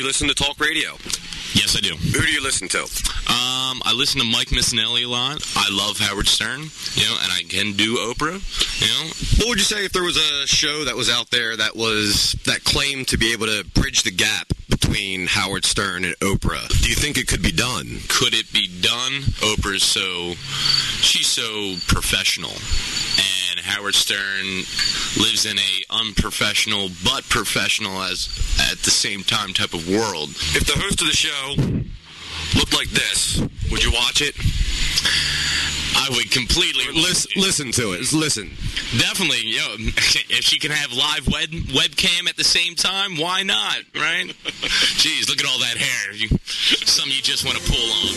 listen to talk radio? Yes, I do. Who do you listen to? I listen to Mike Missinelli a lot. I love Howard Stern, and I can do Oprah, What would you say if there was a show that was out there that claimed to be able to bridge the gap between Howard Stern and Oprah? Do you think it could be done? Could it be done? Oprah's she's so professional. And Howard Stern lives in a unprofessional but professional at the same time type of world. If the host of the show looked like this, would you watch it? I would completely listen to it. Listen. Definitely, if she can have live webcam at the same time, why not, right? Jeez, look at all that hair. Some you just want to pull on.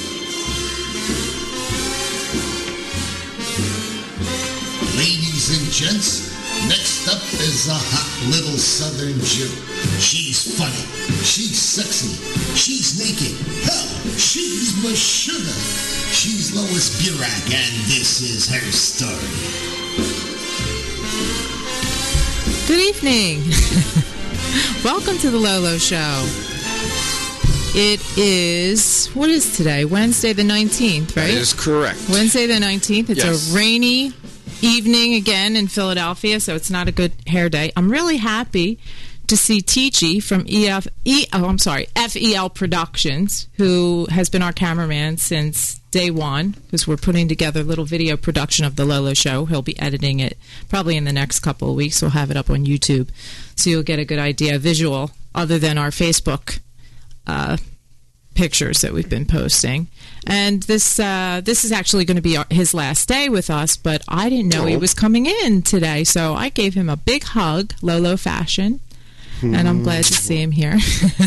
Ladies and gents, next up is a hot little southern Jew. She's funny, she's sexy, she's naked, hell, she's my sugar. She's Lois Burak, and this is her story. Good evening. Welcome to the Lolo Show. It is, what is today? Wednesday the 19th, right? That is correct. Wednesday the 19th. It's yes. a rainy evening again in Philadelphia, so it's not a good hair day. I'm really happy to see Teachy from FEL Productions, who has been our cameraman since day one, because we're putting together a little video production of the Lolo Show. He'll be editing it probably in the next couple of weeks. We'll have it up on YouTube, so you'll get a good idea, visual, other than our Facebook pictures that we've been posting. And this is actually going to be his last day with us, but I didn't know he was coming in today, so I gave him a big hug, Lolo fashion, and I'm glad to see him here.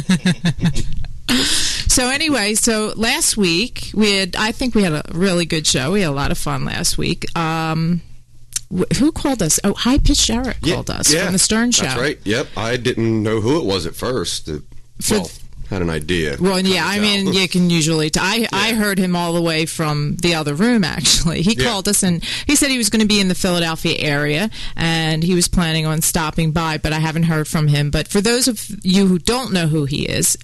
So anyway, last week I think we had a really good show. We had a lot of fun last week. Who called us? Oh, High Pitched Eric called us from the Stern Show. That's right. Yep. I didn't know who it was at first. Had an idea. Well, yeah, I mean, you can usually... I heard him all the way from the other room, actually. He called us, and he said he was going to be in the Philadelphia area, and he was planning on stopping by, but I haven't heard from him. But for those of you who don't know who he is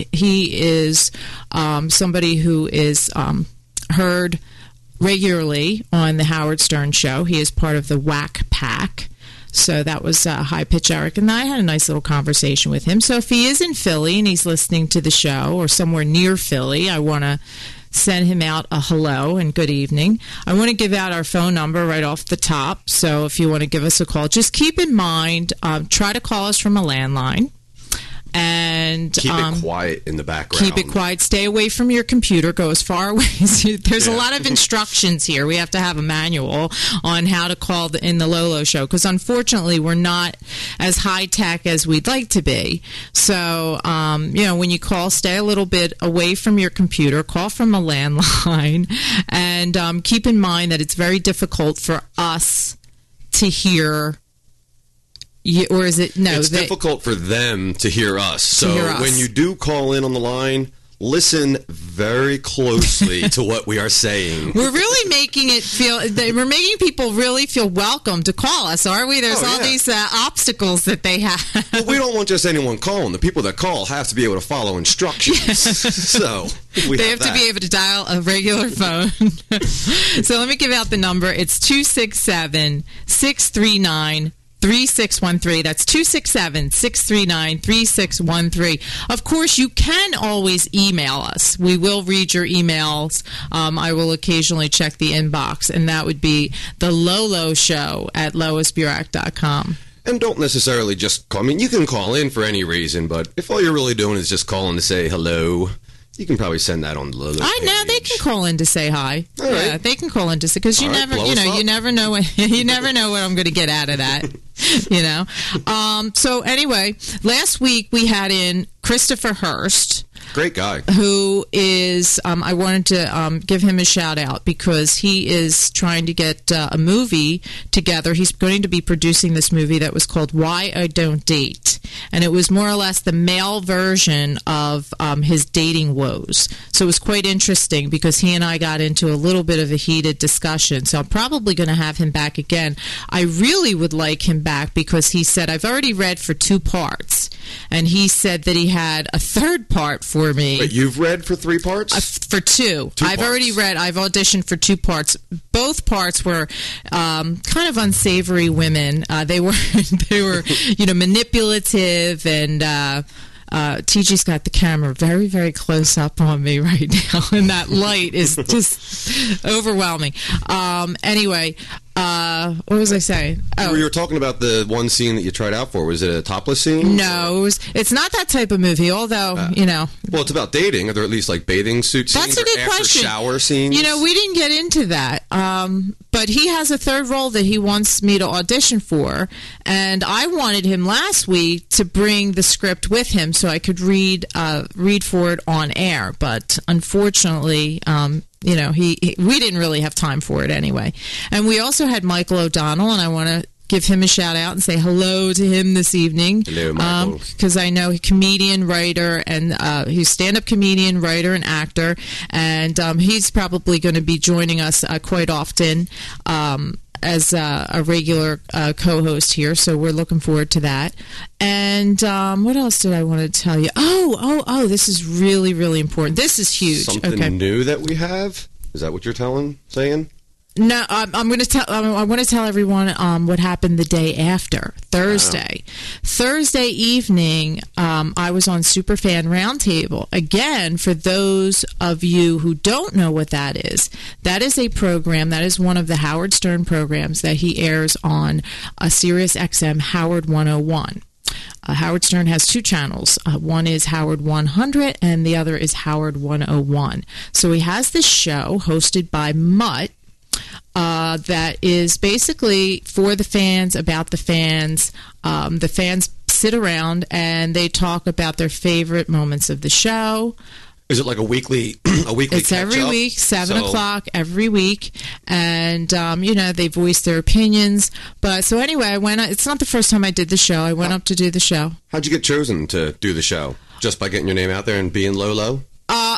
somebody who is heard regularly on the Howard Stern Show. He is part of the Whack Pack. So that was High Pitch Eric, and I had a nice little conversation with him. So if he is in Philly and he's listening to the show or somewhere near Philly, I want to send him out a hello and good evening. I want to give out our phone number right off the top. So if you want to give us a call, just keep in mind, try to call us from a landline. And keep it quiet in the background. Keep it quiet. Stay away from your computer. Go as far away as you... There's a lot of instructions here. We have to have a manual on how to call in the Lolo Show, because unfortunately we're not as high-tech as we'd like to be. So, when you call, stay a little bit away from your computer. Call from a landline. And keep in mind that it's very difficult for us to hear... or is it... No, it's difficult for them to hear us. So when you do call in on the line, listen very closely to what we are saying. We're really making it feel... We're making people really feel welcome to call us, aren't we? There's all these obstacles that they have. Well, we don't want just anyone calling. The people that call have to be able to follow instructions. So they have to be able to dial a regular phone. So let me give out the number. It's 267-639-3613. That's 267-639-3613. Of course, you can always email us. We will read your emails. I will occasionally check the inbox, and that would be the Lolo Show at loisburak.com. And don't necessarily just call. I mean, you can call in for any reason, but if all you're really doing is just calling to say hello, you can probably send that on the Lolo I know they can call in to say hi. All right. Yeah, they can call in to say, because you never know what you never know what I'm going to get out of that. So anyway, last week we had in Christopher Hurst. Great guy. Who is, I wanted to give him a shout out because he is trying to get a movie together. He's going to be producing this movie that was called Why I Don't Date. And it was more or less the male version of his dating woes. So it was quite interesting because he and I got into a little bit of a heated discussion. So I'm probably going to have him back again. I really would like him back because he said, I've already read for 2 parts. and he said that he had a third part for me. But you've read for 3 parts? For two. I've parts. already read. I've auditioned for 2 parts. Both parts were kind of unsavory women. They were manipulative, and TG's got the camera very, very close up on me right now, and that light is just overwhelming. Anyway, what was I saying? Oh, You were talking about the one scene that you tried out for. Was it a topless scene? No, it's not that type of movie, although, Well, it's about dating. Are there at least like bathing suit scenes? That's a good or after question. Shower scenes? We didn't get into that. But he has a third role that he wants me to audition for, and I wanted him last week to bring the script with him so I could read for it on air. But unfortunately, we didn't really have time for it anyway. And we also had Michael O'Donnell, and I want to give him a shout out and say hello to him this evening. Hello, Michael. Because I know comedian, writer, and he's stand-up comedian, writer, and actor, and he's probably going to be joining us quite often as a regular co-host here, so we're looking forward to that. And what else did I want to tell you? Oh, this is really, really important. This is huge. Something new that we have? Is that what you're saying? No, I'm going to tell. I want to tell everyone what happened the day after Thursday. Thursday evening, I was on Superfan Roundtable. Again, for those of you who don't know what that is a program that is one of the Howard Stern programs that he airs on Sirius XM Howard 101. Howard Stern has 2 channels. One is Howard 100 and the other is Howard 101. So he has this show hosted by Mutt. That is basically for the fans, about the fans. The fans sit around and they talk about their favorite moments of the show. Is it like a weekly It's every week, 7 o'clock every week, and they voice their opinions. But so anyway, it's not the first time I did the show. I went up to do the show. How'd you get chosen to do the show? Just by getting your name out there and being Lolo? No,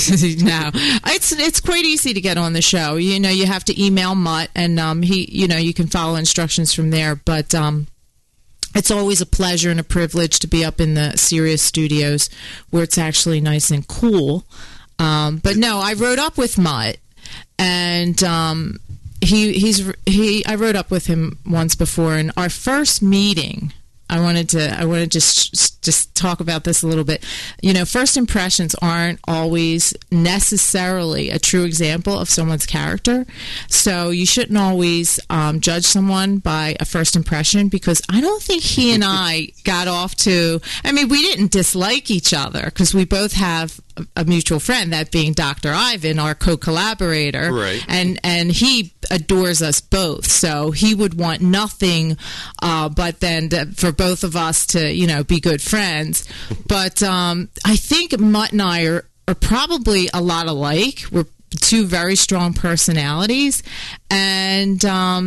it's quite easy to get on the show. You have to email Mutt, and you can follow instructions from there. But it's always a pleasure and a privilege to be up in the Sirius studios where it's actually nice and cool. But no, I rode up with Mutt, and I rode up with him once before, and our first meeting. I wanted to just talk about this a little bit. First impressions aren't always necessarily a true example of someone's character. So you shouldn't always judge someone by a first impression, because I don't think he and I got off to... we didn't dislike each other because we both have a mutual friend, that being Dr. Ivan, our co-collaborator. Right. And he adores us both. So he would want nothing but then for both of us to, be good friends. But I think Mutt and I are probably a lot alike. We're 2 very strong personalities. And,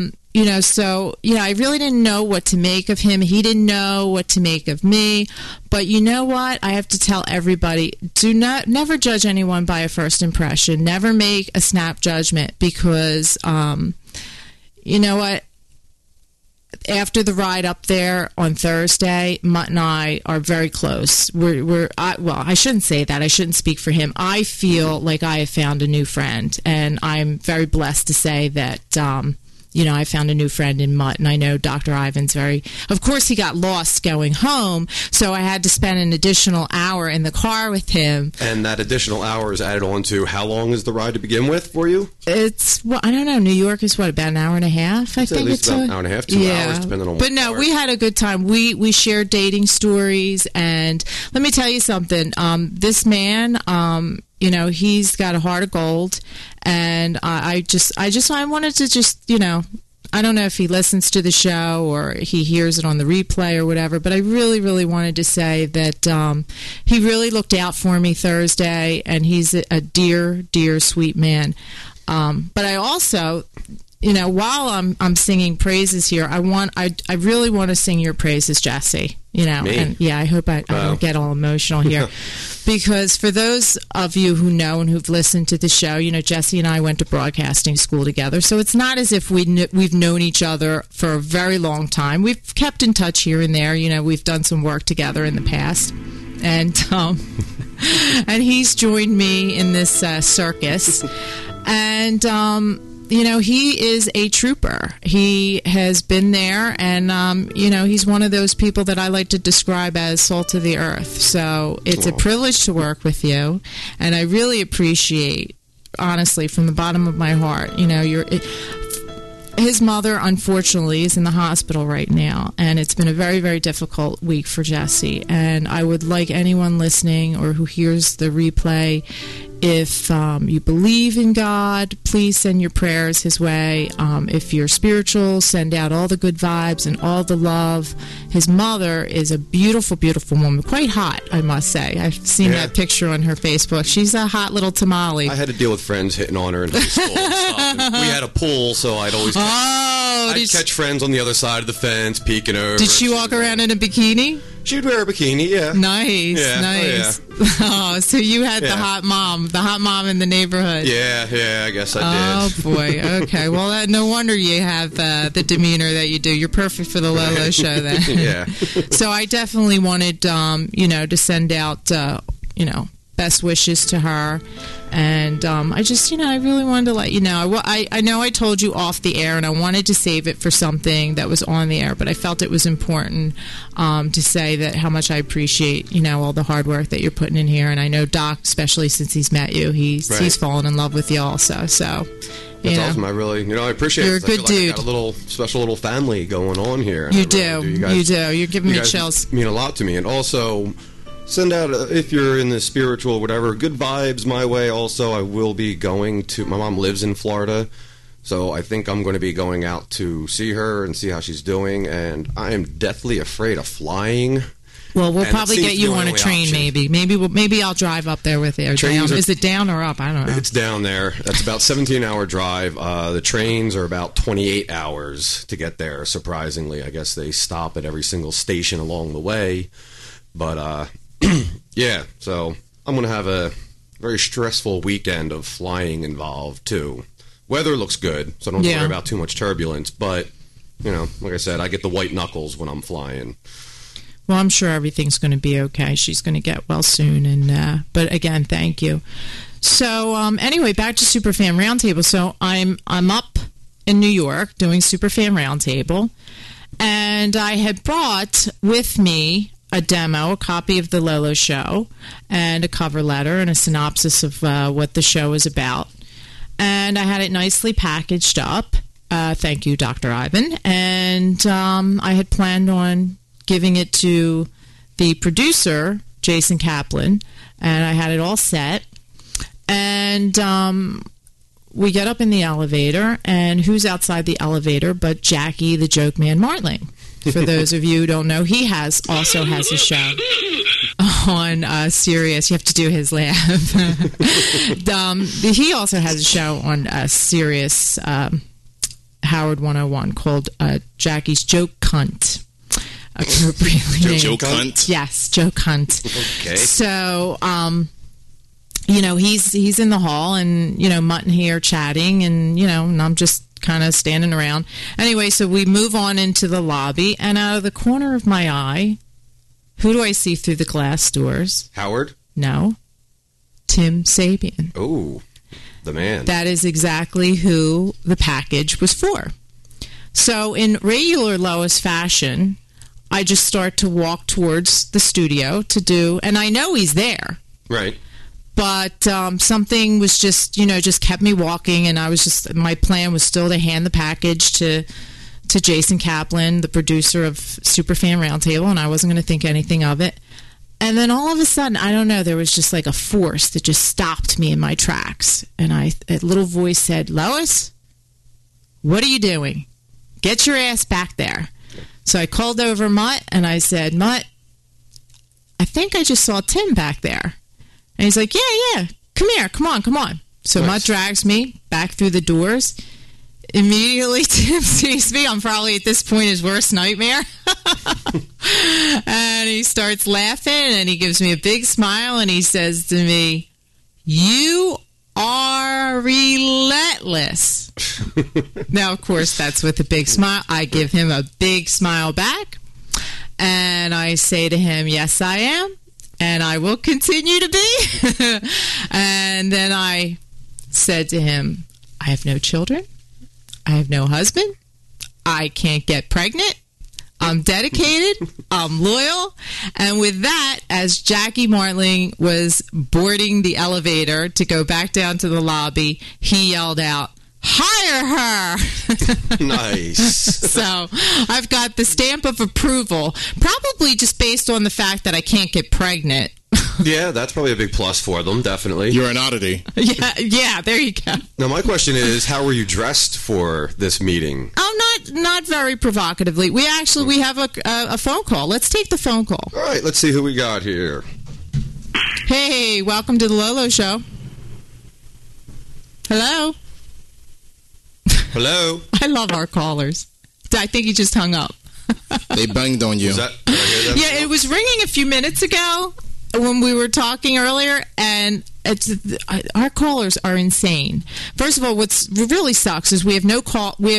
I really didn't know what to make of him. He didn't know what to make of me. But you know what? I have to tell everybody, never judge anyone by a first impression. Never make a snap judgment, because, you know what? After the ride up there on Thursday, Mutt and I are very close. I shouldn't say that. I shouldn't speak for him. I feel like I have found a new friend, and I'm very blessed to say that, I found a new friend in Mutt, and I know Dr. Ivan's of course he got lost going home, so I had to spend an additional hour in the car with him. And that additional hour is added on to how long is the ride to begin with for you? It's, I don't know, New York is about an hour and a half, I think. At least about an hour and a half, 2 hours, depending on what. But no, we had a good time. We shared dating stories, and let me tell you something. This man, he's got a heart of gold, and I wanted to just, I don't know if he listens to the show or he hears it on the replay or whatever, but I really, really wanted to say that he really looked out for me Thursday, and he's a dear, dear, sweet man. But I also, while I'm singing praises here, I really want to sing your praises, Jesse. Me? And I hope I don't get all emotional here. Because for those of you who know and who've listened to the show, Jesse and I went to broadcasting school together. So it's not as if we've known each other for a very long time. We've kept in touch here and there. We've done some work together in the past. And and he's joined me in this circus. And he is a trooper. He has been there, and, he's one of those people that I like to describe as salt of the earth. So it's a privilege to work with you, and I really appreciate, honestly, from the bottom of my heart, his mother, unfortunately, is in the hospital right now, and it's been a very, very difficult week for Jesse. And I would like anyone listening or who hears the replay, if you believe in God, please send your prayers his way. If you're spiritual, send out all the good vibes and all the love. His mother is a beautiful, beautiful woman. Quite hot, I must say. I've seen that picture on her Facebook. She's a hot little tamale. I had to deal with friends hitting on her in high school and stuff. And we had a pool, so I'd always catch friends on the other side of the fence, peeking over. Did she walk around in a bikini? She'd wear a bikini, yeah. Nice, yeah. nice. Oh, so you had the hot mom in the neighborhood. Yeah, I guess I did. Oh, boy. Okay. Well, no wonder you have the demeanor that you do. You're perfect for the Lolo show then. Yeah. So I definitely wanted, to send out, best wishes to her. And I just, I really wanted to let you know. I know I told you off the air, and I wanted to save it for something that was on the air, but I felt it was important to say that how much I appreciate, all the hard work that you're putting in here. And I know Doc, especially since he's met you, he's fallen in love with you also. So, that's awesome. I really, I appreciate it. You're a good dude. I got a little special little family going on here. You do. You do. You're giving me chills. Mean a lot to me. And also, send out, if you're in the spiritual whatever, good vibes my way. Also, I will be going to, my mom lives in Florida, so I think I'm going to be going out to see her and see how she's doing, and I am deathly afraid of flying. Well, we'll probably get you on a train, option. Maybe I'll drive up there with you. Is it down or up? I don't know. It's down there. That's about 17-hour drive. The trains are about 28 hours to get there, surprisingly. I guess they stop at every single station along the way, but, yeah, so I'm going to have a very stressful weekend of flying involved, too. Weather looks good, so I don't have to worry about too much turbulence, but, like I said, I get the white knuckles when I'm flying. Well, I'm sure everything's going to be okay. She's going to get well soon, and but again, thank you. So, anyway, back to Superfan Roundtable. So I'm up in New York doing Superfan Roundtable, and I had brought with me a demo, a copy of the Lolo Show, and a cover letter and a synopsis of what the show is about. And I had it nicely packaged up. Thank you, Dr. Ivan. And I had planned on giving it to the producer, Jason Kaplan, and I had it all set. And we get up in the elevator, and who's outside the elevator but Jackie the Joke Man Martling? For those of you who don't know, he also has a show on Sirius. You have to do his laugh. He also has a show on Sirius Howard 101 called Jackie's Joke Cunt. Joke Cunt? Yes, Joke Cunt. Okay. So, he's in the hall, and, Mutt and he are chatting, and, and I'm just kind of standing around. Anyway, so we move on into the lobby, and out of the corner of my eye, who do I see through the glass doors? Howard? No. Tim Sabian. Oh, the man. That is exactly who the package was for. So in regular Lois fashion, I just start to walk towards the studio to do, and I know he's there. Right. But something was just kept me walking, and my plan was still to hand the package to Jason Kaplan, the producer of Superfan Roundtable, and I wasn't going to think anything of it. And then all of a sudden, I don't know, there was just like a force that just stopped me in my tracks. And a little voice said, "Lois, what are you doing? Get your ass back there." So I called over Mutt, and I said, "Mutt, I think I just saw Tim back there." And he's like, yeah, come here, come on. So nice. Mutt drags me back through the doors. immediately Tim sees me. I'm probably at this point his worst nightmare. And he starts laughing and he gives me a big smile and he says to me, "You are relentless." Now, of course, that's with a big smile. I give him a big smile back and I say to him, "Yes, I am. And I will continue to be." And then I said to him, "I have no children. I have no husband. I can't get pregnant. I'm dedicated. I'm loyal." And with that, as Jackie Martling was boarding the elevator to go back down to the lobby, he yelled out, "Hire her!" Nice. So I've got the stamp of approval, probably just based on the fact that I can't get pregnant. Yeah, that's probably a big plus for them, definitely. You're an oddity. Yeah, there you go. Now, my question is, how were you dressed for this meeting? Oh, not very provocatively. We have a phone call. Let's take the phone call. All right, let's see who we got here. Hey, welcome to the Lolo Show. Hello? Hello? I love our callers. I think he just hung up. They banged on you. Did I hear that? Yeah, it was ringing a few minutes ago when we were talking earlier, and our callers are insane. First of all, what really sucks is we have no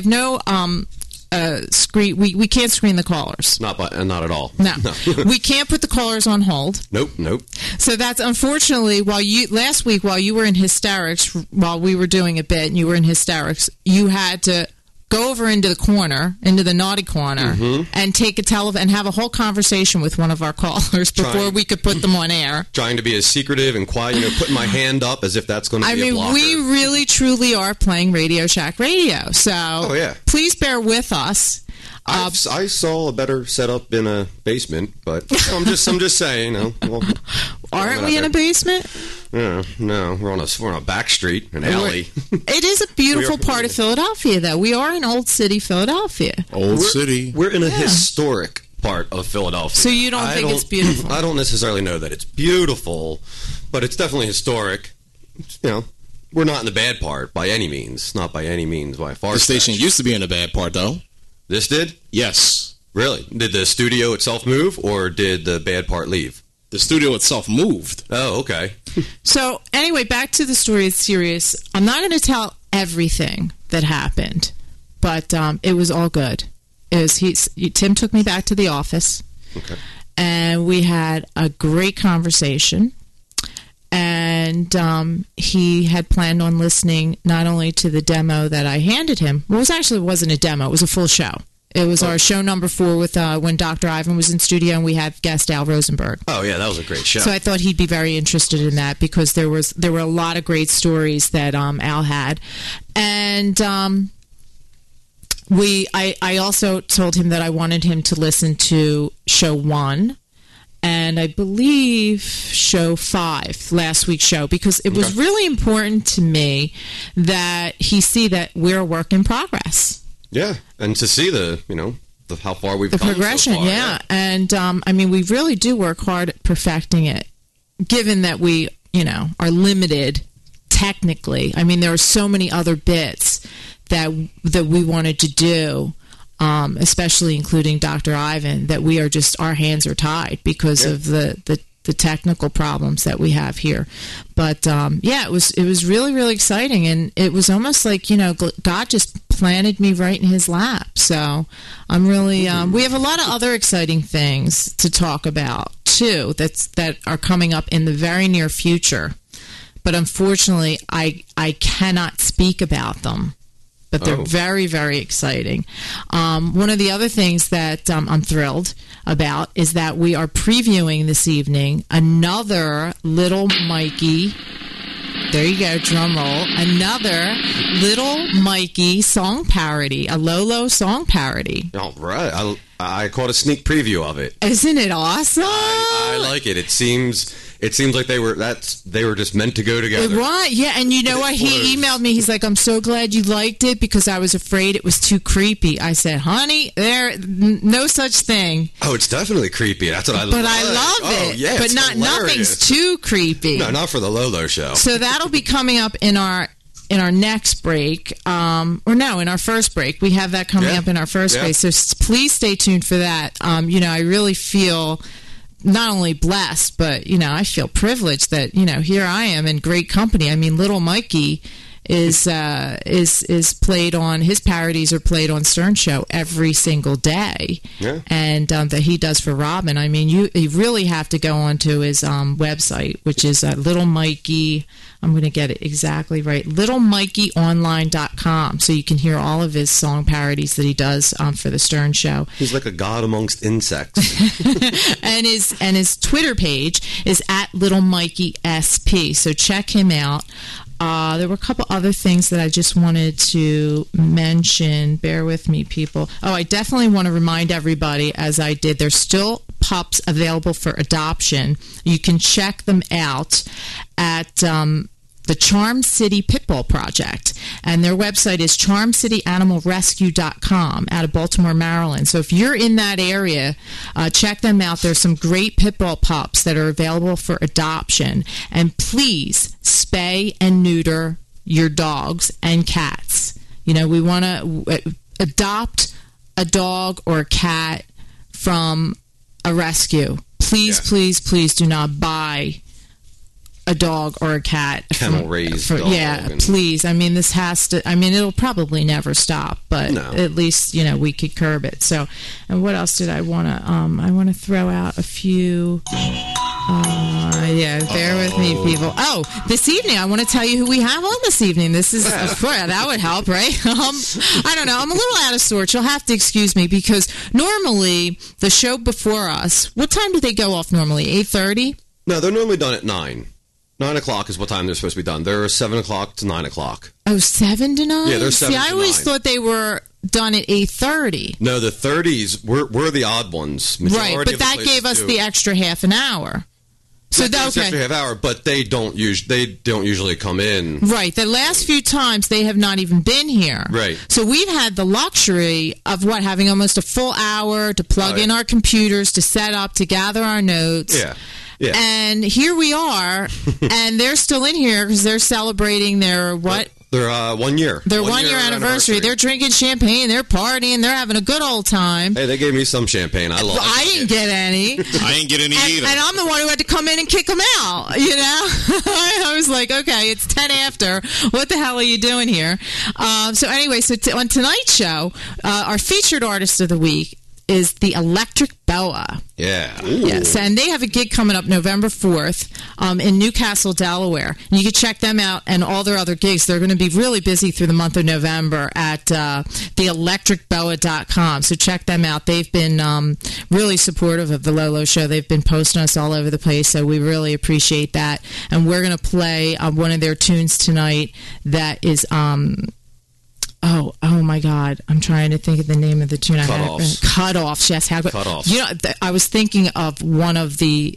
screen. We can't screen the callers. Not at all. No. We can't put the callers on hold. Nope. So that's unfortunately last week while you were in hysterics, while we were doing a bit and you were in hysterics, you had to go over into the naughty corner, and take and have a whole conversation with one of our callers before we could put them on air. Trying to be as secretive and quiet, putting my hand up as if that's going to be a blocker. We really, truly are playing Radio Shack Radio. So please bear with us. I saw a better setup in a basement, but I'm just saying. Aren't we in a basement? No, we're on a back street, an alley. It is a beautiful part of Philadelphia, though. We are in Old City, Philadelphia. We're in a historic part of Philadelphia. So you don't think it's beautiful? I don't necessarily know that it's beautiful, but it's definitely historic. We're not in the bad part by any means. Not by any means by far. The station used to be in the bad part, though. This did? Yes. Really? Did the studio itself move, or did the bad part leave? The studio itself moved. Oh, okay. So, anyway, back to the story. It's serious. I'm not going to tell everything that happened, but it was all good. Tim took me back to the office, and we had a great conversation. And he had planned on listening not only to the demo that I handed him. Well, it wasn't a demo. It was a full show. It was our show number 4 with when Dr. Ivan was in studio, and we had guest Al Rosenberg. Oh, yeah, that was a great show. So I thought he'd be very interested in that because there were a lot of great stories that Al had. And I also told him that I wanted him to listen to show 1. And I believe show 5, last week's show, because it was really important to me that he see that we're a work in progress. Yeah, and to see how far we've come progression, so far. Yeah. And we really do work hard at perfecting it, given that we, are limited technically. There are so many other bits that we wanted to do. Especially including Dr. Ivan, that we are our hands are tied because of the technical problems that we have here. But it was really, really exciting, and it was almost like God just planted me right in His lap. So I'm really we have a lot of other exciting things to talk about too that are coming up in the very near future. But unfortunately, I cannot speak about them. But they're very, very exciting. One of the other things that I'm thrilled about is that we are previewing this evening another Little Mikey. There you go, drum roll. Another Little Mikey song parody, a Lolo song parody. All right. I caught a sneak preview of it. Isn't it awesome? I like it. It seems like they were just meant to go together. Right, yeah, and you know what? He emailed me. He's like, "I'm so glad you liked it because I was afraid it was too creepy." I said, "Honey, no such thing." Oh, it's definitely creepy. That's what I love. But I love it. Yeah, but nothing's too creepy. No, not for the Lolo Show. So that'll be coming up in our in our next break, in our first break. We have that coming up in our first break. So please stay tuned for that. I really feel not only blessed, but, I feel privileged that, here I am in great company. I mean, Little Mikey is played on, his parodies are played on Stern Show every single day, and that he does for Robin. I mean, you really have to go onto his website, which is Little Mikey. I'm going to get it exactly right. LittleMikeyOnline.com, so you can hear all of his song parodies that he does for the Stern Show. He's like a god amongst insects. and his Twitter page is @LittleMikeySP. So check him out. There were a couple other things that I just wanted to mention. Bear with me, people. Oh, I definitely want to remind everybody, as I did, there's still pups available for adoption. You can check them out at the Charm City Pitbull Project, and their website is charmcityanimalrescue.com out of Baltimore, Maryland. So if you're in that area, check them out. There's some great pitbull pups that are available for adoption, and please spay and neuter your dogs and cats. We want to adopt a dog or a cat from a rescue. Please, please, please do not buy a dog or a cat. Kennel raised dog. Yeah, please. I mean, this has to, it'll probably never stop, but at least, we could curb it. So, and what else did I want to, I want to throw out a few, bear with me, people. Oh, this evening, I want to tell you who we have on this evening. This is, that would help, right? I don't know. I'm a little out of sorts. You'll have to excuse me, because normally the show before us, what time do they go off normally? 8:30? No, they're normally done at 9. 9 o'clock is what time they're supposed to be done. They're 7 o'clock to 9 o'clock. Oh, 7 to 9? Yeah, they're 7 to 9. See, I always thought they were done at 8:30. No, the 30s, we're the odd ones. Right, but that gave us the extra half an hour. So that's okay. extra half hour, but they don't usually come in. Right. The last few times they have not even been here. Right. So we've had the luxury of having almost a full hour to plug in our computers, to set up, to gather our notes. Yeah. Yeah. And here we are, and they're still in here because they're celebrating their what? Their 1 year. Their 1 year anniversary. They're drinking champagne. They're partying. They're having a good old time. Hey, they gave me some champagne. I love it. I didn't get any. I didn't get any either. And I'm the one who had to come in and kick them out, I was like, okay, it's 10 after. What the hell are you doing here? So anyway, on tonight's show, our featured artist of the week is the Electric Boa. Yeah. Ooh. Yes, and they have a gig coming up November 4th in Newcastle, Delaware. You can check them out and all their other gigs. They're going to be really busy through the month of November at theelectricboa.com. So check them out. They've been really supportive of the Lolo Show. They've been posting us all over the place, so we really appreciate that. And we're going to play one of their tunes tonight that is... Oh my God! I'm trying to think of the name of the tune. Cut-offs. Cut-offs. Yes. Cut-offs. I was thinking of one of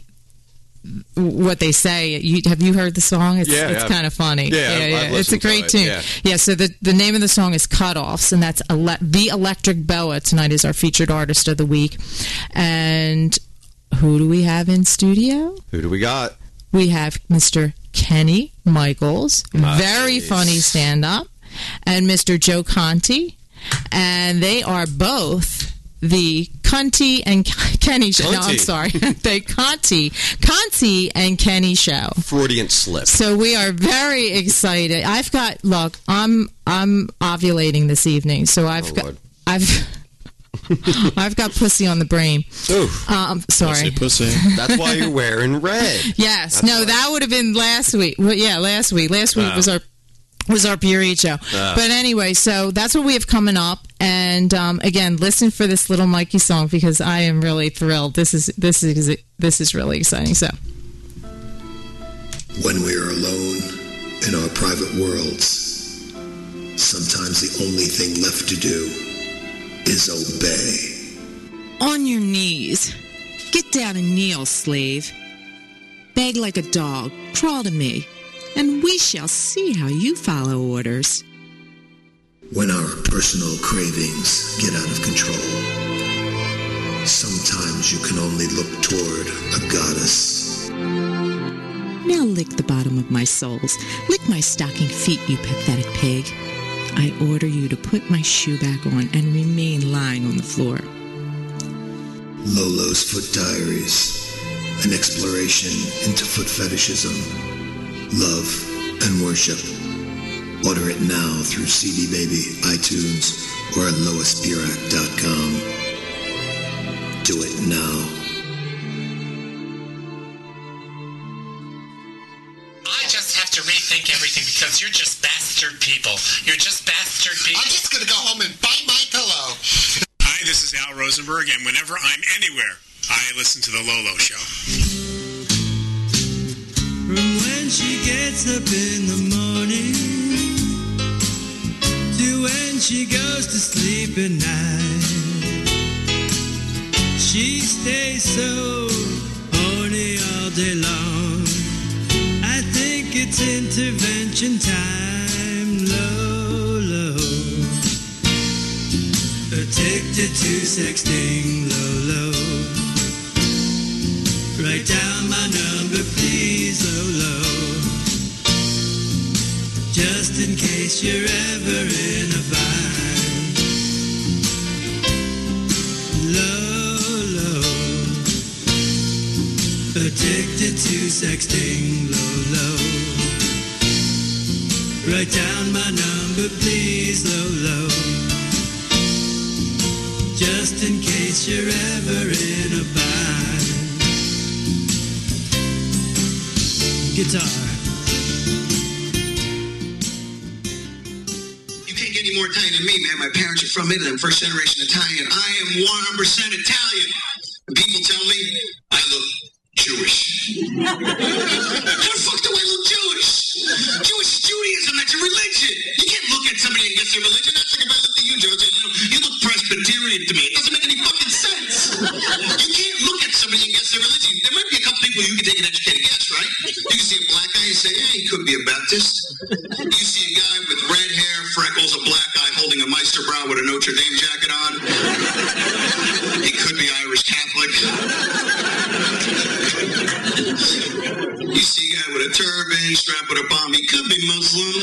what they say. Have you heard the song? It's kind of funny. Yeah. It's a great tune. Yeah. So the name of the song is Cut-offs, and that's the Electric Boa. Tonight is our featured artist of the week. And who do we have in studio? Who do we got? We have Mr. Kenny Michaels. Nice. Very funny stand-up. And Mr. Joe Conti, and they are both the Conti and Kenny show. No, I'm sorry, the Conti and Kenny show. Freudian slip. So we are very excited. I'm ovulating this evening, so I've got pussy on the brain. Ooh. Sorry. Pussy. That's why you're wearing red. Yes. That would have been last week. Well, yeah, last week. Last week was our period show. But anyway, so that's what we have coming up. And again, listen for this Little Mikey song because I am really thrilled. This is really exciting. So when we are alone in our private worlds, sometimes the only thing left to do is obey. On your knees. Get down and kneel, slave. Beg like a dog. Crawl to me. And we shall see how you follow orders. When our personal cravings get out of control, sometimes you can only look toward a goddess. Now lick the bottom of my soles. Lick my stocking feet, you pathetic pig. I order you to put my shoe back on and remain lying on the floor. Lolo's Foot Diaries, an exploration into foot fetishism, love, and worship. Order it now through CD Baby, iTunes, or at loisdirac.com. Do it now. I just have to rethink everything because you're just bastard people. You're just bastard people. I'm just gonna go home and bite my pillow. Hi, this is Al Rosenberg, and whenever I'm anywhere, I listen to The Lolo Show. From when she gets up in the morning to when she goes to sleep at night, she stays so horny all day long. I think it's intervention time, Lolo. Addicted to sexting, Lolo. Write down my number, please, Lolo. Just in case you're ever in a bind, Lolo. Addicted to sexting, Lolo. Write down my number, please, Lolo. Just in case you're ever in a bind. Guitar. You can't get any more Italian than me, man. My parents are from Italy. I'm first generation Italian. I am 100% Italian. And people tell me I look Jewish. How the fuck do I look Jewish? Jewish is Judaism. That's a religion. You can't look at somebody and guess their religion. That's like if I looked at you, Joe. You look Presbyterian to me. It doesn't make any fucking sense. You can't look at somebody and guess their religion. There might be a couple people you can take an educated guess, right? You can see a black guy and say, hey, he could be a Baptist. You see a guy with red hair, freckles, a black guy holding a Meister Brown with a Notre Dame jacket on. He could be Irish Catholic. You see a guy with a turban, strapped with a bomb. He could be Muslim.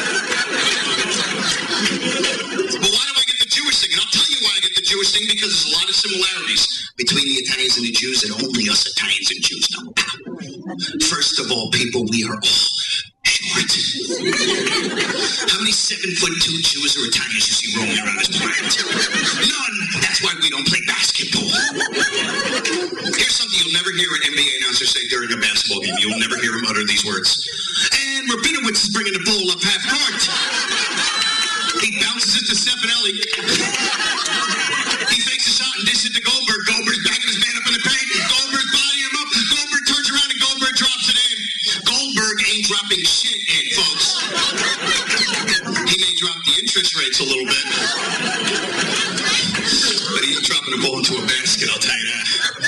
But why do I get the Jewish thing? And I'll tell you why I get the Jewish thing, because there's a lot of similarities between the Italians and the Jews that only us Italians and Jews know about. First of all, people, we are all short. How many 7'2" Jews or Italians you see roaming around this planet? None. That's why we don't play basketball. Here's something you'll never hear an NBA announcer say during a basketball game. You'll never hear him utter these words. And Rabinowitz is bringing the ball up half court. He bounces it to Stefanelli. He fakes a shot and dishes it to Goldberg. Goldberg's backing his man up in the paint. Goldberg's bodying him up. Goldberg turns around and Goldberg drops it in. Goldberg ain't dropping shit in, folks. He may drop the interest rates a little bit. But he's dropping the ball into a basket, I'll tell you that.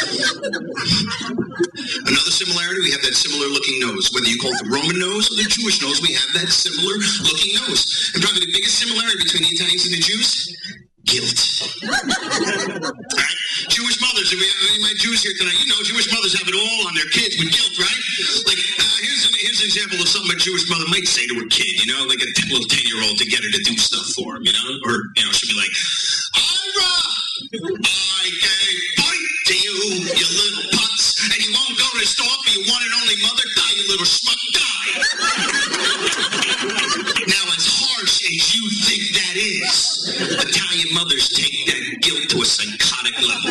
Another similarity, we have that similar looking nose. Whether you call it the Roman nose or the Jewish nose, we have that similar looking nose. And probably the biggest similarity between the Italians and the Jews, guilt. Alright? Jewish mothers, if we have any of my Jews here tonight, you know Jewish mothers have it all on their kids with guilt, right? Like, here's an example of something a Jewish mother might say to her kid, you know, like a little 10-year-old to get her to do stuff for him, you know? Or, you know, she'll be like, Ira, I gave bite to you, you little putz, and you won't go to the store for your one and only mother. Die, you little schmuck, die. Now, as harsh as you think that is, Italian mothers take that guilt to a psychotic level.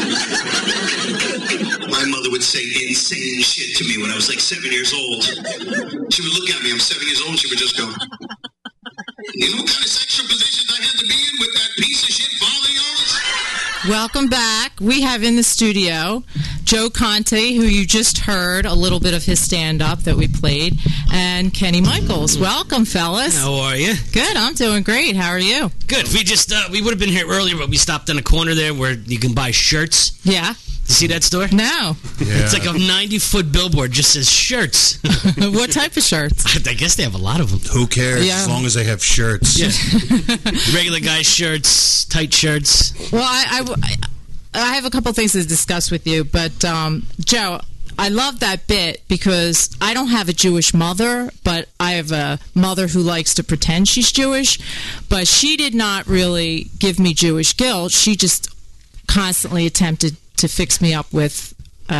My mother would say insane shit to me when I was like 7 years old. She would look at me, I'm 7 years old, and she would just go, you know what kind of sexual positions I had to be in with that piece of shit father of yours? Welcome back. We have in the studio Joe Conte, who you just heard a little bit of his stand-up that we played, and Kenny Michaels. Welcome, fellas. How are you? Good. I'm doing great. How are you? Good. We just we would have been here earlier, but we stopped in a corner there where you can buy shirts. Yeah. You see that store? No. Yeah. It's like a 90-foot billboard, just says shirts. What type of shirts? I guess they have a lot of them. Who cares? Yeah. As long as they have shirts. Yeah. Regular guy shirts, tight shirts. Well, I have a couple things to discuss with you, but Joe, I love that bit because I don't have a Jewish mother, but I have a mother who likes to pretend she's Jewish. But she did not really give me Jewish guilt. She just constantly attempted to fix me up with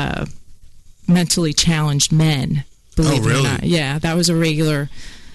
mentally challenged men. Believe it or not. Yeah, that was a regular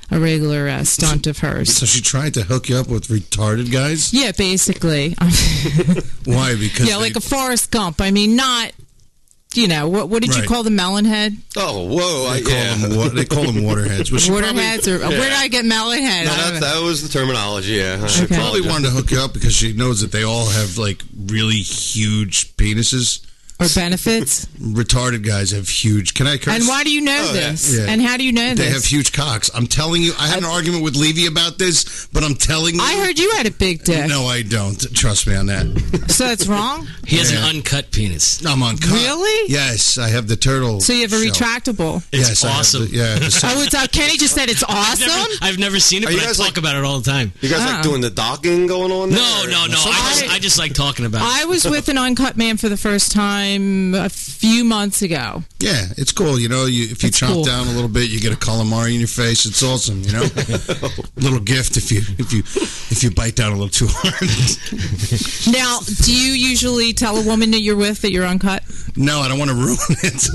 stunt of hers. So she tried to hook you up with retarded guys? Yeah, basically. Why? Because like a Forrest Gump. I mean, not, what did you call the melonhead? Oh, whoa. They call them waterheads. Waterheads? Where did I get melonhead? No, that was the terminology, yeah. She probably wanted to hook you up because she knows that they all have, like, really huge penises. Or benefits? Retarded guys have huge... Can I curse? And why do you know this? Yeah. And how do you know this? They have huge cocks. I'm telling you, I had an argument with Levy about this, but I'm telling you... I heard you had a big dick. No, I don't. Trust me on that. So it's wrong? He has an uncut penis. I'm uncut. Really? Yes, I have the turtle. So you have a retractable? It's awesome. Kenny just said it's awesome? I've never seen it, but I talk about it all the time. You guys like doing the docking going on there? No. I just like talking about it. I was with an uncut man for the first time a few months ago. Yeah, it's cool. If you chomp down a little bit, you get a calamari in your face. It's awesome. Little gift if you bite down a little too hard. Now, do you usually tell a woman that you're with that you're uncut? No, I don't want to ruin it.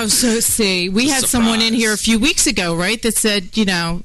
We had someone in here a few weeks ago, right? That said, Yeah,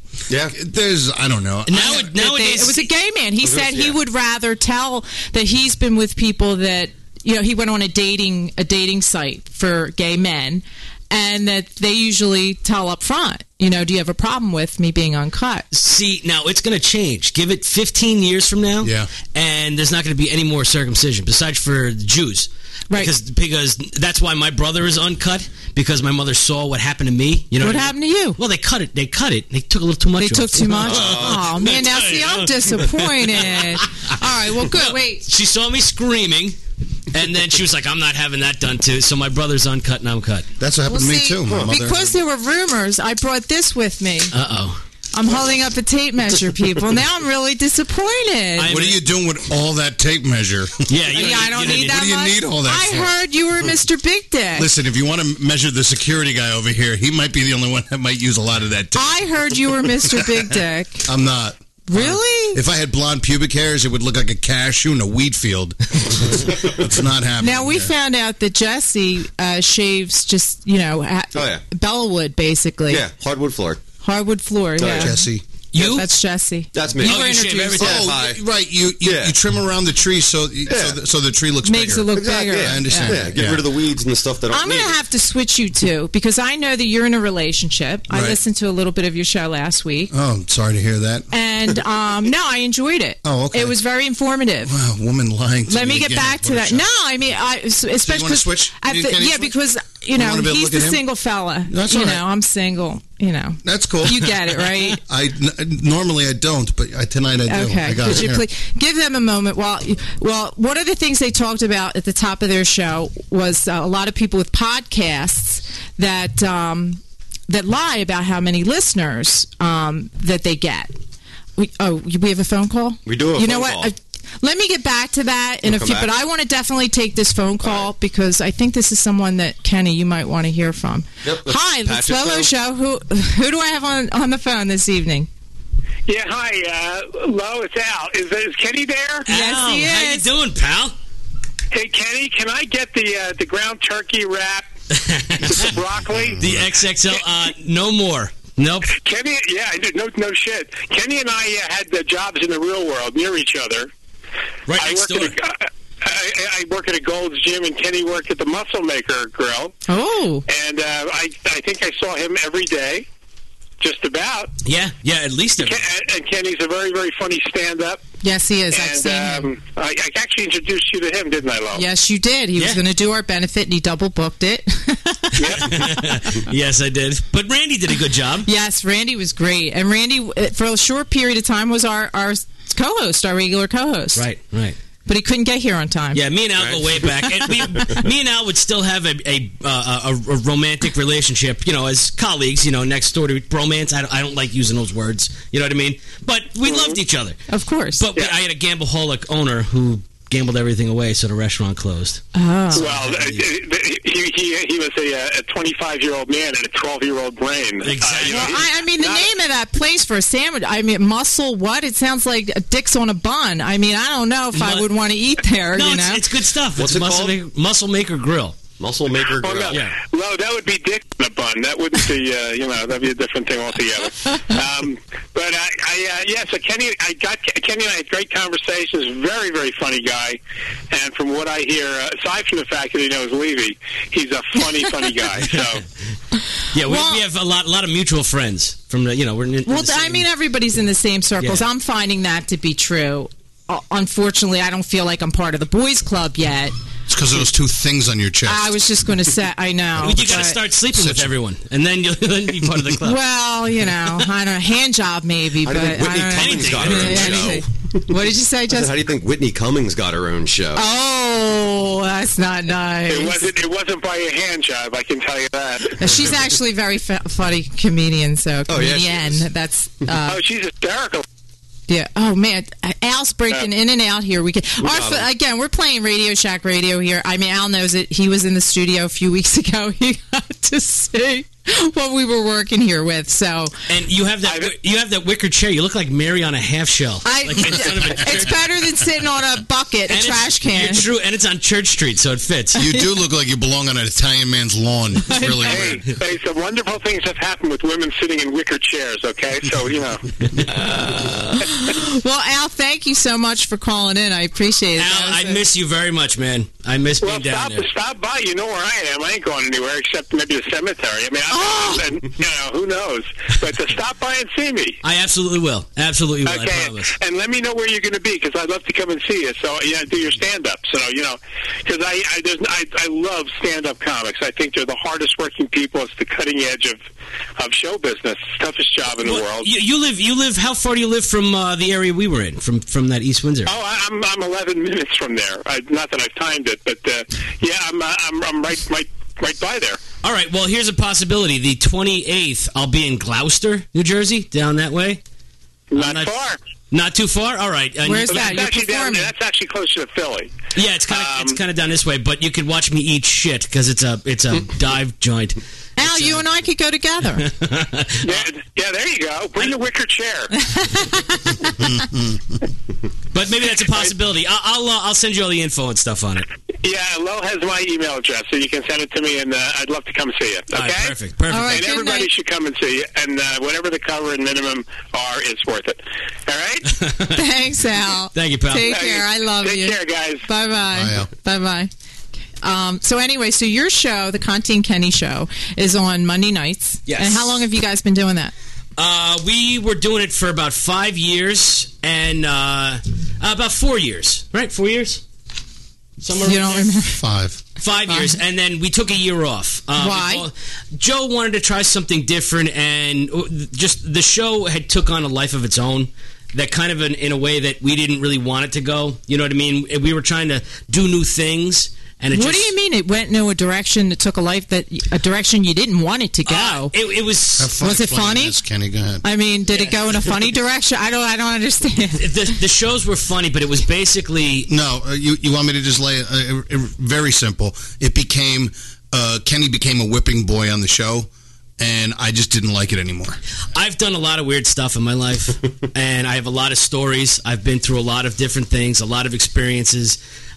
I don't know. Nowadays, it was a gay man. He said he would rather tell that he's been with people that. He went on a dating site for gay men, and that they usually tell up front, do you have a problem with me being uncut? See, now it's going to change. Give it 15 years from now, and there's not going to be any more circumcision, besides for the Jews. Right. Because that's why my brother is uncut, because my mother saw what happened to me. What happened to you? Well, they cut it. They took a little too much. They took too much? Oh, man, now see, I'm disappointed. All right, well, good. Wait. She saw me screaming. And then she was like, I'm not having that done too. So my brother's uncut and I'm cut. That's what happened to me too. My mother. Because there were rumors, I brought this with me. Uh-oh. I'm holding up a tape measure, people. Now I'm really disappointed. What are you doing with all that tape measure? I don't need that much. What do you need all that I for? heard you were Mr. Big Dick. Listen, if you want to measure the security guy over here, he might be the only one that might use a lot of that tape. I heard you were Mr. Big Dick. I'm not. Really? If I had blonde pubic hairs, it would look like a cashew in a wheat field. It's not happening. Now, we found out that Jesse shaves just, Bellawood, basically. Yeah, hardwood floor. Hardwood floor, yeah. Jesse. You? That's Jesse. That's me. You were introduced. Right. You trim around the tree so the tree looks Makes bigger. it look bigger. I understand. Yeah, get rid of the weeds and the stuff that aren't I'm going to have to switch you two because I know that you're in a relationship. I listened to a little bit of your show last week. Oh, I'm sorry to hear that. And no, I enjoyed it. Oh, okay. It was very informative. Wow, woman lying to me. Let me get back to that. No, I mean, especially so you want to switch? Because he's the single fella. That's all right. I'm single. That's cool. You get it, right? Normally I don't, but tonight I do. Okay. I got Could it. you please give them a moment? Well, one of the things they talked about at the top of their show was a lot of people with podcasts that lie about how many listeners that they get. We have a phone call? We do have a phone call. You know what? Let me get back to that in a few, but I want to definitely take this phone call because I think this is someone that, Kenny, you might want to hear from. Yep, Hi, the Lolo Show. Who do I have on the phone this evening? Yeah, hi, Lo, it's Al. Is Kenny there? Yes, he is. How you doing, pal? Hey, Kenny, can I get the ground turkey wrap with the broccoli? The XXL? No more. Nope. Kenny, yeah, no shit. Kenny and I had the jobs in the real world near each other. Right next door. I work at a Gold's Gym, and Kenny worked at the Muscle Maker Grill. Oh. And I think I saw him every day, just about. Yeah, at least every day. And Kenny's a very, very funny stand-up. Yes, he is. And I've seen him. I actually introduced you to him, didn't I, Lo? Yes, you did. He was going to do our benefit, and he double-booked it. Yes, I did. But Randy did a good job. Yes, Randy was great. And Randy, for a short period of time, was our co-host, our regular co-host. Right. But he couldn't get here on time. Yeah, me and Al go way back. And me and Al would still have a romantic relationship, as colleagues, next door to bromance. I don't like using those words, you know what I mean? But we loved each other. Of course. But I had a gambaholic owner who gambled everything away, so the restaurant closed. Oh. Well, he was a 25-year-old man and a 12-year-old brain. Exactly. Well, I mean, the name of that place for a sandwich, I mean, Muscle what? It sounds like a Dick's on a bun. I mean, I don't know if I would want to eat there, No, you know? it's good stuff. What's it's it Muscle Maker Grill. Muscle Maker Grill. No. Yeah. No, that would be Dick in a bun. That wouldn't be, that'd be a different thing altogether. So Kenny and I had great conversations. Very, very funny guy. And from what I hear, aside from the fact that he knows Levy, he's a funny guy. So. Yeah, we have a lot of mutual friends from the, we're in Well, the same... I mean, everybody's in the same circles. Yeah. I'm finding that to be true. Unfortunately, I don't feel like I'm part of the boys' club yet. It's because of those two things on your chest. I was just going to say, I know. You got to start sleeping with everyone, and then you'll be part of the club. Well, I don't know, hand job maybe, How but do you think Whitney Cummings got her own show? What did you say, Justin? How do you think Whitney Cummings got her own show? Oh, that's not nice. It wasn't by a hand job, I can tell you that. She's actually a very funny comedian, so comedian. Yeah, she is. That's. She's hysterical. Yeah. Oh man, Al's breaking in and out here. Again, we're playing Radio Shack Radio here. I mean, Al knows it. He was in the studio a few weeks ago. He got to see what we were working here with. So, and you have that wicker chair. You look like Mary on a half shell. It's better than sitting on a bucket, a trash can. True, and it's on Church Street, so it fits. You do look like you belong on an Italian man's lawn. It's really weird. Hey, some wonderful things have happened with women sitting in wicker chairs, okay? So, Well, Al, thank you so much for calling in. I appreciate it. Al, I miss you very much, man. I miss being down there. Stop by. You know where I am. I ain't going anywhere except maybe the cemetery. I mean, who knows? But to stop by and see me. I absolutely will. Absolutely will. Okay, I promise. and let me know where you're going to be because I'd love to come and see you. So do your stand-up. So because I love stand-up comics. I think they're the hardest working people. It's the cutting edge of show business. It's the toughest job in the world. You live. How far do you live from the area we were in? From that East Windsor? Oh, I'm 11 minutes from there. Not that I've timed it, but I'm right by there. All right. Well, here's a possibility. The 28th, I'll be in Gloucester, New Jersey, down that way. Not far. Not too far. All right. Where's that? That's actually closer to Philly. Yeah, it's kind of down this way. But you could watch me eat shit because it's a dive joint. Al, you and I could go together. Yeah, there you go. Bring the wicker chair. But maybe that's a possibility. I'll send you all the info and stuff on it. Yeah, Lo has my email address, so you can send it to me, and I'd love to come see you. Okay? All right, perfect. All right, and everybody should come and see you, and whatever the cover and minimum are, it's worth it. All right? Thanks, Al. Thank you, pal. Take care. I love you. Take care, guys. Bye-bye. Bye-bye. So anyway, so your show, the Conti and Kenny Show, is on Monday nights. Yes. And how long have you guys been doing that? We were doing it for about 5 years and about 4 years. Right? 4 years? Somewhere you don't remember? 5 years, and then we took a year off. Why? Joe wanted to try something different, and just the show had took on a life of its own. That kind of in a way that we didn't really want it to go. You know what I mean? We were trying to do new things. And what do you mean it went in a direction that took a direction you didn't want it to go? It was. Was it funny? This, Kenny, go ahead. I mean, did it go in a funny direction? I don't understand. The shows were funny, but it was basically no. You want me to just lay it very simple? It became Kenny became a whipping boy on the show. And I just didn't like it anymore. I've done a lot of weird stuff in my life, and I have a lot of stories. I've been through a lot of different things, a lot of experiences.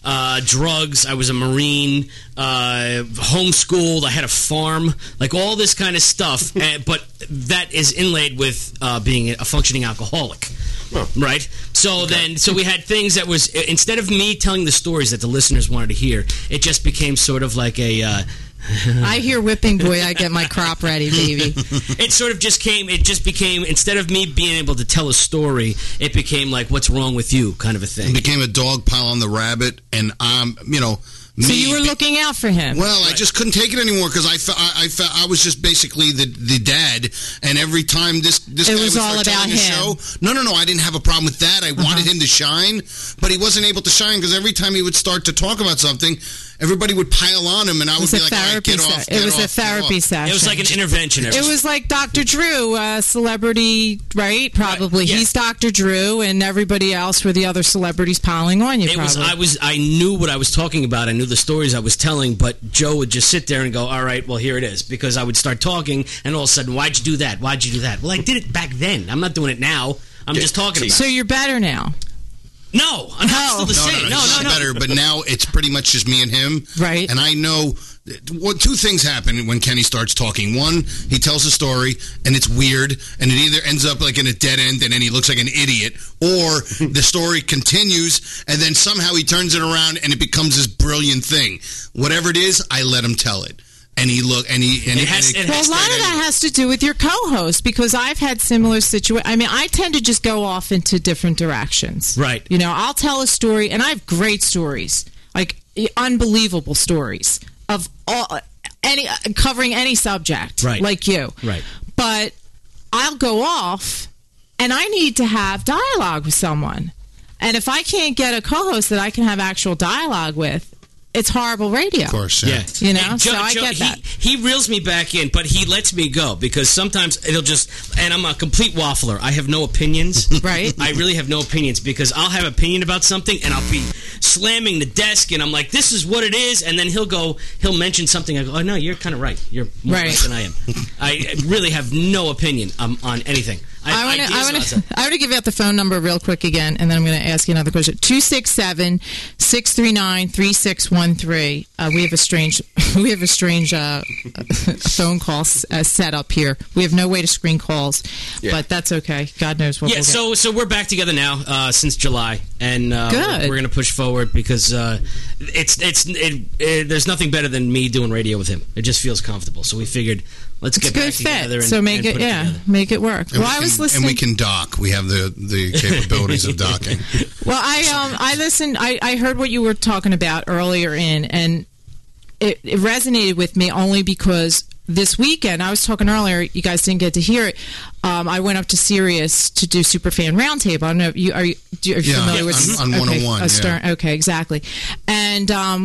Drugs, I was a Marine, homeschooled, I had a farm, like all this kind of stuff. But that is inlaid with being a functioning alcoholic. Oh. Right? So we had things that was, instead of me telling the stories that the listeners wanted to hear, it just became sort of like a... I hear whipping boy, I get my crop ready, baby. It just became, instead of me being able to tell a story, it became like, what's wrong with you kind of a thing. It became a dog pile on the rabbit, and so you were looking out for him. Well, right. I just couldn't take it anymore because I felt I was just basically the dad, and every time this guy was all about him. Show, no, I didn't have a problem with that. I wanted him to shine, but he wasn't able to shine because every time he would start to talk about something, everybody would pile on him, and I would be like, all right, get off. It was a therapy session. It was like an intervention. It was like Dr. Drew, celebrity, right? Probably. Right, yeah. He's Dr. Drew, and everybody else were the other celebrities piling on you. I knew what I was talking about. I knew the stories I was telling, but Joe would just sit there and go, all right, well, here it is. Because I would start talking, and all of a sudden, why'd you do that? Why'd you do that? Well, I did it back then. I'm not doing it now. I'm just talking about it. So you're better now? No, I'm still the same. No. Better, but now it's pretty much just me and him. Right. And I know two things happen when Kenny starts talking. One, he tells a story, and it's weird, and it either ends up like in a dead end, and then he looks like an idiot, or the story continues, and then somehow he turns it around, and it becomes this brilliant thing. Whatever it is, I let him tell it. And he look, and he, and well, a lot of that has to do with your co-host, because I've had similar situations. I mean, I tend to just go off into different directions. Right. You know, I'll tell a story, and I have great stories, like unbelievable stories of covering any subject, right, like you. Right. But I'll go off, and I need to have dialogue with someone. And if I can't get a co-host that I can have actual dialogue with, it's horrible radio. Of course, yeah. You know, Joe, so I get that. He reels me back in, but he lets me go because sometimes it'll just, and I'm a complete waffler. I have no opinions. Right. I really have no opinions because I'll have an opinion about something and I'll be slamming the desk and I'm like, this is what it is. And then he'll mention something. I go, oh, no, you're kind of right. You're more right than I am. I really have no opinion on anything. I want to give out the phone number real quick again, and then I'm going to ask you another question. 267-639-3613. We have a strange phone call set up here. We have no way to screen calls, but that's okay. God knows what. Yeah. So we're back together now since July, and Good. We're going to push forward because there's nothing better than me doing radio with him. It just feels comfortable. So we figured. Let's get back together and make it make it work. And I was listening, and we can dock. We have the capabilities of docking. Well, I listened. I heard what you were talking about earlier and it resonated with me only because this weekend I was talking earlier. You guys didn't get to hear it. I went up to Sirius to do Superfan Roundtable. I don't know if are you familiar with on 101? Stern, okay, exactly. And a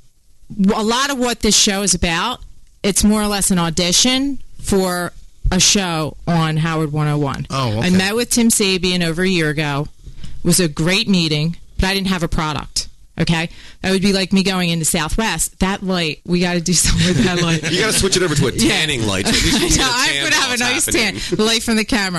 lot of what this show is about. It's more or less an audition for a show on Howard 101. Oh, okay. I met with Tim Sabian over a year ago. It was a great meeting, but I didn't have a product. Okay? That would be like me going into Southwest. That light, we got to do something with that light. You got to switch it over to a tanning light. So at least you can get a tan I would have a nice happening. tan. The light from the camera.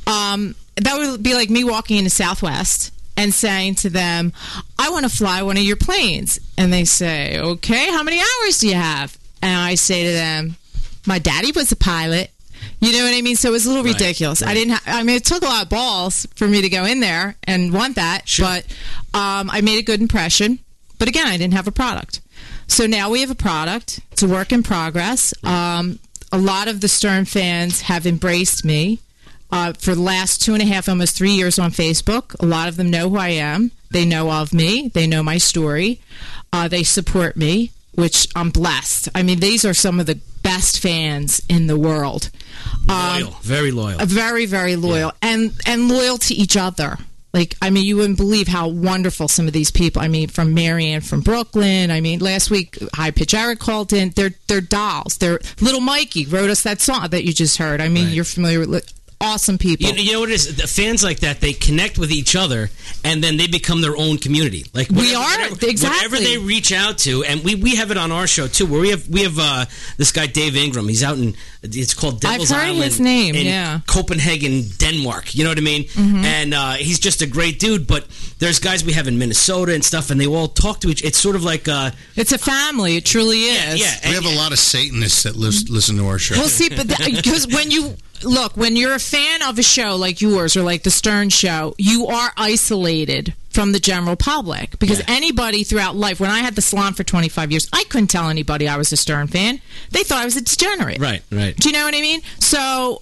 That would be like me walking into Southwest and saying to them, I want to fly one of your planes. And they say, okay, how many hours do you have? And I say to them, my daddy was a pilot. You know what I mean? So it was a little ridiculous. Right. It took a lot of balls for me to go in there and want that. Sure. But I made a good impression. But again, I didn't have a product. So now we have a product. It's a work in progress. A lot of the Stern fans have embraced me for the last 2.5, almost 3 years on Facebook. A lot of them know who I am. They know of me. They know my story. They support me, which I'm blessed. I mean, these are some of the best fans in the world. Loyal, very loyal. Very, very loyal. Yeah. And loyal to each other. Like, I mean, you wouldn't believe how wonderful some of these people, I mean, from Marianne from Brooklyn. I mean, last week, High Pitch Eric called in. They're dolls. They're Little Mikey wrote us that song that you just heard. I mean, You're familiar with awesome people. You know what it is? The fans like that, they connect with each other, and then they become their own community. Like whatever they reach out to, and we have it on our show too, where we have this guy Dave Ingram. He's out in it's called Devil's I've heard Island his name, in Copenhagen, Denmark. You know what I mean? Mm-hmm. And he's just a great dude. But there's guys we have in Minnesota and stuff, and they all talk to each. It's sort of like it's a family. It truly is. Yeah. We have a lot of Satanists that listen to our show. Well, see, but because when you're a fan of a show like yours or like the Stern Show, you are isolated from the general public because anybody throughout life, when I had the salon for 25 years, I couldn't tell anybody I was a Stern fan. They thought I was a degenerate. Right. Do you know what I mean? So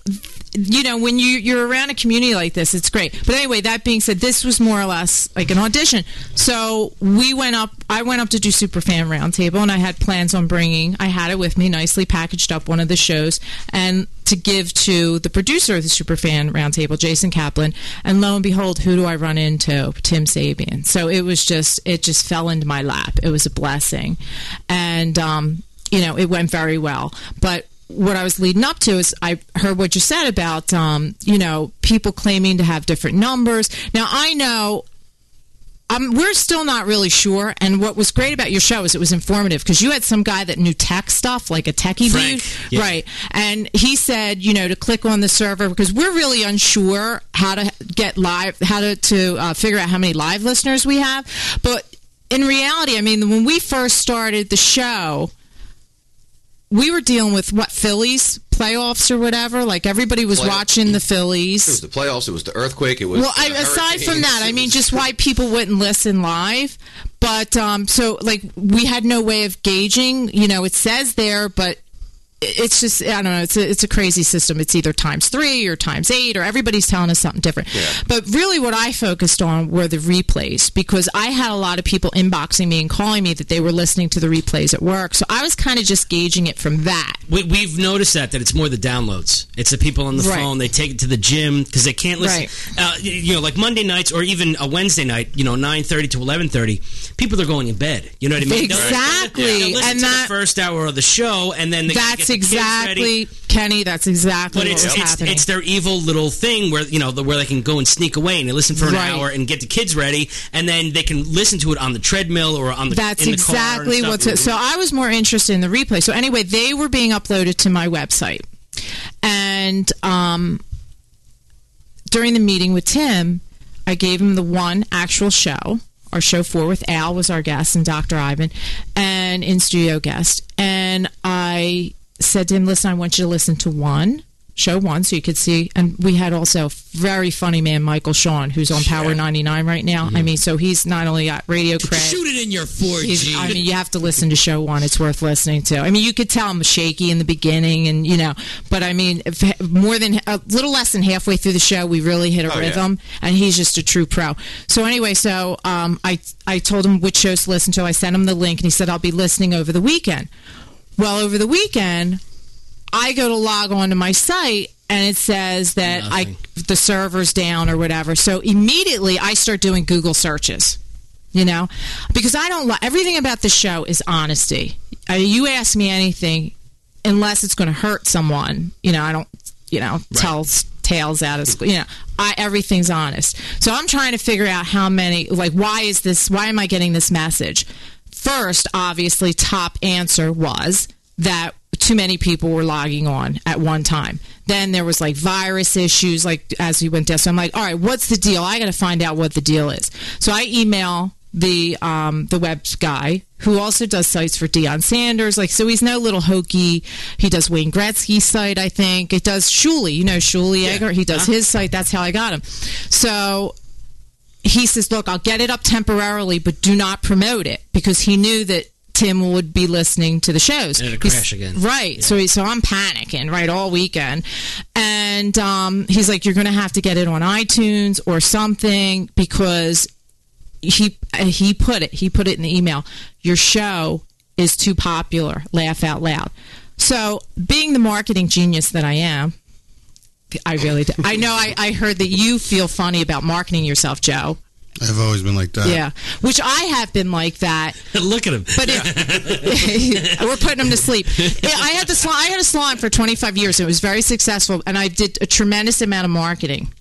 when you're around a community like this, it's great. But anyway, that being said, this was more or less like an audition. So I went up to do Superfan Roundtable, and I had plans on I had it with me, nicely packaged up, one of the shows, and to give to the producer of the Superfan Roundtable, Jason Kaplan. And lo and behold, who do I run into? Tim Sabian. So it just fell into my lap. It was a blessing. And, it went very well. But what I was leading up to is I heard what you said about, people claiming to have different numbers. Now, I know we're still not really sure, and what was great about your show is it was informative, because you had some guy that knew tech stuff, like a techie dude. Yeah. Right. And he said, to click on the server, because we're really unsure how to get live, how to figure out how many live listeners we have. But in reality, I mean, when we first started the show, we were dealing with Phillies playoffs or whatever. Like, everybody was watching the Phillies. It was the playoffs. It was the earthquake. It was aside from that, I mean, just why people wouldn't listen live. But so, like, we had no way of gauging. It says there, but it's just, I don't know, it's a crazy system. It's either times 3 or times 8, or everybody's telling us something different. Yeah. But really what I focused on were the replays, because I had a lot of people inboxing me and calling me that they were listening to the replays at work. So I was kind of just gauging it from that. We've noticed that it's more the downloads. It's the people on the phone. They take it to the gym because they can't listen. Right. Like Monday nights or even a Wednesday night, 9:30 to 11:30, people are going in bed. You know what I mean? Exactly. They'll listen to the first hour of the show, and then they get exactly, Kenny. That's exactly what was happening. It's their evil little thing where where they can go and sneak away and they listen for an hour and get the kids ready, and then they can listen to it on the treadmill or on the. That's in the exactly car what's. So I was more interested in the replay. So anyway, they were being uploaded to my website, and during the meeting with Tim, I gave him the one actual show. Our show 4 with Al was our guest, and Dr. Ivan, and in-studio guest, and I said to him, listen, I want you to listen to show 1, so you could see. And we had also a very funny man, Michael Sean, who's on Power 99 right now. Mm-hmm. I mean, so he's not only got radio cred. Shoot it in your 4G. I mean, you have to listen to show 1. It's worth listening to. I mean, you could tell I'm shaky in the beginning, and but I mean, a little less than halfway through the show, we really hit a rhythm, and he's just a true pro. So anyway, I told him which shows to listen to. I sent him the link, and he said, I'll be listening over the weekend. Well, over the weekend, I go to log on to my site, and it says that the server's down or whatever. So immediately I start doing Google searches, because I don't everything about the show is honesty. You ask me anything, unless it's going to hurt someone, I don't, tell tales out of school. Everything's honest. So I'm trying to figure out how many, why am I getting this message? First, obviously, top answer was that too many people were logging on at one time. Then there was virus issues, as we went down. So I'm like, all right, what's the deal? I got to find out what the deal is. So I email the web guy who also does sites for Deion Sanders. So he's no little hokey. He does Wayne Gretzky's site, I think. It does Shuli. Shuli Egger. He does his site. That's how I got him. So he says, look, I'll get it up temporarily, but do not promote it, because he knew that Tim would be listening to the shows. And it'll crash again. Right. Yeah. So I'm panicking, right, all weekend. And he's like, you're going to have to get it on iTunes or something, because he put it in the email. Your show is too popular. Laugh out loud. So being the marketing genius that I am, I really do. I know I heard that you feel funny about marketing yourself, Joe. I've always been like that. Yeah, which I have been like that. Look at him. But we're putting him to sleep. I had a salon for 25 years. It was very successful, and I did a tremendous amount of marketing.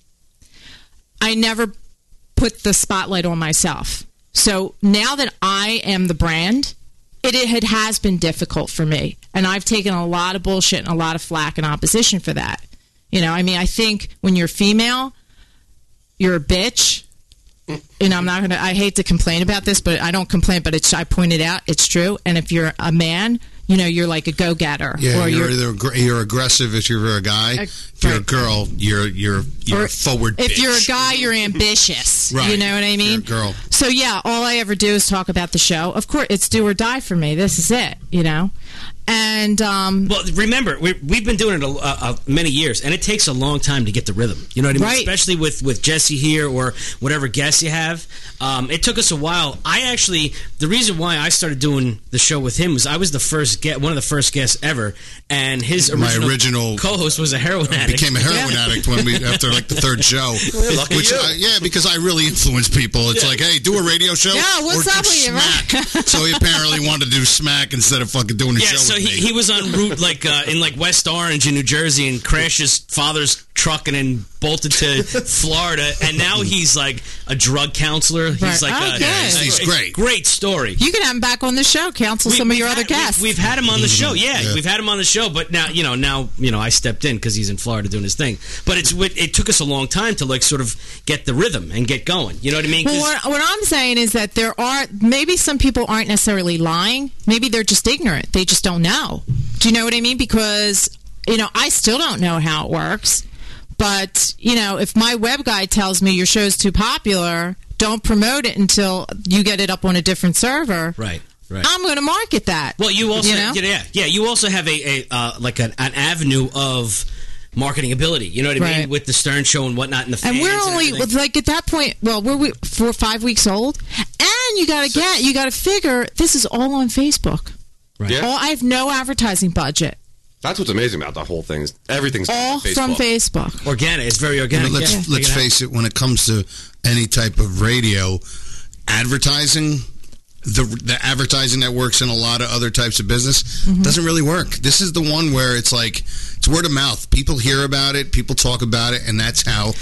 I never put the spotlight on myself. So now that I am the brand, it has been difficult for me, and I've taken a lot of bullshit and a lot of flack and opposition for that. I think when you're female, you're a bitch. I'm not gonna. I hate to complain about this, but I don't complain. But I pointed out it's true. And if you're a man, you're like a go-getter. Yeah, or you're aggressive if you're a guy. If you're a girl, you're a forward. If bitch. You're a guy, you're ambitious. Right. You know what I mean? If you're a girl. So yeah, all I ever do is talk about the show. Of course, it's do or die for me. This is it. And well, remember, we've been doing it many years, and it takes a long time to get the rhythm. You know what I mean? Right. Especially with Jesse here or whatever guests you have. It took us a while. The reason why I started doing the show with him was I was one of the first guests ever, and his original co-host was a heroin addict. Became a heroin addict after like the third show. Lucky you. Because I really influence people. It's like, hey, do a radio show. Yeah, what's or up do with you, Smack. right? So he apparently wanted to do Smack instead of fucking doing a show So with me. he was en route in West Orange in New Jersey and crashed his father's truck and then bolted to Florida, and now he's like a drug counselor. He's like he's great. Great story. You can have him back on the show, counsel some of your other guests. We've had him on the show. Yeah, we've had him on the show, but now I stepped in because he's in Florida doing his thing. But it took us a long time to like sort of get the rhythm and get going. You know what I mean? Well, what I'm saying is that there are maybe some people aren't necessarily lying. Maybe they're just ignorant. They just don't know. Do you know what I mean? Because I still don't know how it works. But, if my web guy tells me your show's too popular, don't promote it until you get it up on a different server. Right. I'm going to market that. Well, you also, you also have an avenue of marketing ability. You know what I mean? With the Stern Show and whatnot, and the fans. And we're only at that point. Well, we're 4 or 5 weeks old, and you got to figure this is all on Facebook. Right. Yeah. I have no advertising budget. That's what's amazing about the whole thing. Everything's all from Facebook. Organic. It's very organic. Let's face it. When it comes to any type of radio, advertising, the advertising that works in a lot of other types of business doesn't really work. This is the one where it's like it's word of mouth. People hear about it. People talk about it, and that's how.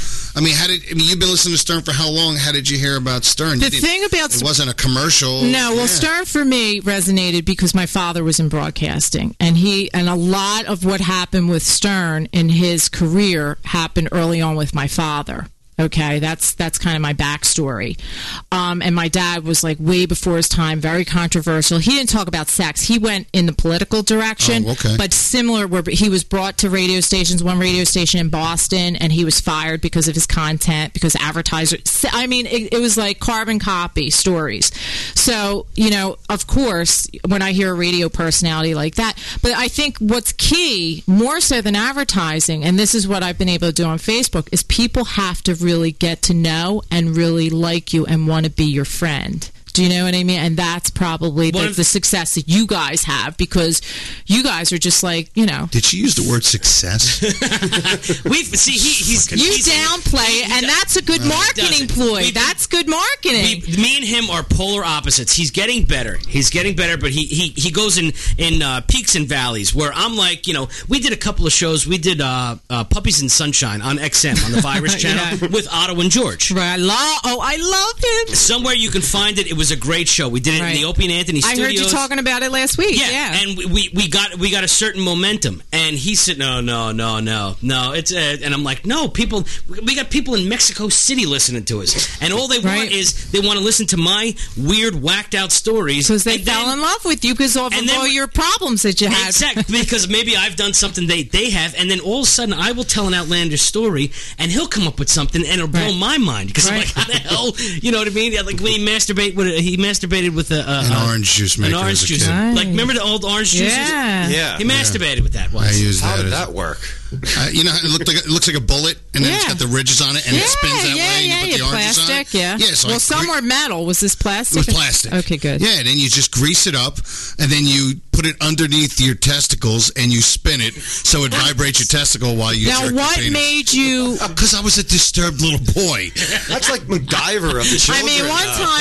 You've been listening to Stern for how long? How did you hear about Stern? The thing about it wasn't a commercial. No, well, Stern for me resonated because my father was in broadcasting, and a lot of what happened with Stern in his career happened early on with my father. Okay, that's kind of my backstory. And my dad was like way before his time, very controversial. He didn't talk about sex. He went in the political direction, but similar. Where he was brought to radio stations, one radio station in Boston, and he was fired because of his content, because advertisers. I mean, it was like carbon copy stories. So, of course, when I hear a radio personality like that, but I think what's key, more so than advertising, and this is what I've been able to do on Facebook, is people have to really get to know and really like you and want to be your friend. Do you know what I mean? And that's probably the success that you guys have, because you guys are just like, Did she use the word success? You downplay it, and that's a good marketing ploy. That's good marketing. Me and him are polar opposites. He's getting better. But he goes in peaks and valleys, where I'm like, we did a couple of shows. We did Puppies in Sunshine on XM, on the Virus channel, with Otto and George. Right. I love him. Somewhere you can find it. It was a great show. We did it in the Opie and Anthony Studios. I heard you talking about it last week. Yeah. And we got a certain momentum. And he said, no. It's and I'm like, no, we got people in Mexico City listening to us, and all they want is they want to listen to my weird, whacked out stories because they fell in love with you because of all your problems that you had. Exactly, because maybe I've done something they have, and then all of a sudden I will tell an outlandish story, and he'll come up with something, and it'll blow my mind because I'm like, how the hell, you know what I mean? Like when he masturbated with an orange juice maker. An orange juice. Nice. Like, remember the old orange juices? Yeah. He masturbated with that once. I used How that. did that work? It looks like a bullet, and then it's got the ridges on it, and it spins that way, and you put the oranges plastic, on it. So some were metal. Was this plastic? It was plastic. Okay, good. Yeah, and then you just grease it up, and then you put it underneath your testicles, and you spin it so it vibrates your testicle while you jerk Now, what your penis. made you... Because I was a disturbed little boy. That's like MacGyver of the children. I mean,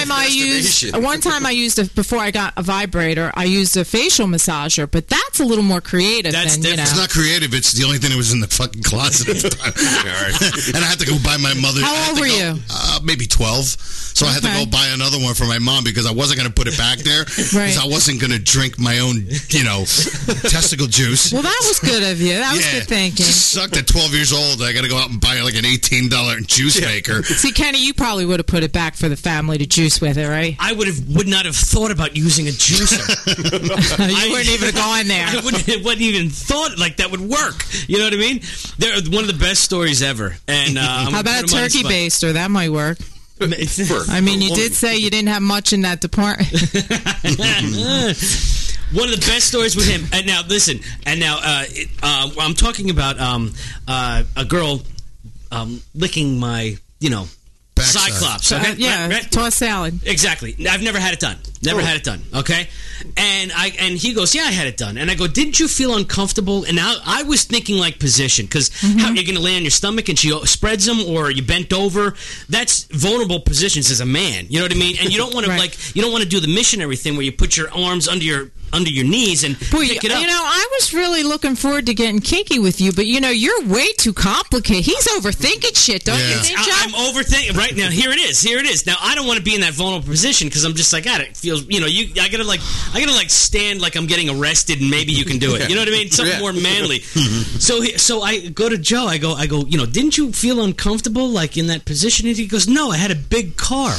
one time I used before I got a vibrator, I used a facial massager, but that's a little more creative than, It's not creative. It's the only thing that was in the fucking closet at the time. And I had to go buy my mother. How old were you? Maybe 12. So I had to go buy another one for my mom because I wasn't going to put it back there. Because I wasn't going to drink my own, testicle juice. Well, that was good of you. That was good thinking. Just sucked at 12 years old. I got to go out and buy like an $18 juice maker. See, Kenny, you probably would have put it back for the family to juice with it, right? I would not have thought about using a juicer. You wouldn't even have gone there. I wouldn't even thought like that would work. You know what I mean? They're one of the best stories ever. And how about a turkey baster? That might work. I mean, you did say you didn't have much in that department. One of the best stories with him. And now, listen. And now, I'm talking about a girl licking my, Backside. Cyclops. Okay? Right? Toss salad. Exactly. I've never had it done. Never had it done. Okay. And he goes, yeah, I had it done. And I go, didn't you feel uncomfortable? And now I was thinking like position, because how you're going to lay on your stomach and she spreads them, or you bent over. That's vulnerable positions as a man. You know what I mean? And you don't want to you don't want to do the missionary thing where you put your arms under your knees and pick it up. I was really looking forward to getting kinky with you, but you're way too complicated. He's overthinking shit, don't you think, Joe? I'm overthinking. Right now, here it is. Now, I don't want to be in that vulnerable position because I'm just like, God, it feels, I gotta stand like I'm getting arrested and maybe you can do it. You know what I mean? Something more manly. So I go to Joe. I go, didn't you feel uncomfortable like in that position? And he goes, no, I had a big car.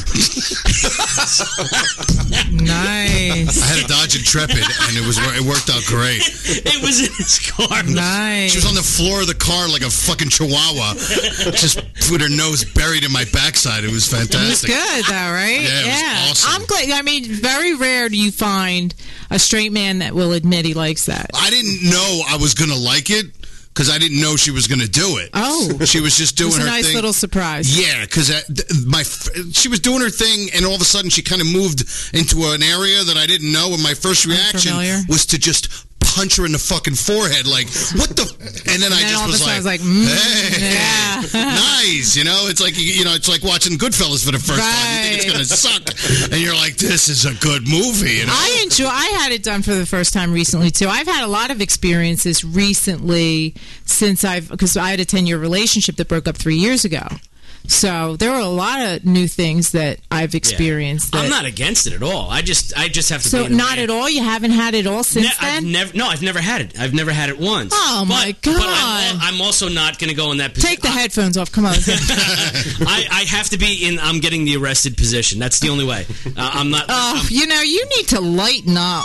Nice. I had a Dodge Intrepid, and it worked out great. It was in his car. Nice. She was on the floor of the car like a fucking chihuahua, just with her nose buried in my backside. It was fantastic. It was good, though, right? Yeah, it was awesome. I'm glad. I mean, very rare do you find a straight man that will admit he likes that. I didn't know I was going to like it, because I didn't know she was going to do it. Oh. She was just doing her thing. It was a nice little surprise. Yeah, because she was doing her thing, and all of a sudden she kind of moved into an area that I didn't know, and my first reaction was to just punch her in the fucking forehead, like, what the... And then I just was like, hey, nice, it's like, it's like watching Goodfellas for the first time. You think it's going to suck, and you're like, this is a good movie, I had it done for the first time recently, too. I've had a lot of experiences recently because I had a 10-year relationship that broke up 3 years ago. So there were a lot of new things that I've experienced. I'm not against it at all. I just have to. So be not at all. You haven't had it all since then. I've never had it. I've never had it once. Oh my God! But I'm also not going to go in that position. Take the headphones off. Come on. I have to be in. I'm getting the arrested position. That's the only way. I'm not. You need to lighten up.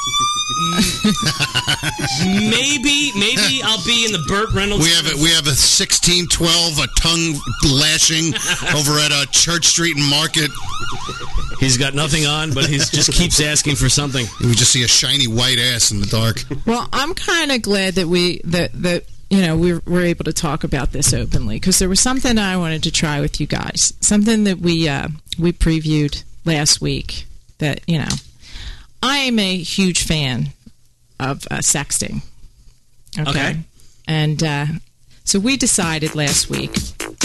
Maybe I'll be in the Burt Reynolds. We have a 1612, a tongue lashing over at Church Street and Market. He's got nothing on, but he just keeps asking for something. We just see a shiny white ass in the dark. Well, I'm kind of glad that we were able to talk about this openly, because there was something I wanted to try with you guys. Something that we previewed last week. That I am a huge fan of sexting. Okay. And so we decided last week.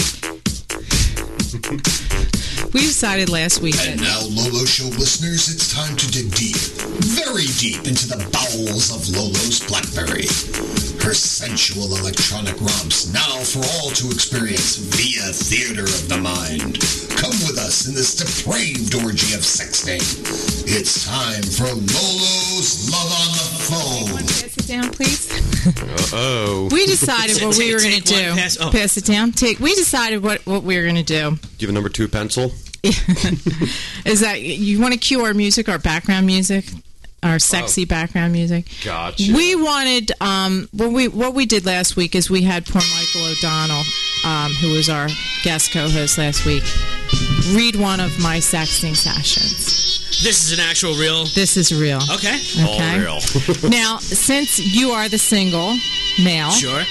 And now, Lolo Show listeners, it's time to dig deep, very deep into the bowels of Lolo's BlackBerry. Her sensual electronic romps now for all to experience via Theater of the Mind. Come with us in this depraved orgy of sexting. It's time for Lolo's Love on the Phone. Pass it down, please. Uh-oh. We decided what we were going to do. Pass it down. We decided what we were going to do. Do you have a number 2 pencil? Is that you want to cue our music, our background music, our sexy background music? Gotcha. We wanted what we did last week is we had poor Michael O'Donnell, who was our guest co-host last week, read one of my sexting sessions. This is an actual real. This is real. Okay. All real. Now, since you are the single male, sure.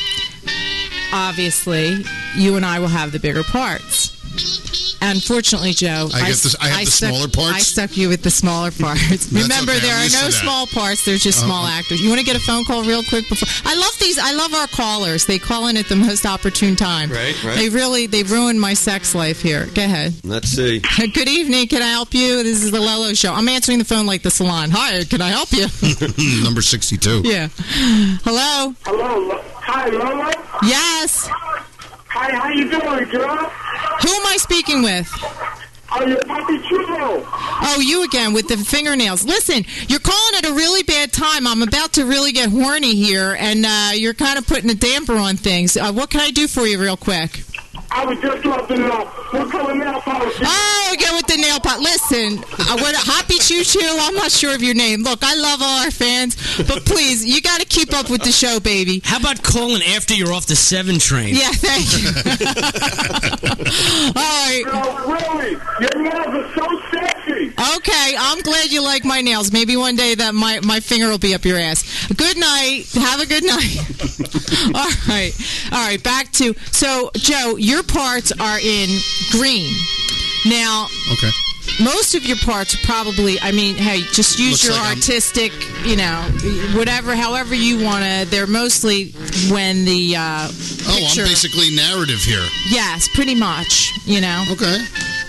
Obviously, you and I will have the bigger parts. Unfortunately, Joe, I have the smaller parts? I stuck you with the smaller parts. Remember, okay. there are no small parts. There's just small actors. You want to get a phone call real quick before? I love these. I love our callers. They call in at the most opportune time. Right. They ruined my sex life here. Go ahead. Let's see. Good evening. Can I help you? This is the Lolo Show. I'm answering the phone like the salon. Hi, can I help you? Number 62. Yeah. Hello? Hello. Hi, Lolo? Yes. Hi, how you doing, girl? Who am I speaking with? Oh, you're Papi Chulo. Oh, you again with the fingernails. Listen, you're calling at a really bad time. I'm about to really get horny here, and you're kind of putting a damper on things. What can I do for you real quick? I would just love to know what color nail polish. Oh, again with the nail pot. Listen, Hoppy Choo Choo, I'm not sure of your name. Look, I love all our fans, but please, you got to keep up with the show, baby. How about calling after you're off the 7 train? Yeah, thank you. All right. Girl, really, your nails are so sexy. Okay, I'm glad you like my nails. Maybe one day that my finger will be up your ass. Good night. Have a good night. All right. Back to Joe. Your parts are in green. Now, Okay. most of your parts are probably. I mean, hey, just use Looks your like I'm- artistic. Whatever, however you want to. They're mostly when the picture. I'm basically narrative here. Yes, pretty much. Okay.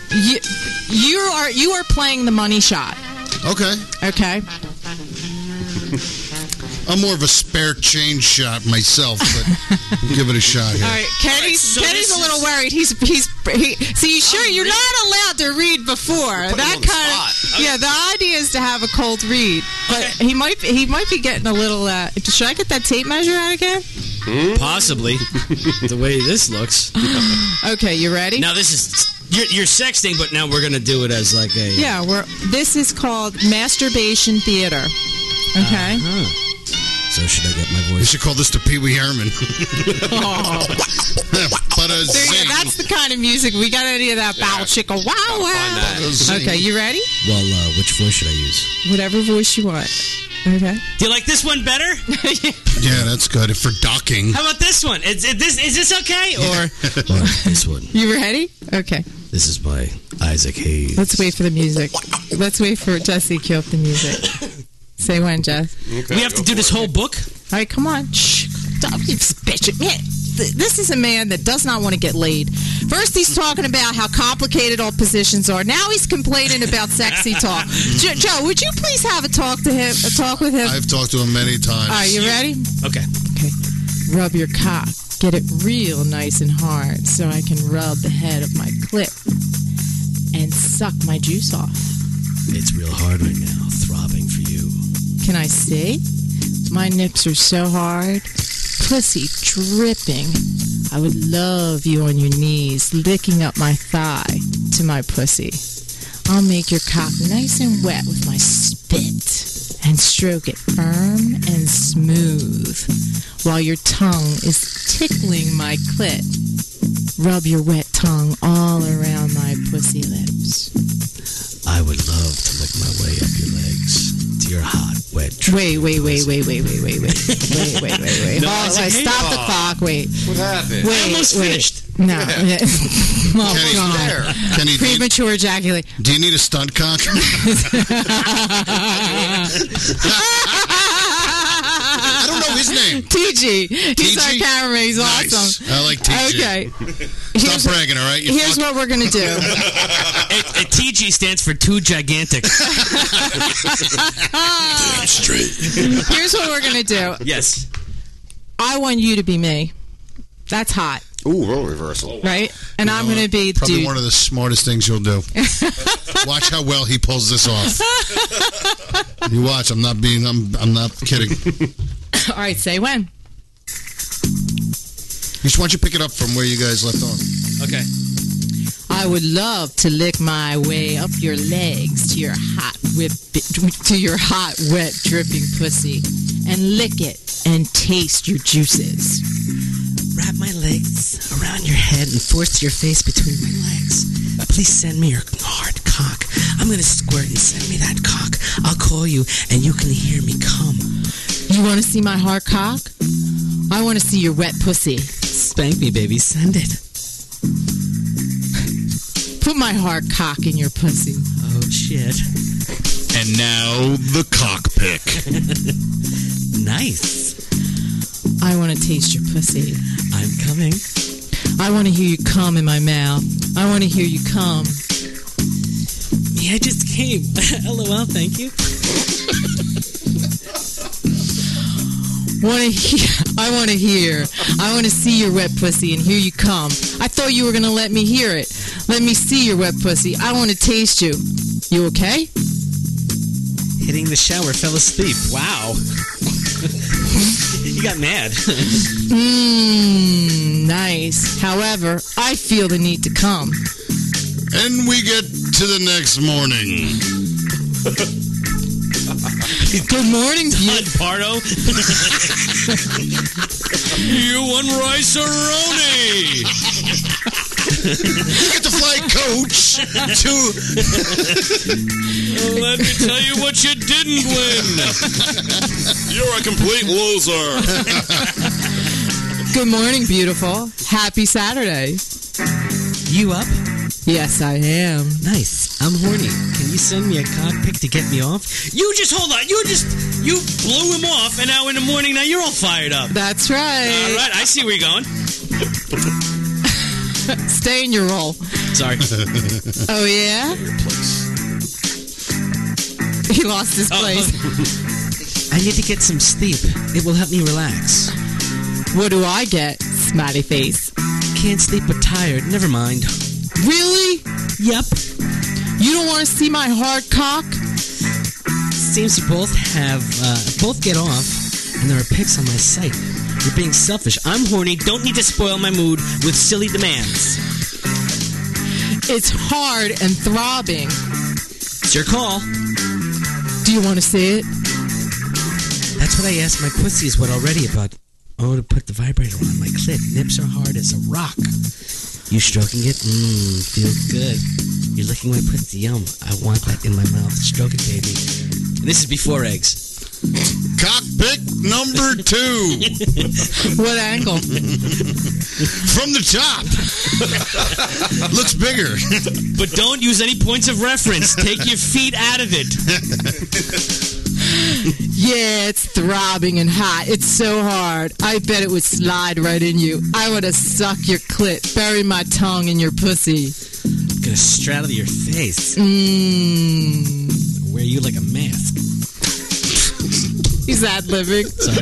You are playing the money shot. Okay. Okay. I'm more of a spare change shot myself, but we'll give it a shot here. All right, Kenny's a little worried. He's see, sure, you're not allowed to read before that kind of. Yeah, the idea is to have a cold read, but he might be getting a little. Should I get that tape measure out again? Possibly. The way this looks. Okay, you ready? Now this is you're sexting, but now we're gonna do it as like a. Yeah, this is called masturbation theater. Okay. So should I get my We voice? should call this the Pee Wee Herman. But a zing. That's the kind of music we got. Any of that bow chicka wow wow. Okay, you ready? Well, which voice should I use? Whatever voice you want. Okay. Do you like this one better? Yeah, that's good. For docking. How about this one? Is this okay? Or this one? You ready? Okay. This is by Isaac Hayes. Let's wait for the music. Let's wait for Jesse to cue up the music. Say when, Jess. Okay, we have to do this whole book? All right, come on. Shh. Stop, you bitch. Yeah, this is a man that does not want to get laid. First, he's talking about how complicated all positions are. Now he's complaining about sexy talk. Joe, would you please have a talk with him? I've talked to him many times. All right, you ready? Okay. Rub your cock. Get it real nice and hard so I can rub the head of my clit and suck my juice off. It's real hard right now, throbbing for you. Can I see? My nips are so hard. Pussy dripping. I would love you on your knees, licking up my thigh to my pussy. I'll make your cock nice and wet with my spit and stroke it firm and smooth while your tongue is tickling my clit. Rub your wet tongue all around my pussy lips. I would love to lick my way up your legs to your hot, wet. Wait. No, Stop the clock. Wait. What happened? Wait, almost finished. No. Oh, Kenny's God. there. Kenny, Premature ejaculate. do you need a stunt cock? I don't know his name. TG. He's our TG? cameraman. He's Nice. awesome. I like TG. Okay. Stop bragging, all right? Here's what we're going to do. TG stands for too gigantic. Damn straight. Here's what we're going to do. Yes. I want you to be me. That's hot, Ooh, role reversal. right? And I'm going to be Probably dude. one of the smartest things you'll do. Watch how well he pulls this off. You watch. I'm not kidding. All right, say when. Just why don't you pick it up from where you guys left off? Okay. I would love to lick my way up your legs to your hot, wet, dripping pussy, and lick it and taste your juices. Wrap my legs around your head and force your face between my legs. Please send me your hard cock. I'm going to squirt and send me that cock. I'll call you and you can hear me come. You want to see my hard cock? I want to see your wet pussy. Spank me, baby. Send it. Put my hard cock in your pussy. Oh, shit. And now the cock pick. Nice. I want to taste your pussy. I'm coming. I want to hear you come in my mouth. I want to hear you come. Yeah, I just came. LOL, thank you. I want to hear. I want to see your wet pussy and hear you come. I thought you were going to let me hear it. Let me see your wet pussy. I want to taste you. You okay? Hitting the shower, fell asleep. Wow. You got mad. Nice. However, I feel the need to come. And we get to the next morning. Good morning, Todd Pardo. You won rice-a-roni. You get to fly coach to... Let me tell you what you didn't win. You're a complete loser. Good morning, beautiful. Happy Saturday. You up? Yes, I am. Nice. I'm horny. Can you send me a cock pic to get me off? You just hold on. You blew him off, and now in the morning, now you're all fired up. That's right. All right, I see where you're going. Stay in your role. Sorry. Oh, yeah? He lost his place. I need to get some sleep. It will help me relax. What do I get, Smatty Face? Can't sleep but tired. Never mind. Really? Yep. You don't want to see my hard cock? Seems you both get off, and there are pics on my site. You're being selfish. I'm horny. Don't need to spoil my mood with silly demands. It's hard and throbbing. It's your call. Do you want to see it? That's what I asked my pussies what already about. Oh, to put the vibrator on my clit. Nips are hard as a rock. You stroking it? Feels good. You're licking my pussy. Yum. I want that in my mouth. Stroke it, baby. This is before eggs. Cockpit number 2. What angle? From the top. Looks bigger. But don't use any points of reference. Take your feet out of it. Yeah, it's throbbing and hot. It's so hard. I bet it would slide right in you. I want to suck your clit, bury my tongue in your pussy. I'm gonna straddle your face. Wear you like a mask. He's ad-libbing. Sorry.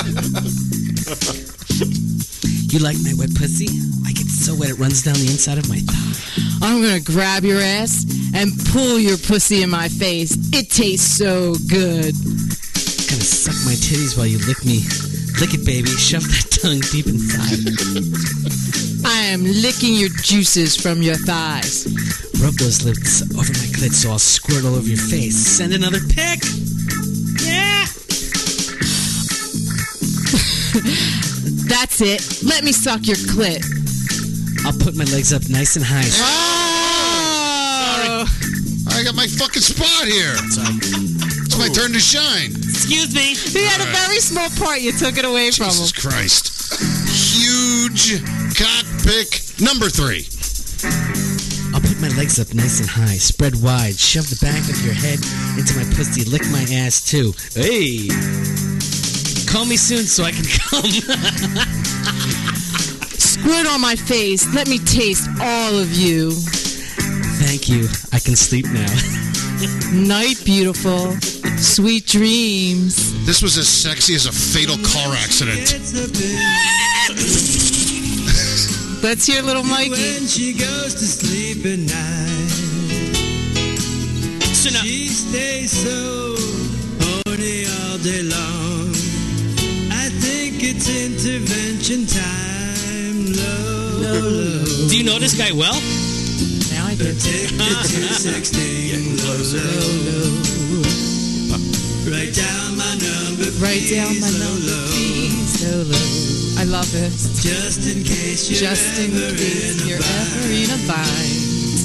You like my wet pussy? I get so wet it runs down the inside of my thigh. I'm gonna grab your ass and pull your pussy in my face. It tastes so good. Gonna suck my titties while you lick me. Lick it, baby. Shove that tongue deep inside. I am licking your juices from your thighs. Rub those lips over my clit so I'll squirt all over your face. Send another pic. Yeah. That's it. Let me suck your clit. I'll put my legs up nice and high. Oh! I got my fucking spot here. Sorry. It's my turn to shine. Excuse me. He had a very small part. You took it away from him. Jesus Christ. Huge cock pick number 3. I'll put my legs up nice and high, spread wide, shove the back of your head into my pussy, lick my ass too. Hey! Call me soon so I can come. Squirt on my face. Let me taste all of you. Thank you. I can sleep now. Night, beautiful. Sweet dreams. This was as sexy as a fatal car accident. Let's hear little Mikey. When she goes to sleep at night, she stays so horny all day long. I think it's intervention time. Low, low. Do you know this guy well? Now I do. Addicted to sexting. Low, low. Write down my number, please. Write down my number, please. Low, low. I love this. Just in case you're ever in a bind.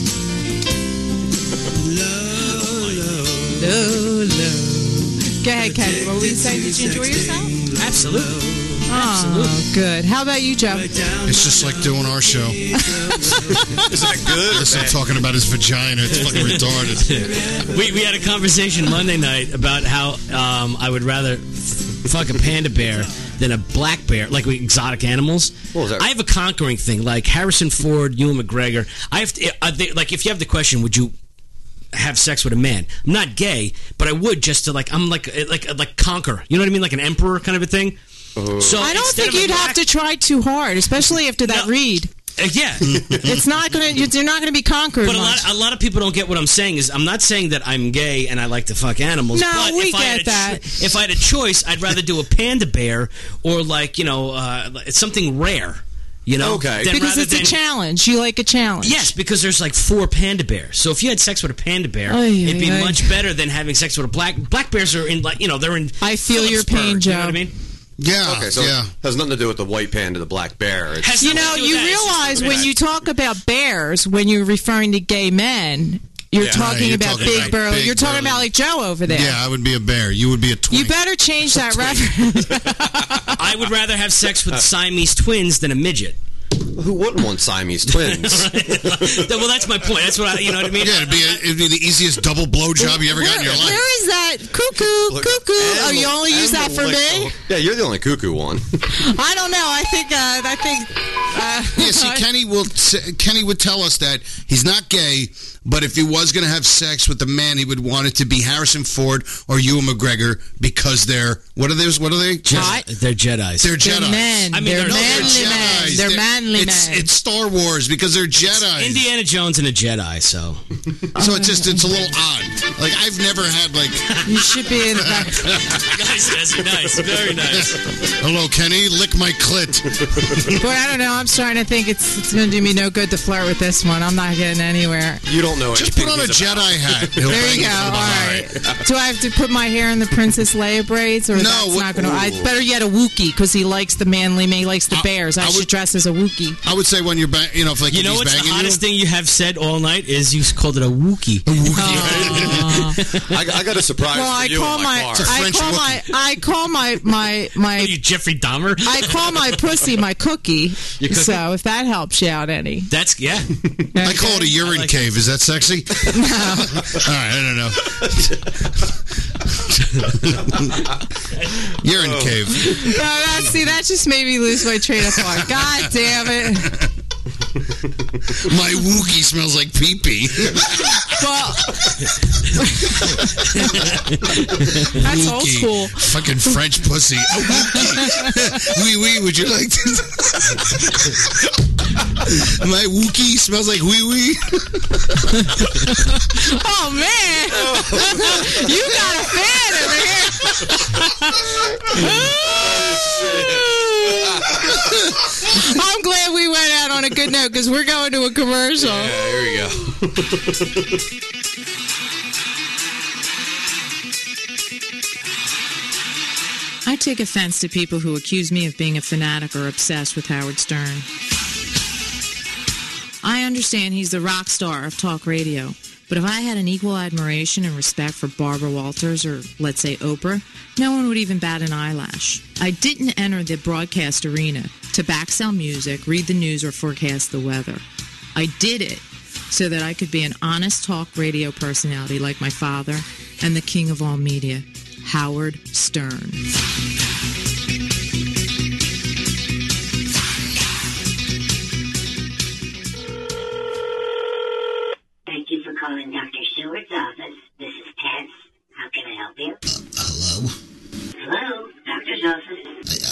Low, low. Go ahead, Ken. What were you saying? Did you enjoy yourself? Absolutely. Oh, good. How about you, Joe? It's just like doing our show. Is that good? Listen, talking about his vagina. It's fucking retarded. We had a conversation Monday night about how I would rather fuck a panda bear than a black bear, like exotic animals. What was that? I have a conquering thing, like Harrison Ford, Ewan McGregor. I have to, like, if you have the question, would you have sex with a man? I'm not gay, but I would just to I'm like conquer. You know what I mean, like an emperor kind of a thing. So I don't think you'd have to try too hard, especially after that read. Yeah, it's not gonna. You're not gonna be conquered. But much. a lot of people don't get what I'm saying. Is I'm not saying that I'm gay and I like to fuck animals. No, but we if get that. If I had a choice, I'd rather do a panda bear or something rare. You know, okay, because it's a challenge. You like a challenge. Yes, because there's like 4 panda bears. So if you had sex with a panda bear, it'd be much better than having sex with a black bears. Are in they're in. I feel your pain, Joe. You know what I mean? Yeah. Okay, so it has nothing to do with the white panda, the black bear. It's, You know, you realize when you talk about bears, when you're referring to gay men, you're talking you're about talking big about burly. big You're talking burly. about like Joe over there. Yeah, I would be a bear. You would be a twink. You better change that reference. I would rather have sex with Siamese twins than a midget. Who wouldn't want Siamese twins? Well, that's my point. That's what you know what I mean. Yeah, it'd be the easiest double blowjob you ever got in your life. Where is that? Cuckoo. Oh, you only use that for me? Yeah, you're the only cuckoo one. I don't know. I think. Yeah, see, Kenny would tell us that he's not gay, but if he was going to have sex with a man, he would want it to be Harrison Ford or Ewan McGregor because they're what are they? They're Jedis. They're Jedi. Men. I mean, they're manly men. Jedis. They're manly men. It's Star Wars because they're Jedi. Indiana Jones and a Jedi, so it's a little odd. Like I've never had like. You should be in that. Nice, Jesse. Nice, very nice. Hello, Kenny. Lick my clit. Boy, I don't know. I'm starting to think it's going to do me no good to flirt with this one. I'm not getting anywhere. You don't know. Just put on a Jedi hat. There you go. All right. Do I have to put my hair in the Princess Leia braids, or that's not going to? I better yet a Wookiee because he likes the manly man. He likes the bears. I should dress as a Wookiee. I would say when you're if you know if what's he's the banging hottest thing you have said all night is you called it a Wookiee. I got a surprise for you in my car. I call my What are you, Jeffrey Dahmer? I call my pussy my cookie. So if that helps you out any. That's I call it a urine cave. Is that sexy? No. All right, I don't know. Urine cave. No, that just made me lose my train of thought. God damn it. My Wookiee smells like pee-pee. Well, that's old Wookiee. school. Fucking French pussy. A Wookiee. Oui, would you like to? My Wookiee smells like wee. Oh, man. You got a fan over here. I'm glad we went out on a good note because we're going to a commercial. Yeah, here we go. I take offense to people who accuse me of being a fanatic or obsessed with Howard Stern. I understand he's the rock star of talk radio, but if I had an equal admiration and respect for Barbara Walters or, let's say, Oprah, no one would even bat an eyelash. I didn't enter the broadcast arena to backsell music, read the news, or forecast the weather. I did it so that I could be an honest talk radio personality like my father and the king of all media, Howard Stern. Thank you for calling Dr. Seward's office. This is Tess. How can I help you? Hello? Hello, doctor's office.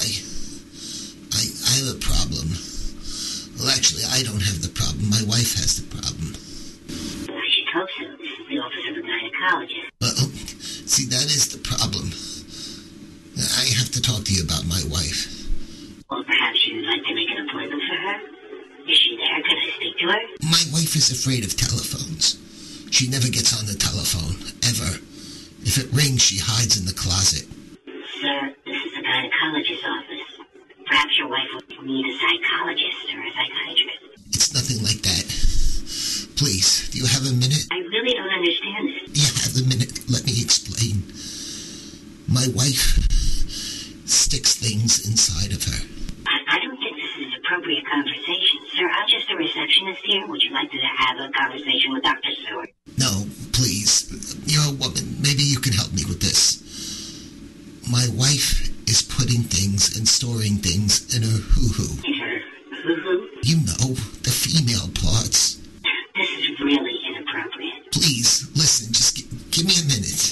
I have a problem. Well, actually, I don't have the problem. My wife has the problem. I should hope so. This is the office of a gynecologist. Well, see, that is the problem. I have to talk to you about my wife. Well, perhaps you'd like to make an appointment for her? Is she there? Can I speak to her? My wife is afraid of telephones. She never gets on the telephone, ever. If it rings, she hides in the closet. Sir, this is the gynecologist's office. Perhaps your wife would need a psychologist or a psychiatrist. It's nothing like that. Please, do you have a minute? I really don't understand this. You have a minute. Let me explain. My wife sticks things inside of her. I don't think this is an appropriate conversation. Sir, I'm just a receptionist here. Would you like to have a conversation with Dr. Seward? No, please. You're a woman. Maybe you can help me with this. My wife is putting things and storing things in her hoo-hoo. In her hoo-hoo? You know, the female parts. This is really inappropriate. Please, listen, just give me a minute.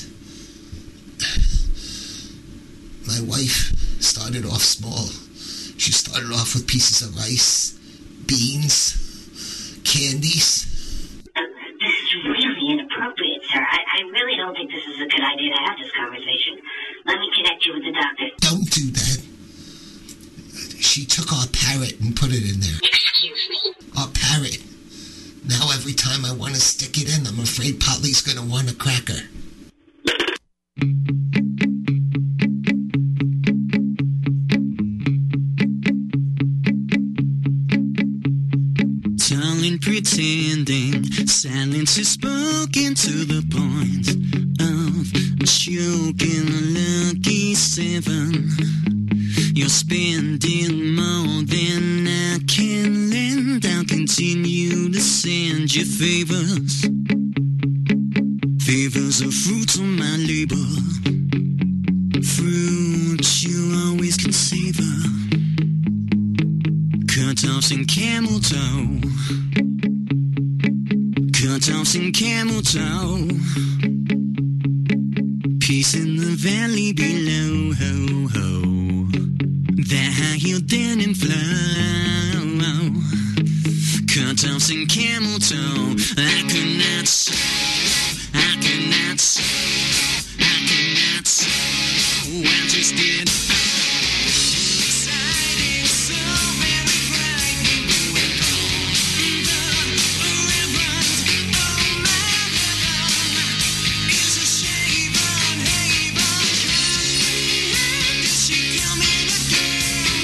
My wife started off small. She started off with pieces of rice, beans, candies. This is really inappropriate, sir. I really don't think this is a good idea to have this conversation. Let me connect you with the doctor. Don't do that. She took our parrot and put it in there. Excuse me? Our parrot. Now every time I want to stick it in, I'm afraid Polly's going to want a cracker. Darling, pretending silence is spoken to the point of choking a lucky 7. You're spending more than I can lend. I'll continue to send you favors. Favors are fruits of my labor. Fruits you always can savor. Cut-offs and camel toe. Cut-offs and camel toe. Peace in the valley below, ho, ho. That high-heeled denim flow. Cut-offs and camel toe. I could not say, I could not say, I could not say. I just did. Exciting, so very frightening. Going cold. The reverend of my heaven is a shaven haven. Comprehend, is she coming again?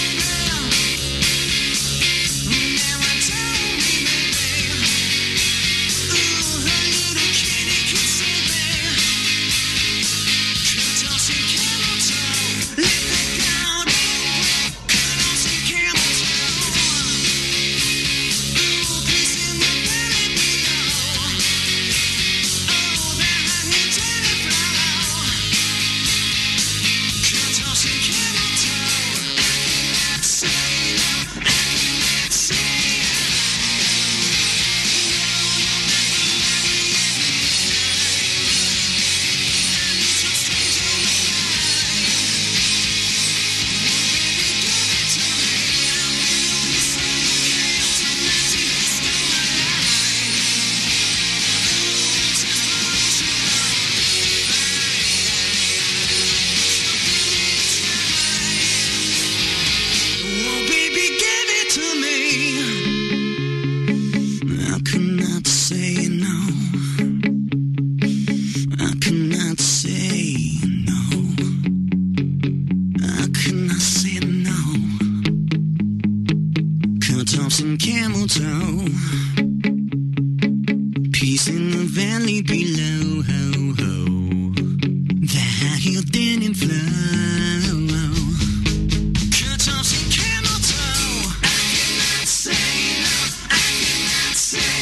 Never told me, baby. Ooh, her little kitty can save me. Cut-offs and camel toe. Let me down. Cut-offs and camel toe. Ooh, peace in the valley below. Oh, that honey teddy flow. Cut-offs and camel toe. I cannot say no. I cannot say oh, baby, give it to me. I could not say no. I could not say no. I could not say no. Cut-offs and camel toe. Peace in the valley below, ho, ho. The high-heeled denim flow. Cut-offs and camel toe. I cannot say no. I cannot say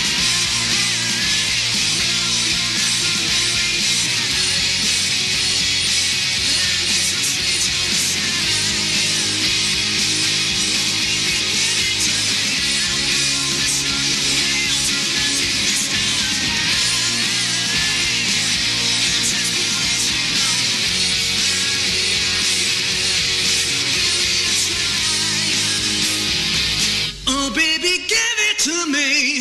oh, baby, give it to me.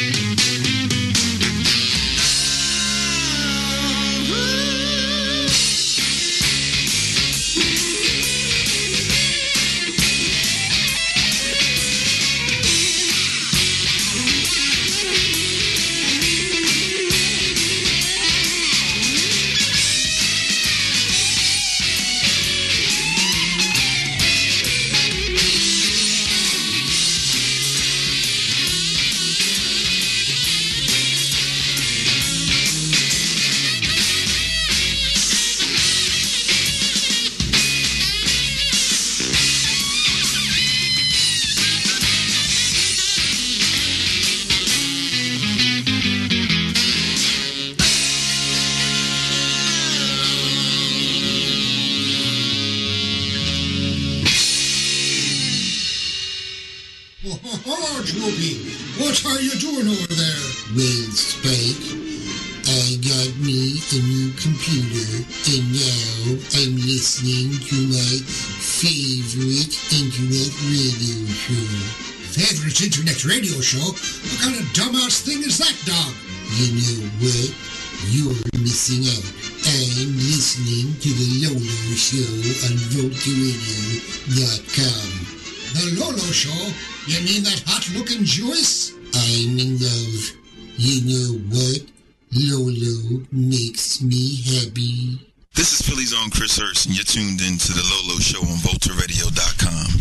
Oh, Droopy, what are you doing over there? Well, Spike, I got me a new computer, and now I'm listening to my favorite internet radio show. Favorite internet radio show? What kind of dumbass thing is that, dog? You know what? You're missing out. I'm listening to the Lolo Show on VoltaRadio.com. The Lolo Show? You mean that hot-looking Jewess? I'm in love. You know what? Lolo makes me happy. This is Philly's own Chris Hurst, and you're tuned in to the Lolo Show on VoltaRadio.com.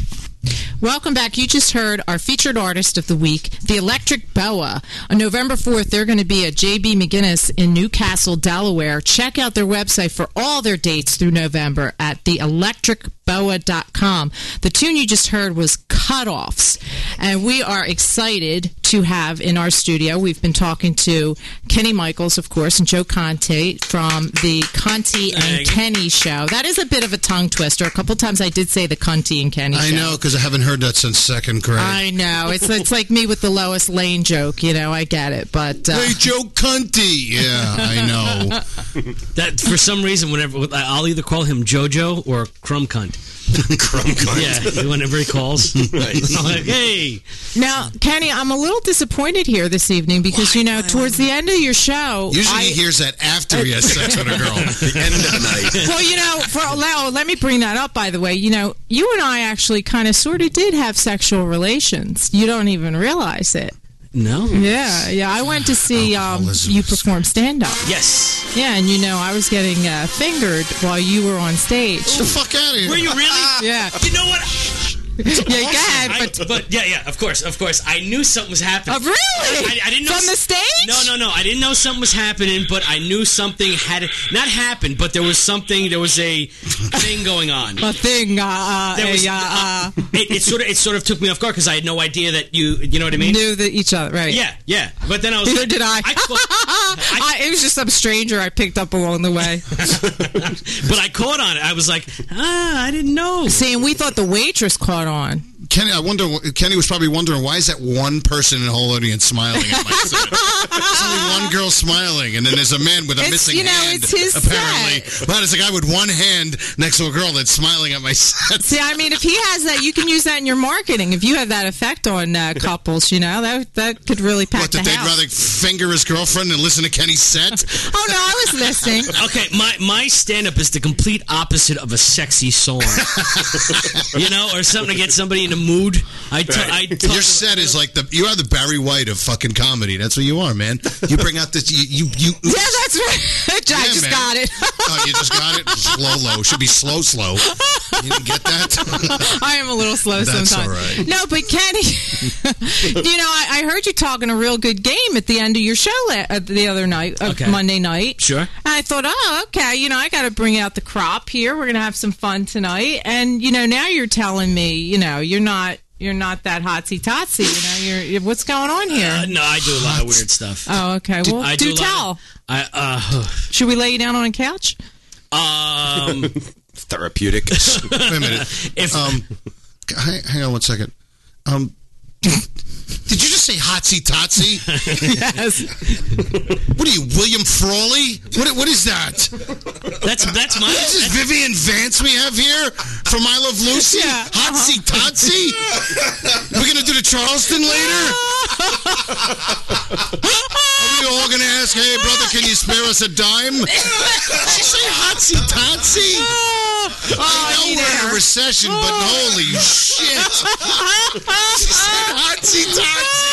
Welcome back. You just heard our featured artist of the week, the Electric Boa. On November 4th, they're going to be at J.B. McGinnis in Newcastle, Delaware. Check out their website for all their dates through November at theelectricboa.com. The tune you just heard was Cutoffs, and we are excited to have in our studio, we've been talking to Kenny Michaels, of course, and Joe Conte from the Conte and Kenny show. That is a bit of a tongue twister. A couple times I did say the Conte and Kenny show. I know, because I haven't heard that since second grade. I know. It's like me with the Lois Lane joke, you know, I get it. But hey, Joe Cunty. Yeah, I know. That for some reason, whenever I'll either call him JoJo or Crumb Cunt. Crumb Cunt. Yeah, whenever he calls. Nice. I'm like, hey. Now, Kenny, I'm a little disappointed here this evening because, you know, towards the end of your show... Usually he hears that after he has sex with a girl. The end of the night. Well, you know, let me bring that up, by the way. You know, you and I actually kind of sort of did have sexual relations. You don't even realize it. No. Yeah. I went to see you perform stand-up. Yes. Yeah, and you know, I was getting fingered while you were on stage. Get the fuck out of here. Were you really? Yeah. You know what? Yeah, go ahead. But yeah, of course. I knew something was happening. Oh, really? I didn't know from the stage? No. I didn't know something was happening, but I knew something had not happened. But there was something. There was a thing going on. A thing. It sort of took me off guard because I had no idea that you know what I mean. Knew that each other, right? Yeah. But then I was. Neither did I. It was just some stranger I picked up along the way. But I caught on it. I was like, I didn't know. See, and we thought the waitress caught on. Kenny, Kenny was probably wondering, why is that one person in the whole audience smiling at my set? There's only one girl smiling, and then there's a man with a missing hand, it's his apparently. set. But it's a guy with one hand next to a girl that's smiling at my set. See, I mean, if he has that, you can use that in your marketing. If you have that effect on couples, you know, that could really pack the house. They'd rather finger his girlfriend than listen to Kenny's set? Oh, no, I was listening. Okay, my stand-up is the complete opposite of a sexy song. You know, or something to get somebody in the mood. Your set is like you are the Barry White of fucking comedy. That's what you are, man. You bring out this. You. Yeah, that's right. I just got it. Oh, you just got it. Slow. Should be slow. You didn't get that? I am a little slow sometimes. That's all right. No, but Kenny, you know, I heard you talking a real good game at the end of your show the other night, Monday night. Sure. And I thought, oh, okay, you know, I got to bring out the crop here. We're gonna have some fun tonight. And you know, now you're telling me, you know, you're not that hotsy-totsy, you know. What's going on here? No, I do a lot of weird stuff. Oh, okay. Well, do tell. Should we lay you down on a couch? Therapeutic. Wait a minute. Hang on 1 second. Did you just say hotsy-totsy? Yes. What are you, William Frawley? What is that? That's my. This is Vivian Vance we have here from I Love Lucy. Yeah. Hotsy-totsy. We're gonna do the Charleston later. Are we all gonna ask, hey brother, can you spare us a dime? Did she say hotsy-totsy? I know we're in a recession, but holy shit. She said hotsy-totsy.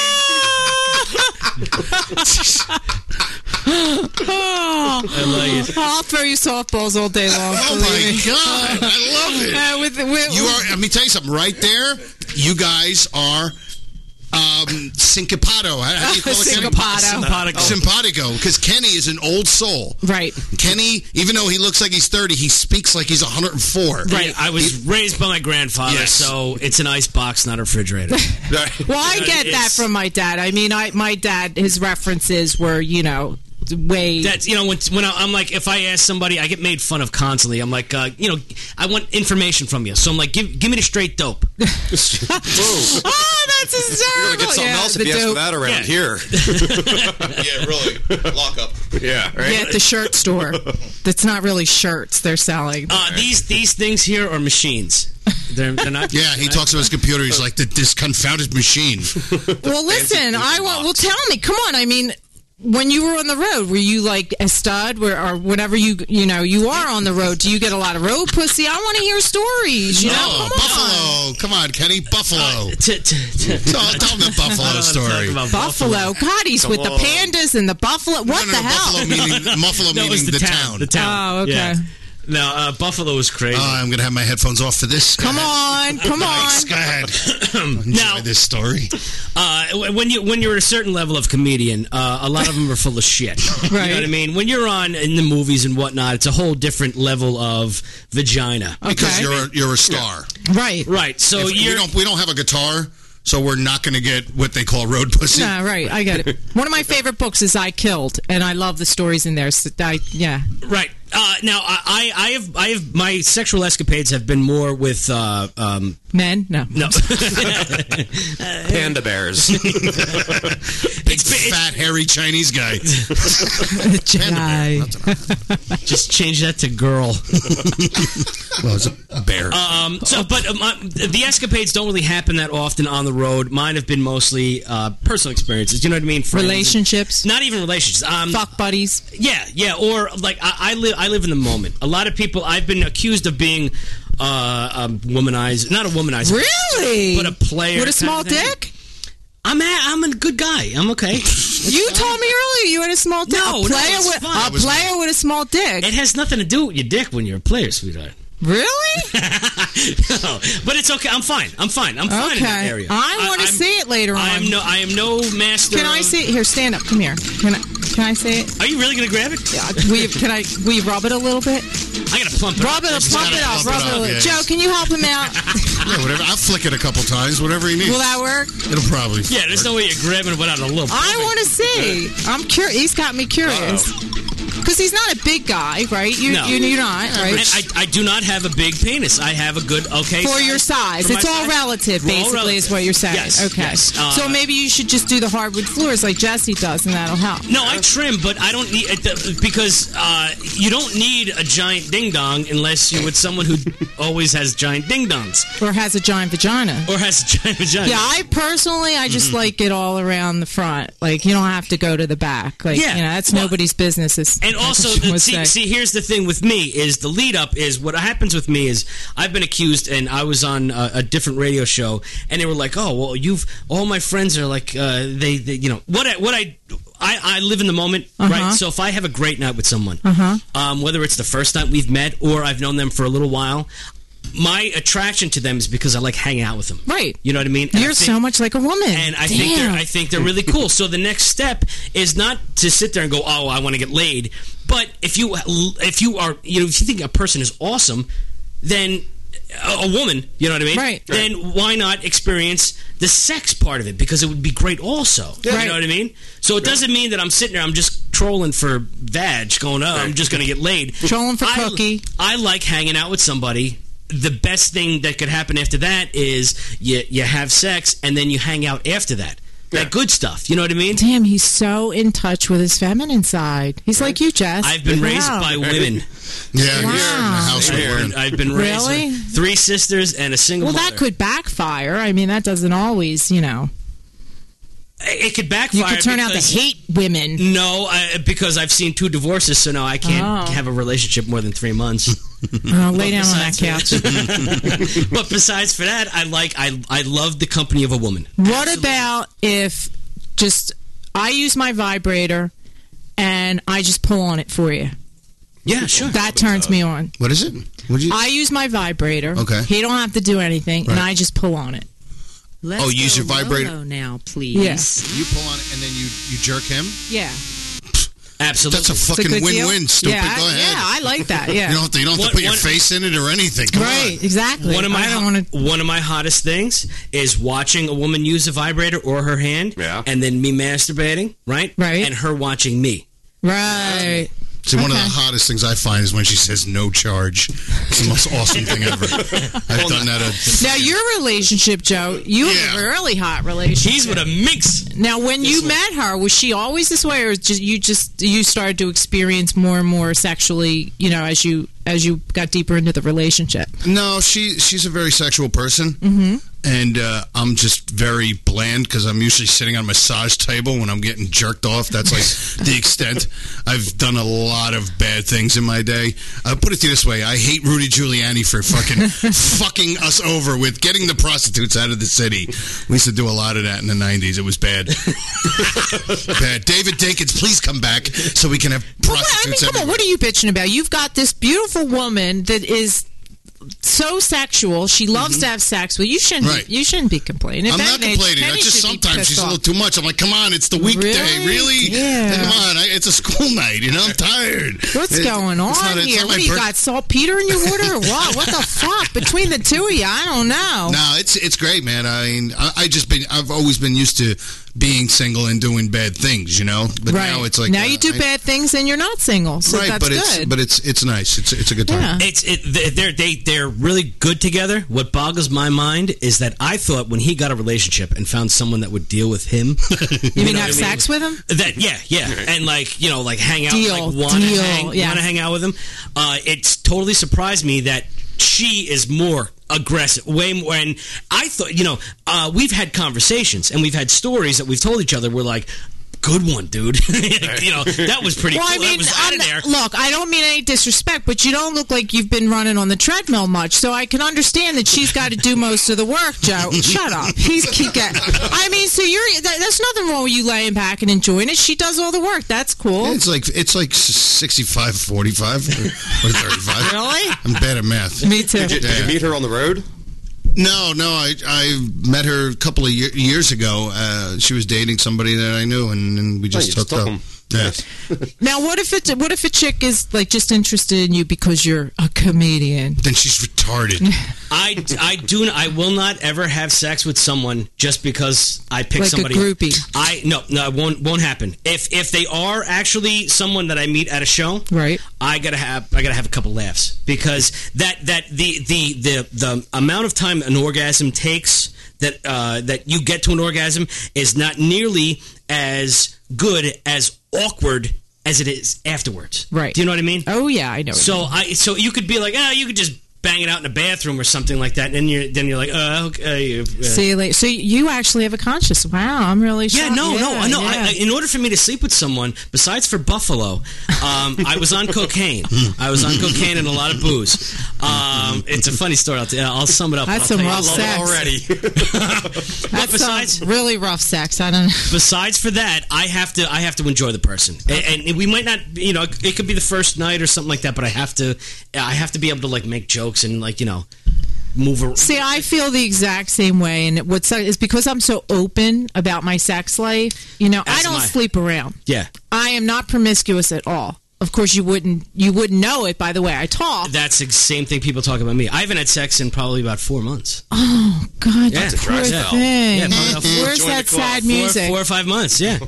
I'll throw you softballs all day long. Oh my God, I love it. You are. Let me tell you something. Right there, you guys are syncopado. How do you call it? Simpatico. Because Kenny is an old soul. Right. Kenny, even though he looks like he's 30, he speaks like he's 104. Right. I was raised by my grandfather, so it's an ice box, not a refrigerator. Well, I get that from my dad. I mean, my dad, his references were, you know, way. That's, you know, when I'm like, if I ask somebody, I get made fun of constantly. I'm like, you know, I want information from you, so I'm like, give me the straight dope. Whoa. Oh, that's hysterical. You're gonna get something else if you ask for that around here. Yeah, really. Lock up. Yeah, right. Yeah, at the shirt store. That's not really shirts they're selling. These things here are machines. They're not. Yeah, he talks about his computer. He's like, this confounded machine. Well, listen, well, tell me. Come on. I mean, when you were on the road, were you like a stud, or whenever you are on the road? Do you get a lot of road pussy? I want to hear stories. You know, come Buffalo. Come on, Kenny. Buffalo. Tell him the Buffalo story. Buffalo. God, he's with the pandas and the buffalo. What the hell? Buffalo meaning the town. The town. Oh, okay. Yeah. No, Buffalo was crazy. I'm going to have my headphones off for this. Come on. Go ahead. Enjoy this story. When you're at a certain level of comedian, a lot of them are full of shit. You know what I mean? When you're on in the movies and whatnot, it's a whole different level of vagina. Because you're a star. Right. Right. So we don't have a guitar, so we're not going to get what they call road pussy. No, right. I get it. One of my favorite books is I Killed, and I love the stories in there. So Right. Now, I have my sexual escapades have been more with men. No. Panda bears. Big fat hairy Chinese guy. Just change that to girl. Well, it's a bear. The escapades don't really happen that often on the road. Mine have been mostly personal experiences. You know what I mean? Friends. Relationships. Not even relationships. Fuck buddies. Yeah. Or like I live in the moment. A lot of people. I've been accused of being a womanizer. Not a womanizer. Really? But a player with a small dick. I'm a good guy. I'm okay. You told me earlier you had a small dick. No, a player with a small dick. It has nothing to do with your dick when you're a player, sweetheart. Really? No, but it's okay. I'm fine. I'm fine in that area. I want to see it later on. I am no master. Can I see it? Here, stand up. Come here. Can I see it? Are you really going to grab it? Yeah. Will you rub it a little bit? I got to plump it up. Rub it up. Joe, can you help him out? Yeah, whatever. I'll flick it a couple times, whatever he needs. Will that work? It'll probably. Yeah, there's no way you're grabbing it without a little. I want to see. I'm curious. He's got me curious. Because he's not a big guy, right? You're not, right? And I do not have a big penis. I have a good, for your size. It's all relative, basically, is what you're saying. Yes, okay. Yes. So maybe you should just do the hardwood floors like Jesse does, and that'll help. No, I trim, but I don't need because you don't need a giant ding dong unless you're with someone who always has giant ding dongs or has a giant vagina. Yeah, I personally, just like it all around the front. Like you don't have to go to the back. Like that's nobody's business. And also, see, here's the thing with me is the lead up is what happens with me is I've been accused, and I was on a different radio show, and they were like, "Oh, well, all my friends are like, they you know, I live in the moment, right? So if I have a great night with someone, whether it's the first night we've met or I've known them for a little while." My attraction to them is because I like hanging out with them. Right. You know what I mean? You're so much like a woman. And I think they're really cool. So the next step is not to sit there and go, "Oh, I want to get laid." But if you think a person is awesome, then a woman, you know what I mean? Right. Then why not experience the sex part of it? Because it would be great also. Yeah. You know what I mean? So it doesn't mean that I'm sitting there, I'm just trolling for vag, going, "Oh, I'm just going to get laid." Trolling for cookie. I like hanging out with somebody. The best thing that could happen after that is you have sex and then you hang out after that. That good stuff. You know what I mean? Damn, he's so in touch with his feminine side. He's like you, Jess. I've been raised by women. Yeah, you're in the house with women. I've been raised with 3 sisters and a single mother. Well, that could backfire. I mean, that doesn't always, It could backfire. You could turn out to hate women. No, because I've seen 2 divorces, so no, I can't have a relationship more than 3 months. Lay down on that couch. But besides for that, I love the company of a woman. What about if I use my vibrator and I just pull on it for you? Yeah, sure. That turns me on. What is it? I use my vibrator. Okay. He don't have to do anything, and I just pull on it. Let's use your vibrator Lolo now, please. Yes. You pull on it and then you jerk him? Yeah. Absolutely. That's a fucking win-win, stupid. Yeah, Go ahead. Yeah, I like that. Yeah. You don't have to put your face in it or anything. Come right, on. exactly. One of my hottest things is watching a woman use a vibrator or her hand, and then me masturbating, right? Right. And her watching me. Right. See, one of the hottest things I find is when she says no charge. It's the most awesome thing ever. I've done that. Now, your relationship, Joe, you have a really hot relationship. He's with a mix. Now, when you met her, was she always this way, or you started to experience more and more sexually, as you got deeper into the relationship? No, she's a very sexual person. Mm-hmm. and I'm just very bland because I'm usually sitting on a massage table when I'm getting jerked off. That's like the extent. I've done a lot of bad things in my day. I'll put it to you this way. I hate Rudy Giuliani for fucking us over with getting the prostitutes out of the city. We used to do a lot of that in the 90s. It was bad. Bad. David Dinkins, please come back so we can have prostitutes come on, everywhere. what are you bitching about? You've got this beautiful woman that is so sexual. She loves to have sex with you. You shouldn't be complaining. If I'm not anything, complaining. I Penny just should be sometimes pissed she's a off. little too much. I'm like, come on, it's the weekday. Really? Yeah. Come on, it's a school night. I'm tired. What's going on here? What do you got? Saltpeter in your water or what? What the fuck? Between the two of you, I don't know. No, it's great, man. I mean, I've always been used to being single and doing bad things, But now it's like now you do bad things and you're not single, so right, that's good. But it's nice. It's a good time. Yeah. They're really good together. What boggles my mind is that I thought when he got a relationship and found someone that would deal with him, you mean have sex with him? That yeah, and like hang out, Deal. want to hang out with him. It's totally surprised me that she is more aggressive, way more. And I thought, we've had conversations and we've had stories that we've told each other. We're like, good one, dude. That was pretty cool. I mean, that was out of there. Look, I don't mean any disrespect, but you don't look like you've been running on the treadmill much, so I can understand that she's got to do most of the work, Joe. Shut up. I mean, so there's nothing wrong with you laying back and enjoying it. She does all the work. That's cool. Yeah, it's like 65, 45, or 35. Really? I'm bad at math. Me too. Did you meet her on the road? No, I met her a couple of years ago. She was dating somebody that I knew, and we just hooked up. Yeah. Now, what if a chick is like just interested in you because you're a comedian? Then she's retarded. I will not ever have sex with someone just because I pick like somebody. A groupie. No, it won't happen. If they are actually someone that I meet at a show, right? I gotta have a couple laughs because the amount of time an orgasm takes that you get to an orgasm is not nearly as good as awkward as it is afterwards. Right. Do you know what I mean? Oh yeah, I know. So you could be like, you could just bang it out in a bathroom or something like that, and then you're like, okay. See you later. So you actually have a conscience. Wow, I'm really shocked. No. Yeah. In order for me to sleep with someone, besides for Buffalo, I was on cocaine. I was on cocaine and a lot of booze. It's a funny story. I'll sum it up. That's some rough sex already. That's some really rough sex. I don't know. Besides for that, I have to enjoy the person, and we might not. It could be the first night or something like that, but I have to be able to like make jokes and move around. See, I feel the exact same way, and it's because I'm so open about my sex life. I don't sleep around. Yeah, I am not promiscuous at all. Of course, you wouldn't know it by the way I talk. That's the same thing people talk about me. I haven't had sex in probably about 4 months. Oh God, yeah, poor thing. Yeah, where's that sad music? 4 or 5 months. Yeah.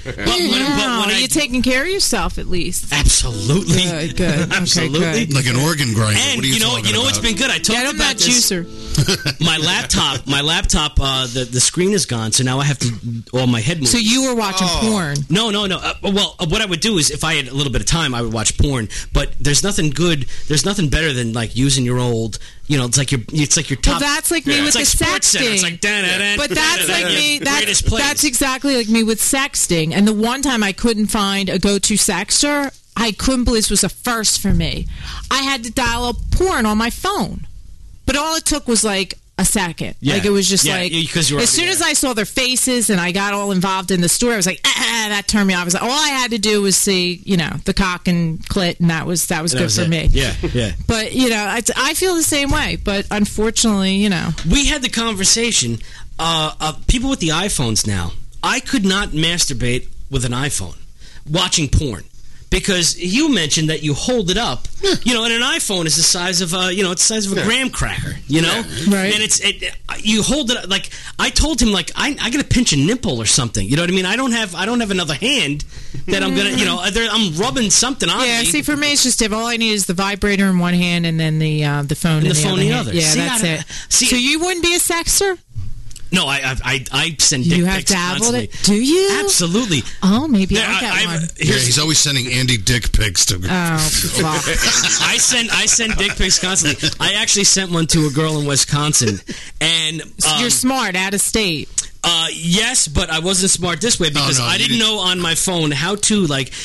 Are you taking care of yourself at least? Absolutely. Good. Absolutely. Okay, good. Like an organ grinder. And what are you talking about? What's been good? I told you about this. Juicer. My laptop, the screen is gone, so now I have to all my head moves. So you were watching porn? No. Well, what I would do is if I had a little bit of time, I would watch porn. But there's nothing better than like using your old. It's like your top. Well, that's like me with the sexting. It's like but that's like me. That's exactly like me with sexting. And the one time I couldn't find a go-to sexter, I couldn't believe this was a first for me. I had to dial up porn on my phone, but all it took was like a second. Yeah. Like it was just because as soon as I saw their faces and I got all involved in the story, I was like, that turned me off. I was like, all I had to do was see, the cock and clit, and that was good for me. Yeah. But I feel the same way. But unfortunately, we had the conversation. People with the iPhones now, I could not masturbate with an iPhone watching porn. Because you mentioned that you hold it up, and an iPhone is the size of it's the size of a graham cracker, right? And you hold it up, like I told him, like I got to pinch a nipple or something, you know what I mean? I don't have another hand that I'm gonna, I'm rubbing something on. Yeah, see, for me it's just all I need is the vibrator in one hand and then the phone in the other. Yeah, See, that's it. So you wouldn't be a sexter? No, I send dick You have pics dabbled constantly. it? Do you? Absolutely. Oh, maybe I'll get one. Yeah, he's always sending Andy dick pics to me. Oh, fuck. I send dick pics constantly. I actually sent one to a girl in Wisconsin, and You're smart, out of state. Yes, but I wasn't smart this way because no, I you didn't know on my phone how to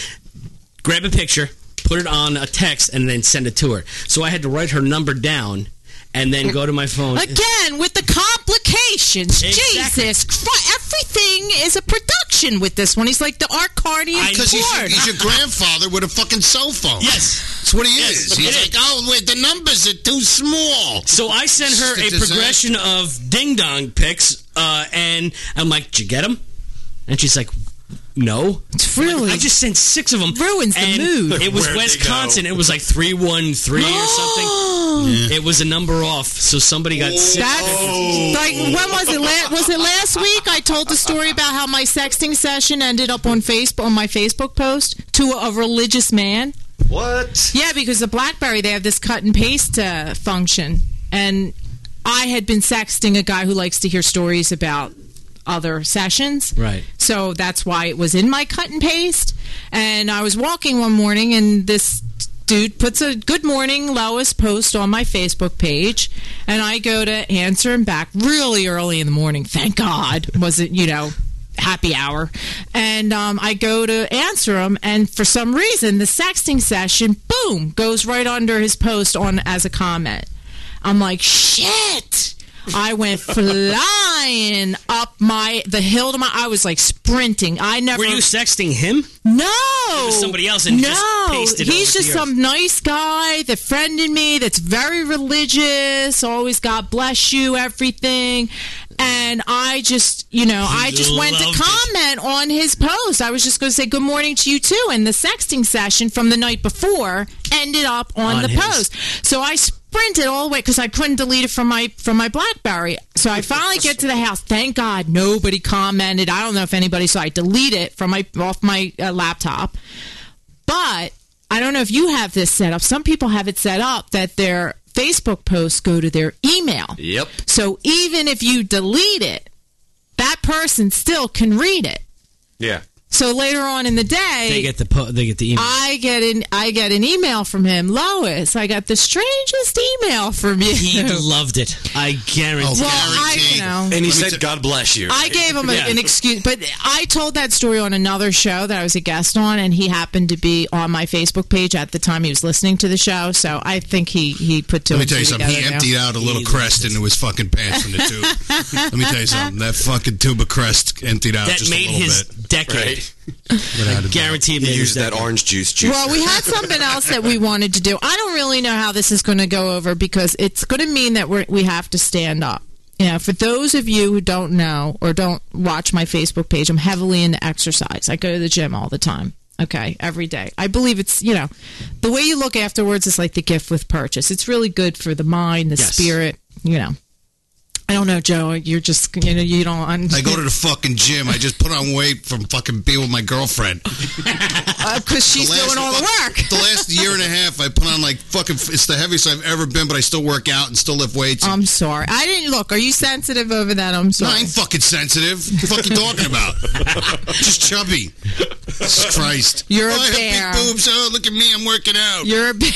grab a picture, put it on a text, and then send it to her. So I had to write her number down and then go to my phone. Again, with the complications. Exactly. Jesus Christ. Everything is a production with this one. He's like the Arcadian Because porn. he's your grandfather with a fucking cell phone. Yes. That's what he Yes, is. He's it like, is. oh, wait, the numbers are too small. So I sent her It's a a disaster. progression of ding-dong pics, and I'm like, did you get them? And she's like, no. It's really... I just sent 6 of them. Ruins the mood. It was Where'd they Wisconsin. go? It was like 313 or something. It was a number off, so somebody got sick. Like, when was it? Was it last week? I told the story about how my sexting session ended up on my Facebook post to a religious man. What? Yeah, because the BlackBerry, they have this cut and paste function, and I had been sexting a guy who likes to hear stories about other sessions. Right. So that's why it was in my cut and paste. And I was walking one morning, and this dude puts a "Good morning, Lois" post on my Facebook page, and I go to answer him back really early in the morning. Thank God. Wasn't, happy hour. And I go to answer him, and for some reason, the sexting session, boom, goes right under his post on as a comment. I'm like, shit. I went flying up the hill to I was like sprinting. Were you sexting him? No. It was somebody else and just pasted it he's over just to yours. some nice guy that friended me, that's very religious, always God bless you, everything. And I just, I just went to loved comment on his post. I was just going to say good morning to you too. And the sexting session from the night before ended up on the his. post. So I sprinted all the way because I couldn't delete it from my BlackBerry. So I finally get to the house. Thank God nobody commented. I don't know if anybody saw. I delete it from off my laptop. But I don't know if you have this set up. Some people have it set up that their Facebook posts go to their email. Yep. So even if you delete it, that person still can read it. Yeah. So later on in the day, They get the email. I get an email from him. Lois, I got the strangest email from you. He loved it. I guarantee. Well, And he said, God bless you. I gave him an excuse, but I told that story on another show that I was a guest on, and he happened to be on my Facebook page at the time he was listening to the show, so I think he put two Let me and tell two you something. He together now. emptied out a little Crest into his fucking pants from the tube. Let me tell you something. That fucking tube of Crest emptied out That just made a little his bit. decade. Without a Guaranteed. He used that orange juice. Well, we had something else that we wanted to do. I don't really know how this is going to go over because it's going to mean that we have to stand up. For those of you who don't know or don't watch my Facebook page, I'm heavily into exercise. I go to the gym all the time. Okay, every day. I believe it's, the way you look afterwards is like the gift with purchase. It's really good for the mind, the spirit, I don't know, Joe. You're just, you don't understand. I go to the fucking gym. I just put on weight from fucking being with my girlfriend. Because she's doing all the work. The last year and a half, I put on it's the heaviest I've ever been, but I still work out and still lift weights. I'm sorry. I didn't look. Are you sensitive over that? I'm sorry. No, I ain't fucking sensitive. What the fuck you talking about? Just chubby. Jesus Christ. You're a I bear. have big boobs. Oh, look at me. I'm working out. You're a bear.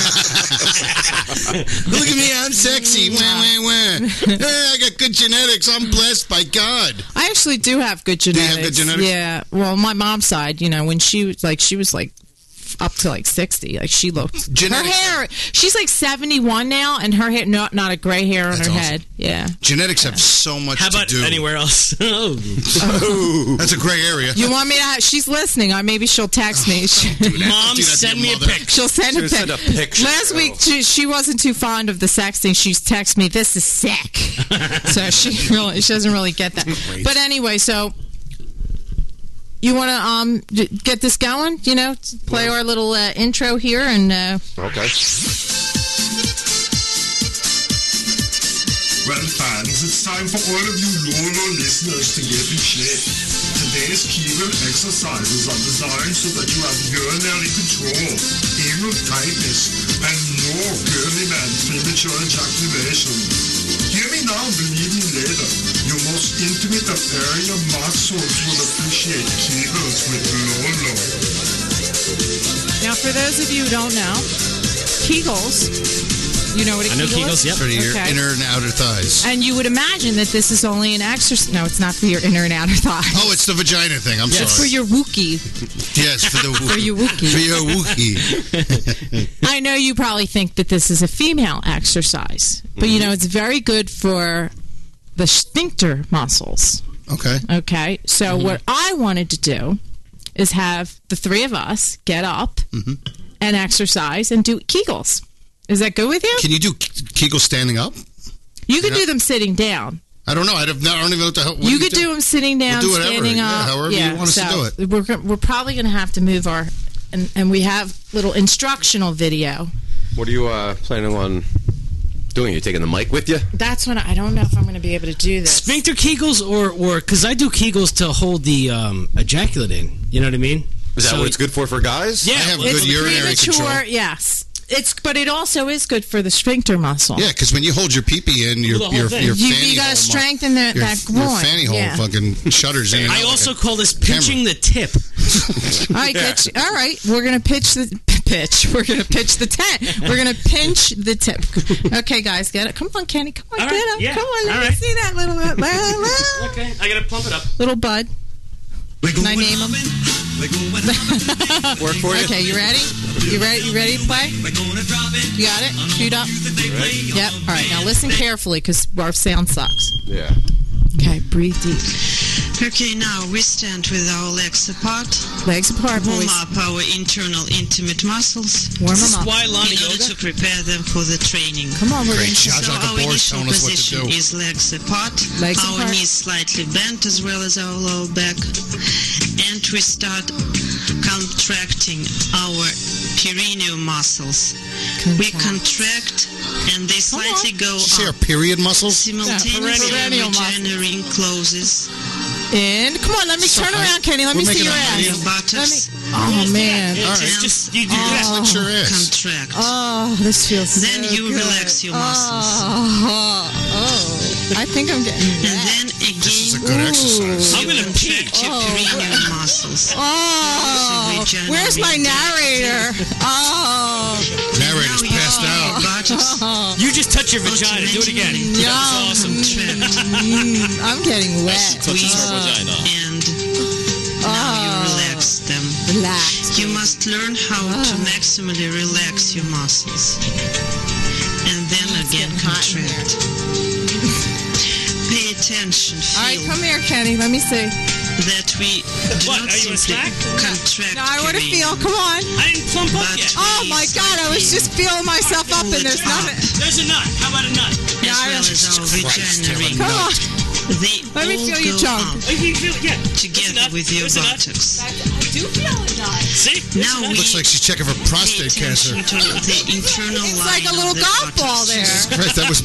Look at me. I'm sexy. Wah, wah, wah. I got good genetics. I'm blessed by God. I actually do have good genetics. Do you have good genetics? Yeah. Well, my mom's side, when she was up to 60. She looked. Genetics. Her hair. She's 71 now, and her hair not a gray hair on That's her awesome. head. Yeah. Genetics have so much How to about do. anywhere else? That's a gray area. You want me to? She's listening. Maybe she'll text me. Mom, send me a pic. She'll send a Send a pic. picture. Last week, she wasn't too fond of the sexting. She's texted me, "This is sick." So she doesn't really get that. But anyway, so you want to get this going? Play our little intro here and. Okay. Well, fans, it's time for all of you loyal listeners to get in shape. Today's keyword exercises are designed so that you have urinary control, anal tightness, and no girly man premature ejaculation. Hear me now, believe me later. Your most intimate affair, your muscles will appreciate Kegels with Lolo. Now, for those of you who don't know, Kegels, you know what a I know Kegel Kegels, is? for your Okay. inner and outer thighs. And you would imagine that this is only an exercise. No, it's not for your inner and outer thigh. Oh, it's the vagina thing. I'm sorry. It's for your Wookiee. Yes, for the For your Wookiee. For your Wookiee. I know you probably think that this is a female exercise, but you know it's very good for the sphincter muscles. Okay. Okay. So what I wanted to do is have the three of us get up and exercise and do Kegels. Is that good with you? Can you do Kegels standing up? You can do them sitting down. I don't know. I don't even know what the hell. What You do could do them sitting down, We'll do whatever. standing Yeah, up. however you want us to do it. We're probably going to have to move our, and we have little instructional video. What are you planning on doing? You taking the mic with you? That's when I don't know if I'm going to be able to do this. Sphincter Kegels or because I do Kegels to hold the ejaculate in. You know what I mean? Is that what it's good for guys? Yeah, I have It's good urinary premature, control. yes. But it also is good for the sphincter muscle. Yeah, because when you hold your pee-pee in, your The whole thing. fanny You got hole to strengthen that groin. Your fanny hole Yeah. fucking shudders in. And I out also like call this pinching the tip. All right, all right. We're gonna pitch the pitch. We're gonna pitch the tent. We're gonna pinch the tip. Okay, guys, get it. Come on, Kenny. Come on, All get right, up. yeah. Come on, let All me right. see that little Okay, I gotta pump it up. little bud. Can I name him? Work for you? Okay, you ready? You ready? You ready to play? You got it? Queued up? Yep. All right. Now listen carefully because our sound sucks. Yeah. Okay, breathe deep. Okay, now we stand with our legs apart. Legs apart, Warm boys. up our internal intimate muscles. Warm them up. Why Lana in order yoga? to prepare them for the training. Come on, we're Great. going Zsa So Zsa our Gabor's initial telling us what to position do. is legs apart, Legs our apart. knees slightly bent as well as our lower back, and we start contracting our perineum muscles. We contract, and they slightly go Did you say our up. period muscles? Simultaneously, perennial vagina ring closes. in. Come on, let me turn around, Kenny. Let me We're see making your a ass. Your Let me. buttocks Oh man. All right. It's just you do that. Flex your ass. contract. Oh, this feels so Then you good. relax your muscles. Oh, I think I'm getting And wet. then This is a again, good exercise. I'm gonna pee. contract your perineum muscles. Oh, Vagina where's my ring narrator? Oh, Narrator's Now passed your out. buttocks You just touch your vagina. Do it again. That was awesome. contract. I'm getting wet. Squeeze and now you relax them. Relax. You must learn how to maximally relax your muscles. And then again contract. Pay attention. All right, Feel come here, Kenny. Let me see. that we do What, not are you a simply snack? contract No, I want to perineum, feel. Come on. I didn't plump up but yet. Oh my God! I was just feeling myself up, and there's nothing. There's a nut. How about a nut? as well as our vagina ring. Come on. They Let me all feel your go junk. up Oh, you feel it? Yeah. together with your There's a nut. buttocks. I do feel it, guys. See? Now we Looks like she's checking for pay prostate cancer. attention to the internal It's line like a of little the golf ball buttocks. there. Christ, that was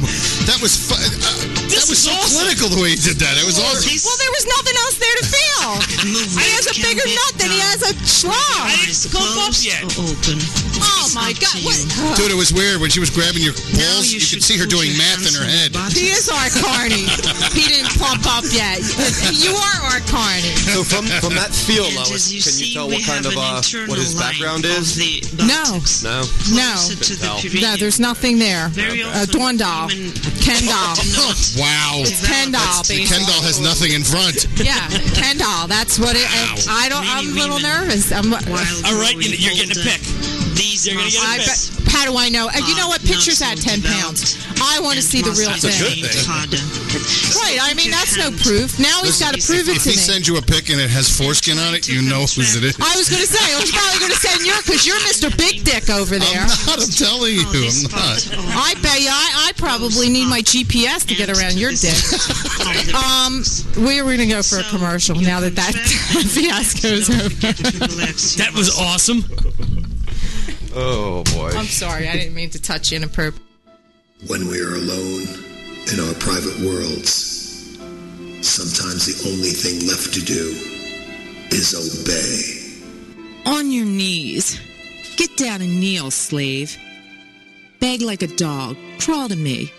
so clinical the way he did that. It was awesome. Well, there was nothing else there to feel. He has a bigger nut than he has a schlong. Eyes closed or open. Oh my God! What? Dude, it was weird. When she was grabbing your balls, you you could should see her put doing your math in hands her on the head. buttocks. He is our carny. He didn't plump up yet. You are our carny. So from that feel, And Lois, as you can you see, tell we what kind have of an internal what his line background of is? the No. buttocks No. No. closer to the No. perineum. No, there's nothing there. Very A often Dawn doll. women Ken doll. Wow. It's Ken doll, The baby. Ken doll has nothing in front. Yeah, Ken doll. That's what it. I don't. I'm a little nervous. I'm. while All right, growing you're getting a older, pick. These You're gonna get a I pick. bet, how do I know? You know what? Pictures at 10 pounds. I want to see the real thing. Right. I mean, that's no proof. Now he's got to prove it If to he me. sends you a pic and it has foreskin on it, you know whose it is. I was going to say, I was probably going to send you because you're Mr. Big Dick over there. I'm telling you, I'm not. I bet you I probably need my GPS to get around your dick. We're going to go for a commercial now that fiasco's over. That was awesome. Oh boy. I'm sorry, I didn't mean to touch you inappropriately. When we are alone in our private worlds, sometimes the only thing left to do is obey. On your knees. Get down and kneel, slave. Beg like a dog. Crawl to me.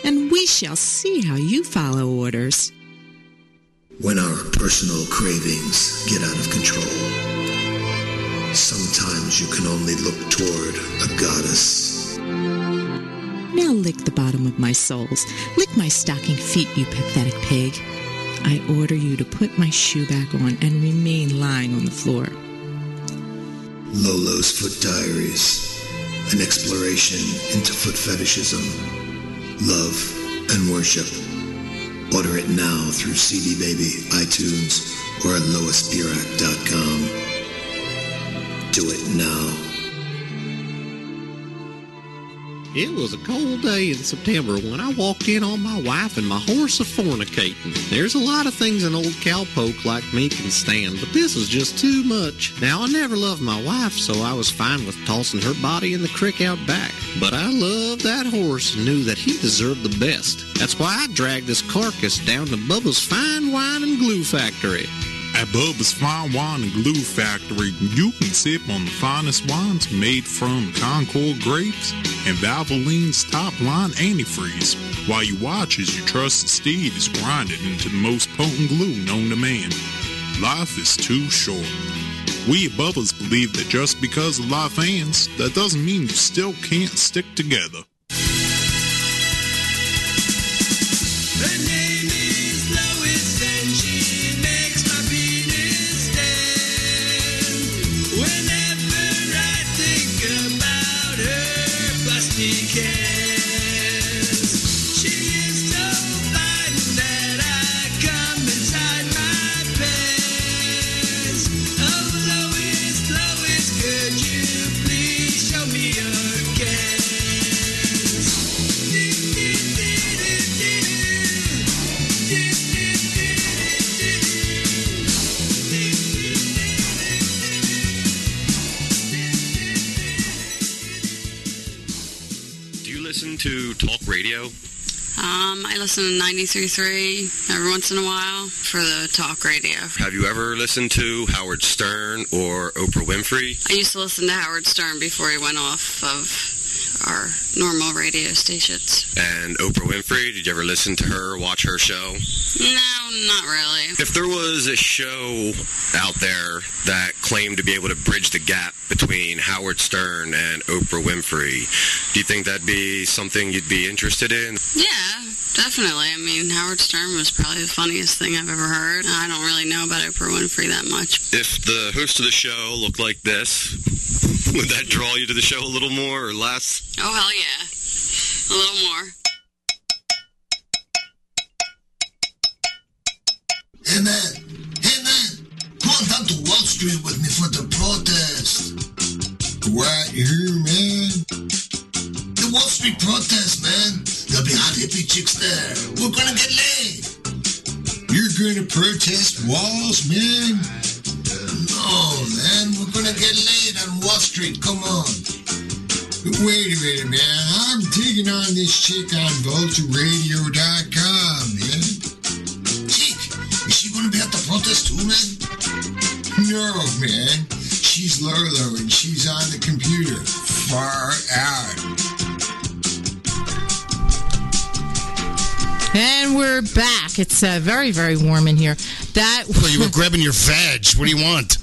and we shall see how you follow orders. When our personal cravings get out of control, sometimes you can only look toward a goddess. Now lick the bottom of my soles. Lick my stocking feet, you pathetic pig. I order you to put my shoe back on and remain lying on the floor. Lolo's Foot Diaries, an exploration into foot fetishism, love, and worship. Order it now through CD Baby, iTunes, or at loisbirak.com. Do it now. It was a cold day in September when I walked in on my wife and my horse a-fornicating. There's a lot of things an old cowpoke like me can stand, but this was just too much. Now, I never loved my wife, so I was fine with tossing her body in the creek out back. But I loved that horse and knew that he deserved the best. That's why I dragged his carcass down to Bubba's Fine Wine and Glue Factory. At Bubba's Fine Wine and Glue Factory, you can sip on the finest wines made from Concord grapes and Valvoline's top-line antifreeze, while you watch as your trusted steed is grinded into the most potent glue known to man. Life is too short. We at Bubba's believe that just because life ends, that doesn't mean you still can't stick together. Her name is Lois and she makes my penis stand. Whenever I think about her busty cans, she is so fine that I come inside my pants. Oh, Lois, Lois, could you please show me your cans? Listen to talk radio? I listen to 93.3 every once in a while for the talk radio. Have you ever listened to Howard Stern or Oprah Winfrey? I used to listen to Howard Stern before he went off of our normal radio stations. And Oprah Winfrey, did you ever listen to her, watch her show? No, not really. If there was a show out there that claimed to be able to bridge the gap between Howard Stern and Oprah Winfrey, do you think that'd be something you'd be interested in? Yeah, definitely. I mean, Howard Stern was probably the funniest thing I've ever heard. I don't really know about Oprah Winfrey that much. If the host of the show looked like this, would that draw you to the show a little more or less? Oh, hell yeah. A little more. Hey man, come on down to Wall Street with me for the protest. Right here, man. The Wall Street protest, man. There'll be hot hippie chicks there. We're gonna get laid. You're gonna protest walls, man? No, man. We're gonna get laid on Wall Street. Come on. Wait a minute, man. I'm digging on this chick on VoltaRadio.com, man. Chick, is she gonna be at the protest too, man? No, man. She's Lolo and she's on the computer. Far out. And we're back. It's very, very warm in here. Well, you were grabbing your veg. What do you want?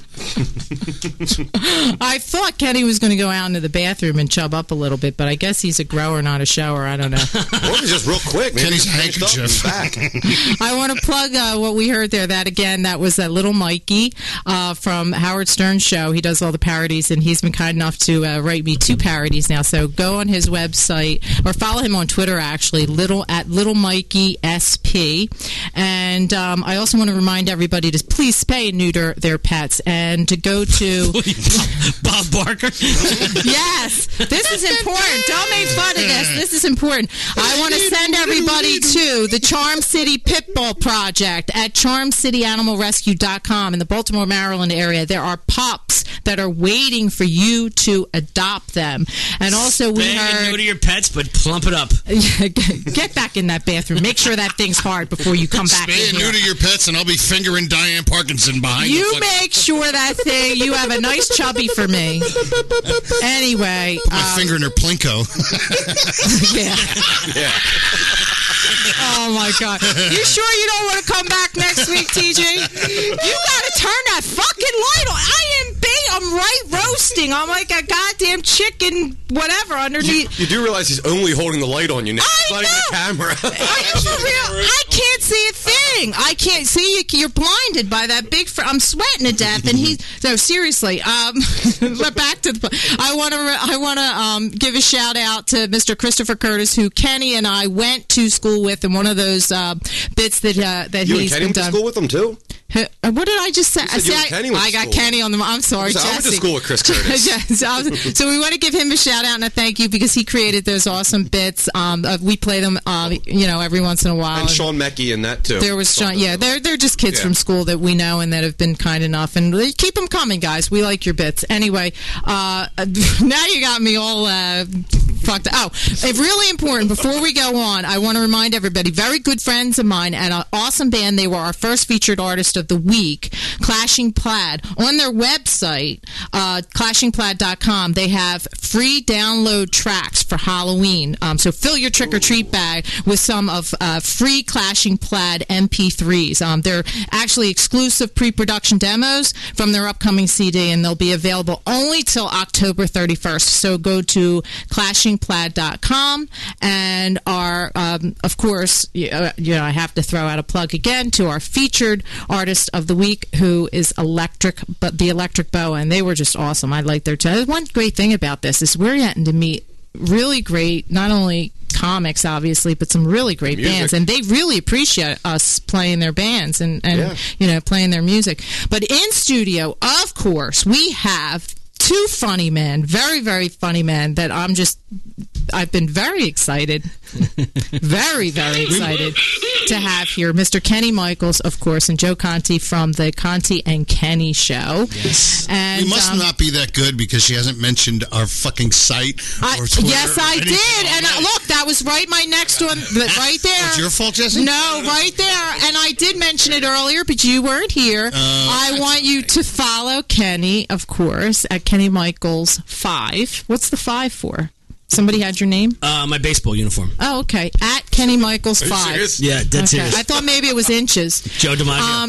I thought Kenny was going to go out into the bathroom and chub up a little bit, but I guess he's a grower, not a shower. I don't know. Or just real quick. Kenny's handkerchief. Back. I want to plug what we heard there. That was that little Mikey from Howard Stern's show. He does all the parodies, and he's been kind enough to write me 2 parodies now. So go on his website or follow him on Twitter, actually, at Little Mikey SP. And I also want to remind everybody to please spay and neuter their pets and to go to Bob Barker. Yes, this is important. Don't make fun of this. This is important. I want to send everybody to the Charm City Pitbull Project at CharmCityAnimalRescue.com in the Baltimore, Maryland area. There are pups that are waiting for you to adopt them. And also we heard... Go to your pets, but plump it up. Get back in that bathroom. Make sure that thing's hard before you come back in Spay and here. neuter your pets, and I'll be fingering Diane Parkinson behind You the make sure that thing, you have a nice chubby for me. Anyway. My finger in her plinko. Yeah. Oh my God! You sure you don't want to come back next week, TJ? You got to turn that fucking light on. I'm right roasting. I'm like a goddamn chicken, whatever underneath. You do realize he's only holding the light on you now. He's not even the camera. I can't see a thing. I can't see you. You're blinded by that big. I'm sweating to death, and he's no seriously. But back to the. I want to give a shout out to Mr. Christopher Curtis, who Kenny and I went to school with, and one of those bits that You he's and Kenny been went to done. school with him too. What did I just say? I got Kenny on the. I'm sorry, So I went to Jesse. school with Chris Curtis. Yes, so we want to give him a shout out and a thank you because he created those awesome bits. We play them, every once in a while. And Sean Meckie in that too. There was Sean. Yeah, they're just kids from school that we know and that have been kind enough, and keep them coming, guys. We like your bits. Anyway, now you got me all fucked. Oh, really important. Before we go on, I want to remind everybody. Very good friends of mine and an awesome band. They were our first featured artist of the week, Clashing Plaid. On their website, clashingplaid.com, they have free download tracks for Halloween. So fill your trick-or-treat bag with some of free Clashing Plaid MP3s. They're actually exclusive pre-production demos from their upcoming CD, and they'll be available only till October 31st. So go to clashingplaid.com, and our, of course, I have to throw out a plug again to our featured artist of the week, who is the Electric Boa, and they were just awesome. I like their one great thing about this is we're getting to meet really great, not only comics obviously, but some really great bands, and they really appreciate us playing their bands and playing their music. But in studio, of course, we have two funny men, very, very funny men that I've been very excited, very, very excited to have here. Mr. Kenny Michaels, of course, and Joe Conti from the Conti and Kenny Show. Yes. And we must not be that good because she hasn't mentioned our fucking site or Twitter. Yes, I did. And look, that was my next one, right there. It's your fault, Jesse? No, right there. And I did mention it earlier, but you weren't here. I want you to follow Kenny, of course, at Kenny Michaels 5. What's the 5 for? Somebody had your name? My baseball uniform. Oh, okay. At Kenny Michaels 5. Yeah, dead serious. I thought maybe it was inches. Joe DiMaggio.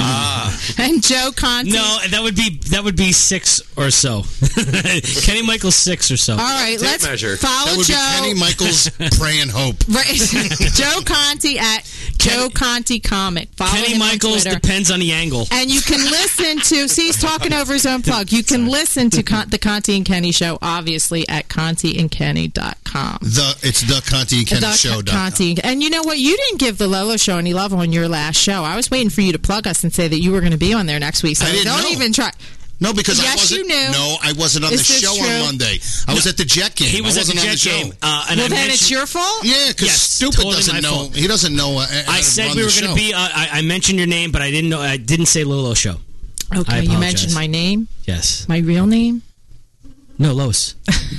And Joe Conti. No, that would be 6 or so. Kenny Michaels 6 or so. All right, let's follow that would Joe. Be Kenny Michaels Pray and Hope. Right. Joe Conti at Joe Conti Comic. Follow Kenny him Michaels on Twitter. depends on the angle. And you can listen to, he's talking over his own plug. You can listen to the Conti and Kenny Show, obviously, at ContiandKenny.com. It's the Conti and Kenny Show. Conti. And you know what? You didn't give the Lolo Show any love on your last show. I was waiting for you to plug us and say that you were going to be on there next week. So I didn't don't know. even try. No, because I yes, wasn't. You knew. No, I wasn't on the show on Monday. I was at the Jet game. He was I at the wasn't Jet on the game. show. And well, then it's your fault? Yeah, because Stupid totally doesn't my know. fault. He doesn't know. I said we were going to be. I mentioned your name, but I didn't know. I didn't say Lolo Show. Okay, you mentioned my name. Yes. My real name. No, Lois.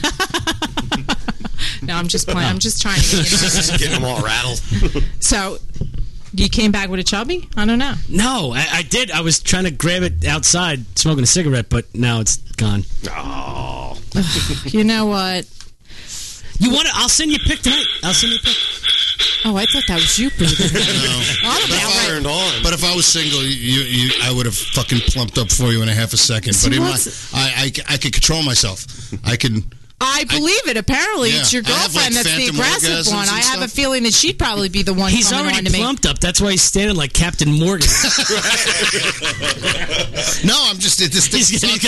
No, I'm just playing. I'm just trying to get you nervous. Getting them all rattled. So, you came back with a chubby? I don't know. No, I did. I was trying to grab it outside, smoking a cigarette, but now it's gone. Oh. You know what? You want to? I'll send you a pic tonight. I'll send you a pic. Oh, I thought that was you breathing. But if I was single, I would have fucking plumped up for you in a half a second. So but I could control myself. I believe it. Apparently, it's your girlfriend that's the aggressive one. I have a feeling that she'd probably be the one. He's coming already on to me. plumped up. That's why he's standing like Captain Morgan. No, I'm just. This thing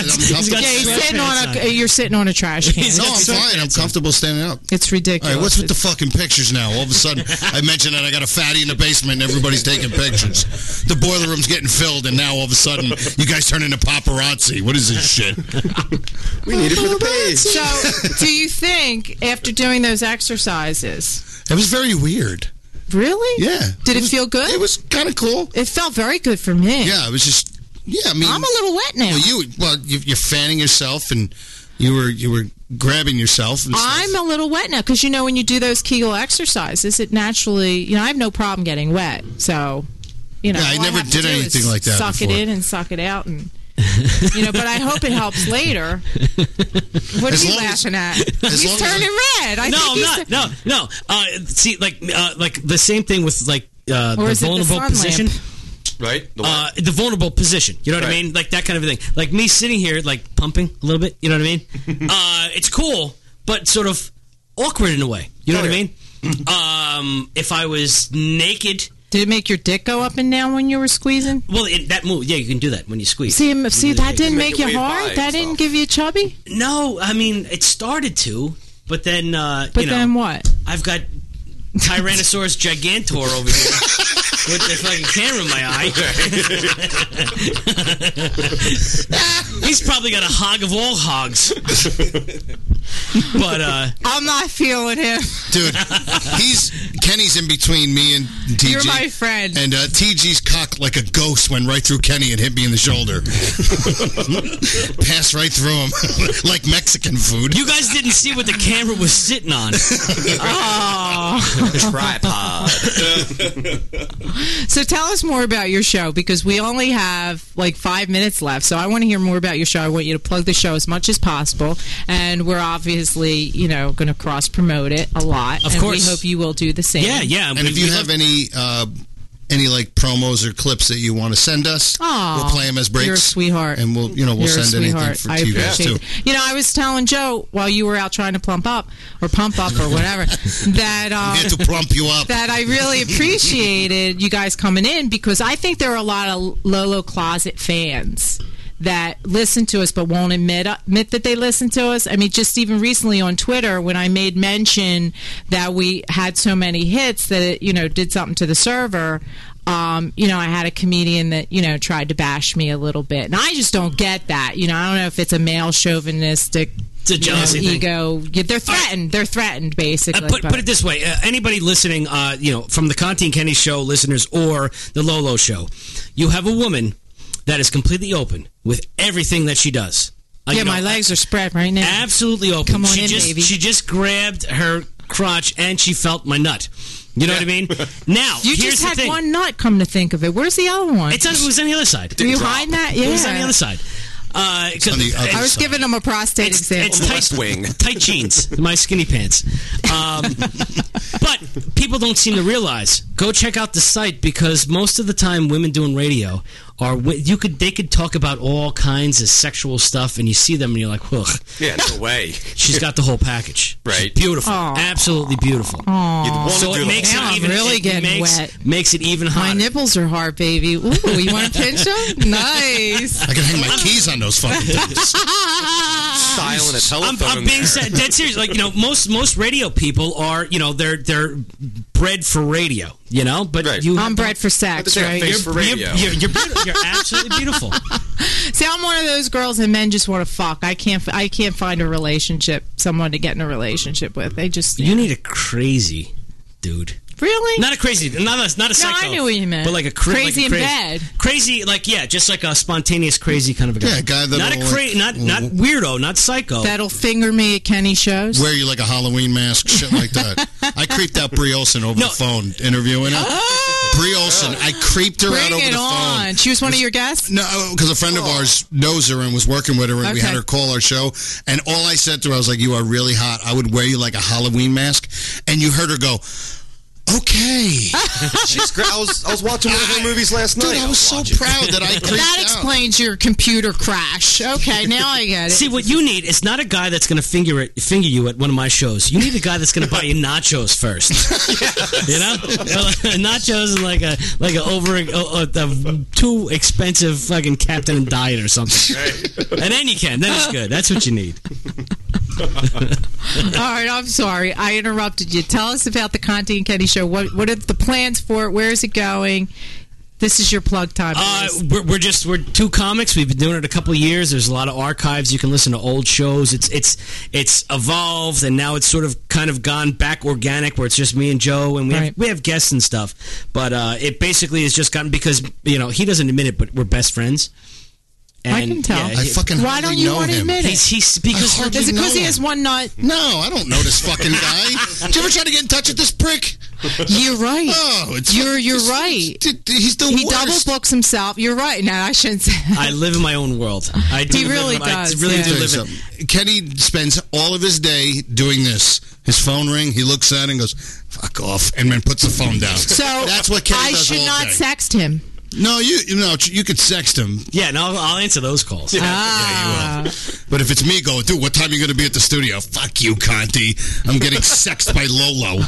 you're sitting on a trash can. No, I'm fine. I'm comfortable standing up. It's ridiculous. All right, what's with the fucking pictures now? All of a sudden, I mentioned that I got a fatty in the basement and everybody's taking pictures. The boiler room's getting filled, and now all of a sudden, you guys turn into paparazzi. What is this shit? We need it for the page. So, do you think after doing those exercises, it was very weird? Really? Yeah. Did it feel good? It was kind of cool. It felt very good for me. Yeah, it was just. Yeah, I mean, I'm a little wet now. You're fanning yourself, and you were grabbing yourself. And stuff. I'm a little wet now because when you do those Kegel exercises, it naturally. I have no problem getting wet. So, I never did anything like that. Suck before. it in and suck it out, and But I hope it helps later. What are you laughing at? He's turning red. No. See, like the same thing with like the vulnerable position. Right? The vulnerable position. You know what I mean? Like that kind of a thing. Like me sitting here, like pumping a little bit. You know what I mean? It's cool, but sort of awkward in a way. You know what I mean? If I was naked... Did it make your dick go up and down when you were squeezing? Well, that move, yeah, you can do that when you squeeze. See, that didn't make you hard? That didn't give you chubby? No, I mean, it started to, but then, then what? I've got Tyrannosaurus gigantor over here with the fucking camera in my eye. He's probably got a hog of all hogs. But I'm not feeling him, dude. Kenny's in between me and TG. You're my friend. And TG's cock like a ghost went right through Kenny and hit me in the shoulder. Passed right through him like Mexican food. You guys didn't see what the camera was sitting on. Oh. Tripod. So tell us more about your show, because we only have like 5 minutes left. So I want to hear more about your show. I want you to plug the show as much as possible, and we're obviously, going to cross promote it a lot. Of We course. hope you will do the same. Yeah. And if you have any like promos or clips that you want to send us, we'll play them as breaks. You're a sweetheart. And we'll send anything to you guys too. I was telling Joe while you were out trying to pump up or whatever that here to plump you up. That I really appreciated you guys coming in, because I think there are a lot of Lolo Closet fans that listen to us but won't admit that they listen to us. I mean, just even recently on Twitter, when I made mention that we had so many hits that it, did something to the server, I had a comedian that, tried to bash me a little bit. And I just don't get that. I don't know if it's a male chauvinistic It's a jealousy thing. ego. They're threatened. They're threatened, basically. Put it this way: anybody listening, from the Conti and Kenny show listeners or the Lolo show, you have a woman that is completely open with everything that she does. My legs are spread right now. Absolutely open. Come on baby. She just grabbed her crotch and she felt my nut. You know what I mean? Now, you here's just had the thing. one nut, come to think of it. Where's the other one? It was on the other side. Were you hiding that? Yeah. It was on the other side. I was giving him a prostate example. It's tight jeans, my skinny pants. But people don't seem to realize. Go check out the site, because most of the time women doing radio they could talk about all kinds of sexual stuff, and you see them and you're like, ugh. Yeah, no way. She's got the whole package. Right. She's beautiful. Aww. Absolutely beautiful. So it makes it even really getting wet. Makes it even hotter. My nipples are hard, baby. Ooh, you want to pinch them? Nice. I can hang my keys on those fucking things. Styling a telephone. I'm being dead serious. Like, most radio people are, they're bred for radio, but I'm bred for sex, right? For radio. You're beautiful. You're absolutely beautiful. See, I'm one of those girls that men just want to fuck. I can't find a relationship, someone to get in a relationship with. They just You need a crazy dude. Really? Not a crazy, not a psycho. No, I knew what you meant. But like a crazy in bed. Crazy, just like a spontaneous crazy kind of a guy. Yeah, a guy that not weirdo, not psycho. That'll finger me at Kenny shows. Wear you like a Halloween mask, shit like that. I creeped out Brie Olson over the phone, interviewing her. Brie Olson, I creeped her out over the phone. She was one of your guests? No, because a friend of ours knows her and was working with her, and we had her call our show. And all I said to her, I was like, "You are really hot. I would wear you like a Halloween mask." And you heard her go, "Okay." I was watching one of her movies last night. Dude, I was so proud that I creeped That explains your computer crash. Okay, now I get it. See, what you need is not a guy that's going to finger you at one of my shows. You need a guy that's going to buy you nachos first. Nachos and like a too expensive fucking Captain and Diet or something. Right. And then you can. Then it's good. That's what you need. All right, I'm sorry. I interrupted you. Tell us about the Conti and Kenny show. What are the plans for it? Where is it going? This is your plug time. We're two comics. We've been doing it a couple of years. There's a lot of archives. You can listen to old shows. It's evolved, and now it's sort of kind of gone back organic, where it's just me and Joe, and we have guests and stuff. But it basically has just gotten, because he doesn't admit it, but we're best friends. I can tell. I fucking Why don't you know want to him. admit it? He's because I Is it because he know has him. one nut? No, I don't know this fucking guy. Did you ever try to get in touch with this prick? You're right. Oh, it's You're right. He's the He worst. double books himself. You're right. No, I shouldn't say that. I live in my own world. I do. He live really in- does, I really yeah. do Tell you live in. something. Kenny spends all of his day doing this. His phone ring, he looks at it and goes, "Fuck off," and then puts the phone down. So that's what Kenny I does should all not day. sext him. No, you could sext him. Yeah, no, I'll answer those calls. Yeah, you will. But if it's me going, dude, what time are you going to be at the studio? Fuck you, Conti. I'm getting sexed by Lolo.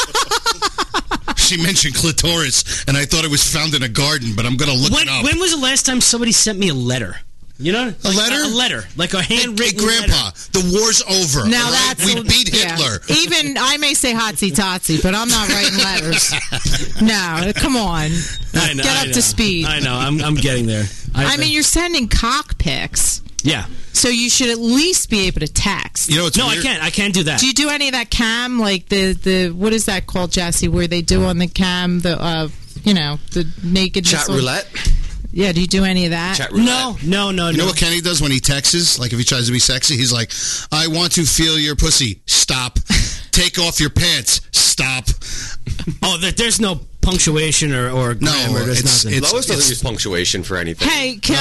She mentioned clitoris, and I thought it was found in a garden, but I'm going to look it up. When was the last time somebody sent me a letter? You know, A letter? A letter, like a handwritten. Hey, Grandpa, the war's over. Now all right? that's we beat yeah. Hitler. Even I may say hotsy totsy, but I'm not writing letters. No, come on. I know, Get I up know. to speed. I know. I'm getting there. I mean, you're sending cock pics, yeah. so you should at least be able to text. You know, it's No, weird. I can't do that. Do you do any of that cam, like the what is that called, Jesse? Where they do on the cam the the nakedness Chat on- roulette. Yeah, do you do any of that? Chat roulette. No. You know what Kenny does when he texts? Like if he tries to be sexy, he's like, "I want to feel your pussy. Stop. Take off your pants. Stop." Oh, there's no punctuation or grammar. There's nothing. Lois doesn't use punctuation for anything. Hey, can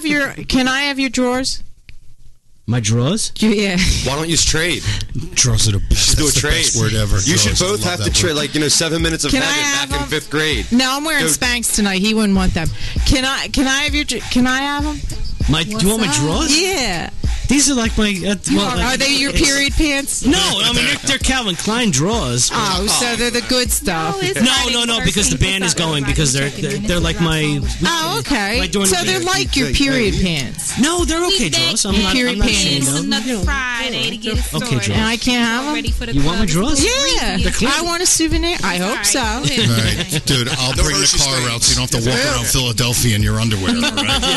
I have your drawers? My drawers? Yeah. Why don't you trade? Drawers are the best. Do a That's the trade. best word ever. You should Drawers. both I have love to that trade, word. 7 minutes of Can I heaven have back in them? 5th grade. No, I'm wearing Go- Spanx tonight. He wouldn't want them. Can I have your? Can I have them? Do you want my drawers? Yeah. These are like my. Are they your period pants? No, I mean they're Calvin Klein drawers. Oh, so they're the good stuff. No, because the band is going because they're like my. Oh, okay. like during So the they're band. like your period pants. No, they're okay drawers. I'm not Period ashamed pants. of them. Another Friday to get it started. Okay, drawers. And I can't have them. Ready for the You want my drawers? Yeah, They're clean. I want a souvenir. I hope so. All right, dude, I'll bring the car out so you don't have to walk around Philadelphia in your underwear. All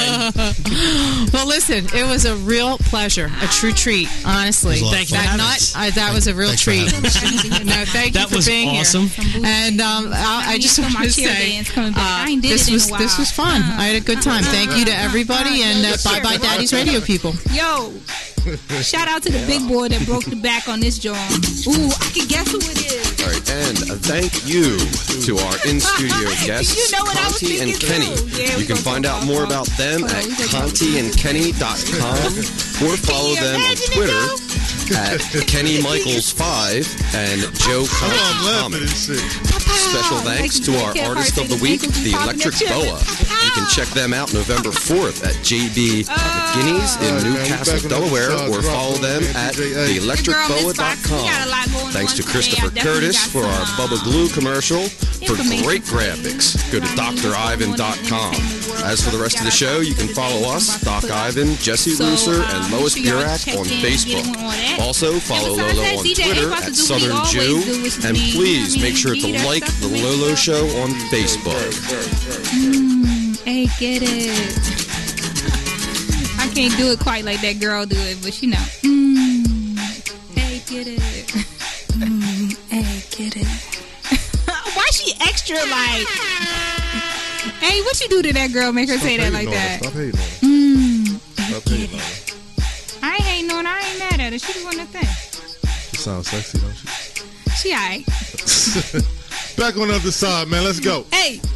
right? Well, listen, it was a real pleasure, a true treat, honestly. It was a lot of fun. That nut, that was a real Thanks for treat. having No, thank That you for was being awesome. here. And I just want to say, this was fun. I had a good time. Thank you to everybody, and bye bye, Daddy's Radio people. Yo, shout out to the big boy that broke the back on this joint. Ooh, I can guess who it is. All right, and thank you to our in-studio guests, You know what I was Conti and thinking, Kenny. too. Yeah, we You can gonna find talk out more about about them at contiandkenny.com or follow them on Twitter at Kenny Michaels 5 and Joe Conti Comics. Special thanks to our artist of the week, the Electric Boa. You can check them out November 4th at JB McGinney's in Newcastle, Delaware, or follow them at theelectricboa.com. Thanks to Christopher Curtis for our Bubba Glue commercial. For great graphics, go to drivan.com. As for the rest of the show, you can follow us, Doc Ivan, Jesse Rooser, and Lois Burak on Facebook. Also, follow Lolo on Twitter at Southern Jew, and please make sure to like the Lolo Show on Facebook. Hey, get it. I can't do it quite like that girl do it, but you know. Hey, get it. Hey, get it. Why she extra like? Hey, what you do to that girl? Make her say that like that. Stop hating on her. Stop hating on her. I ain't hating on her. I ain't mad at her. She just want that thing. She sounds sexy, don't she? She alright. Back on the other side, man. Let's go. Hey.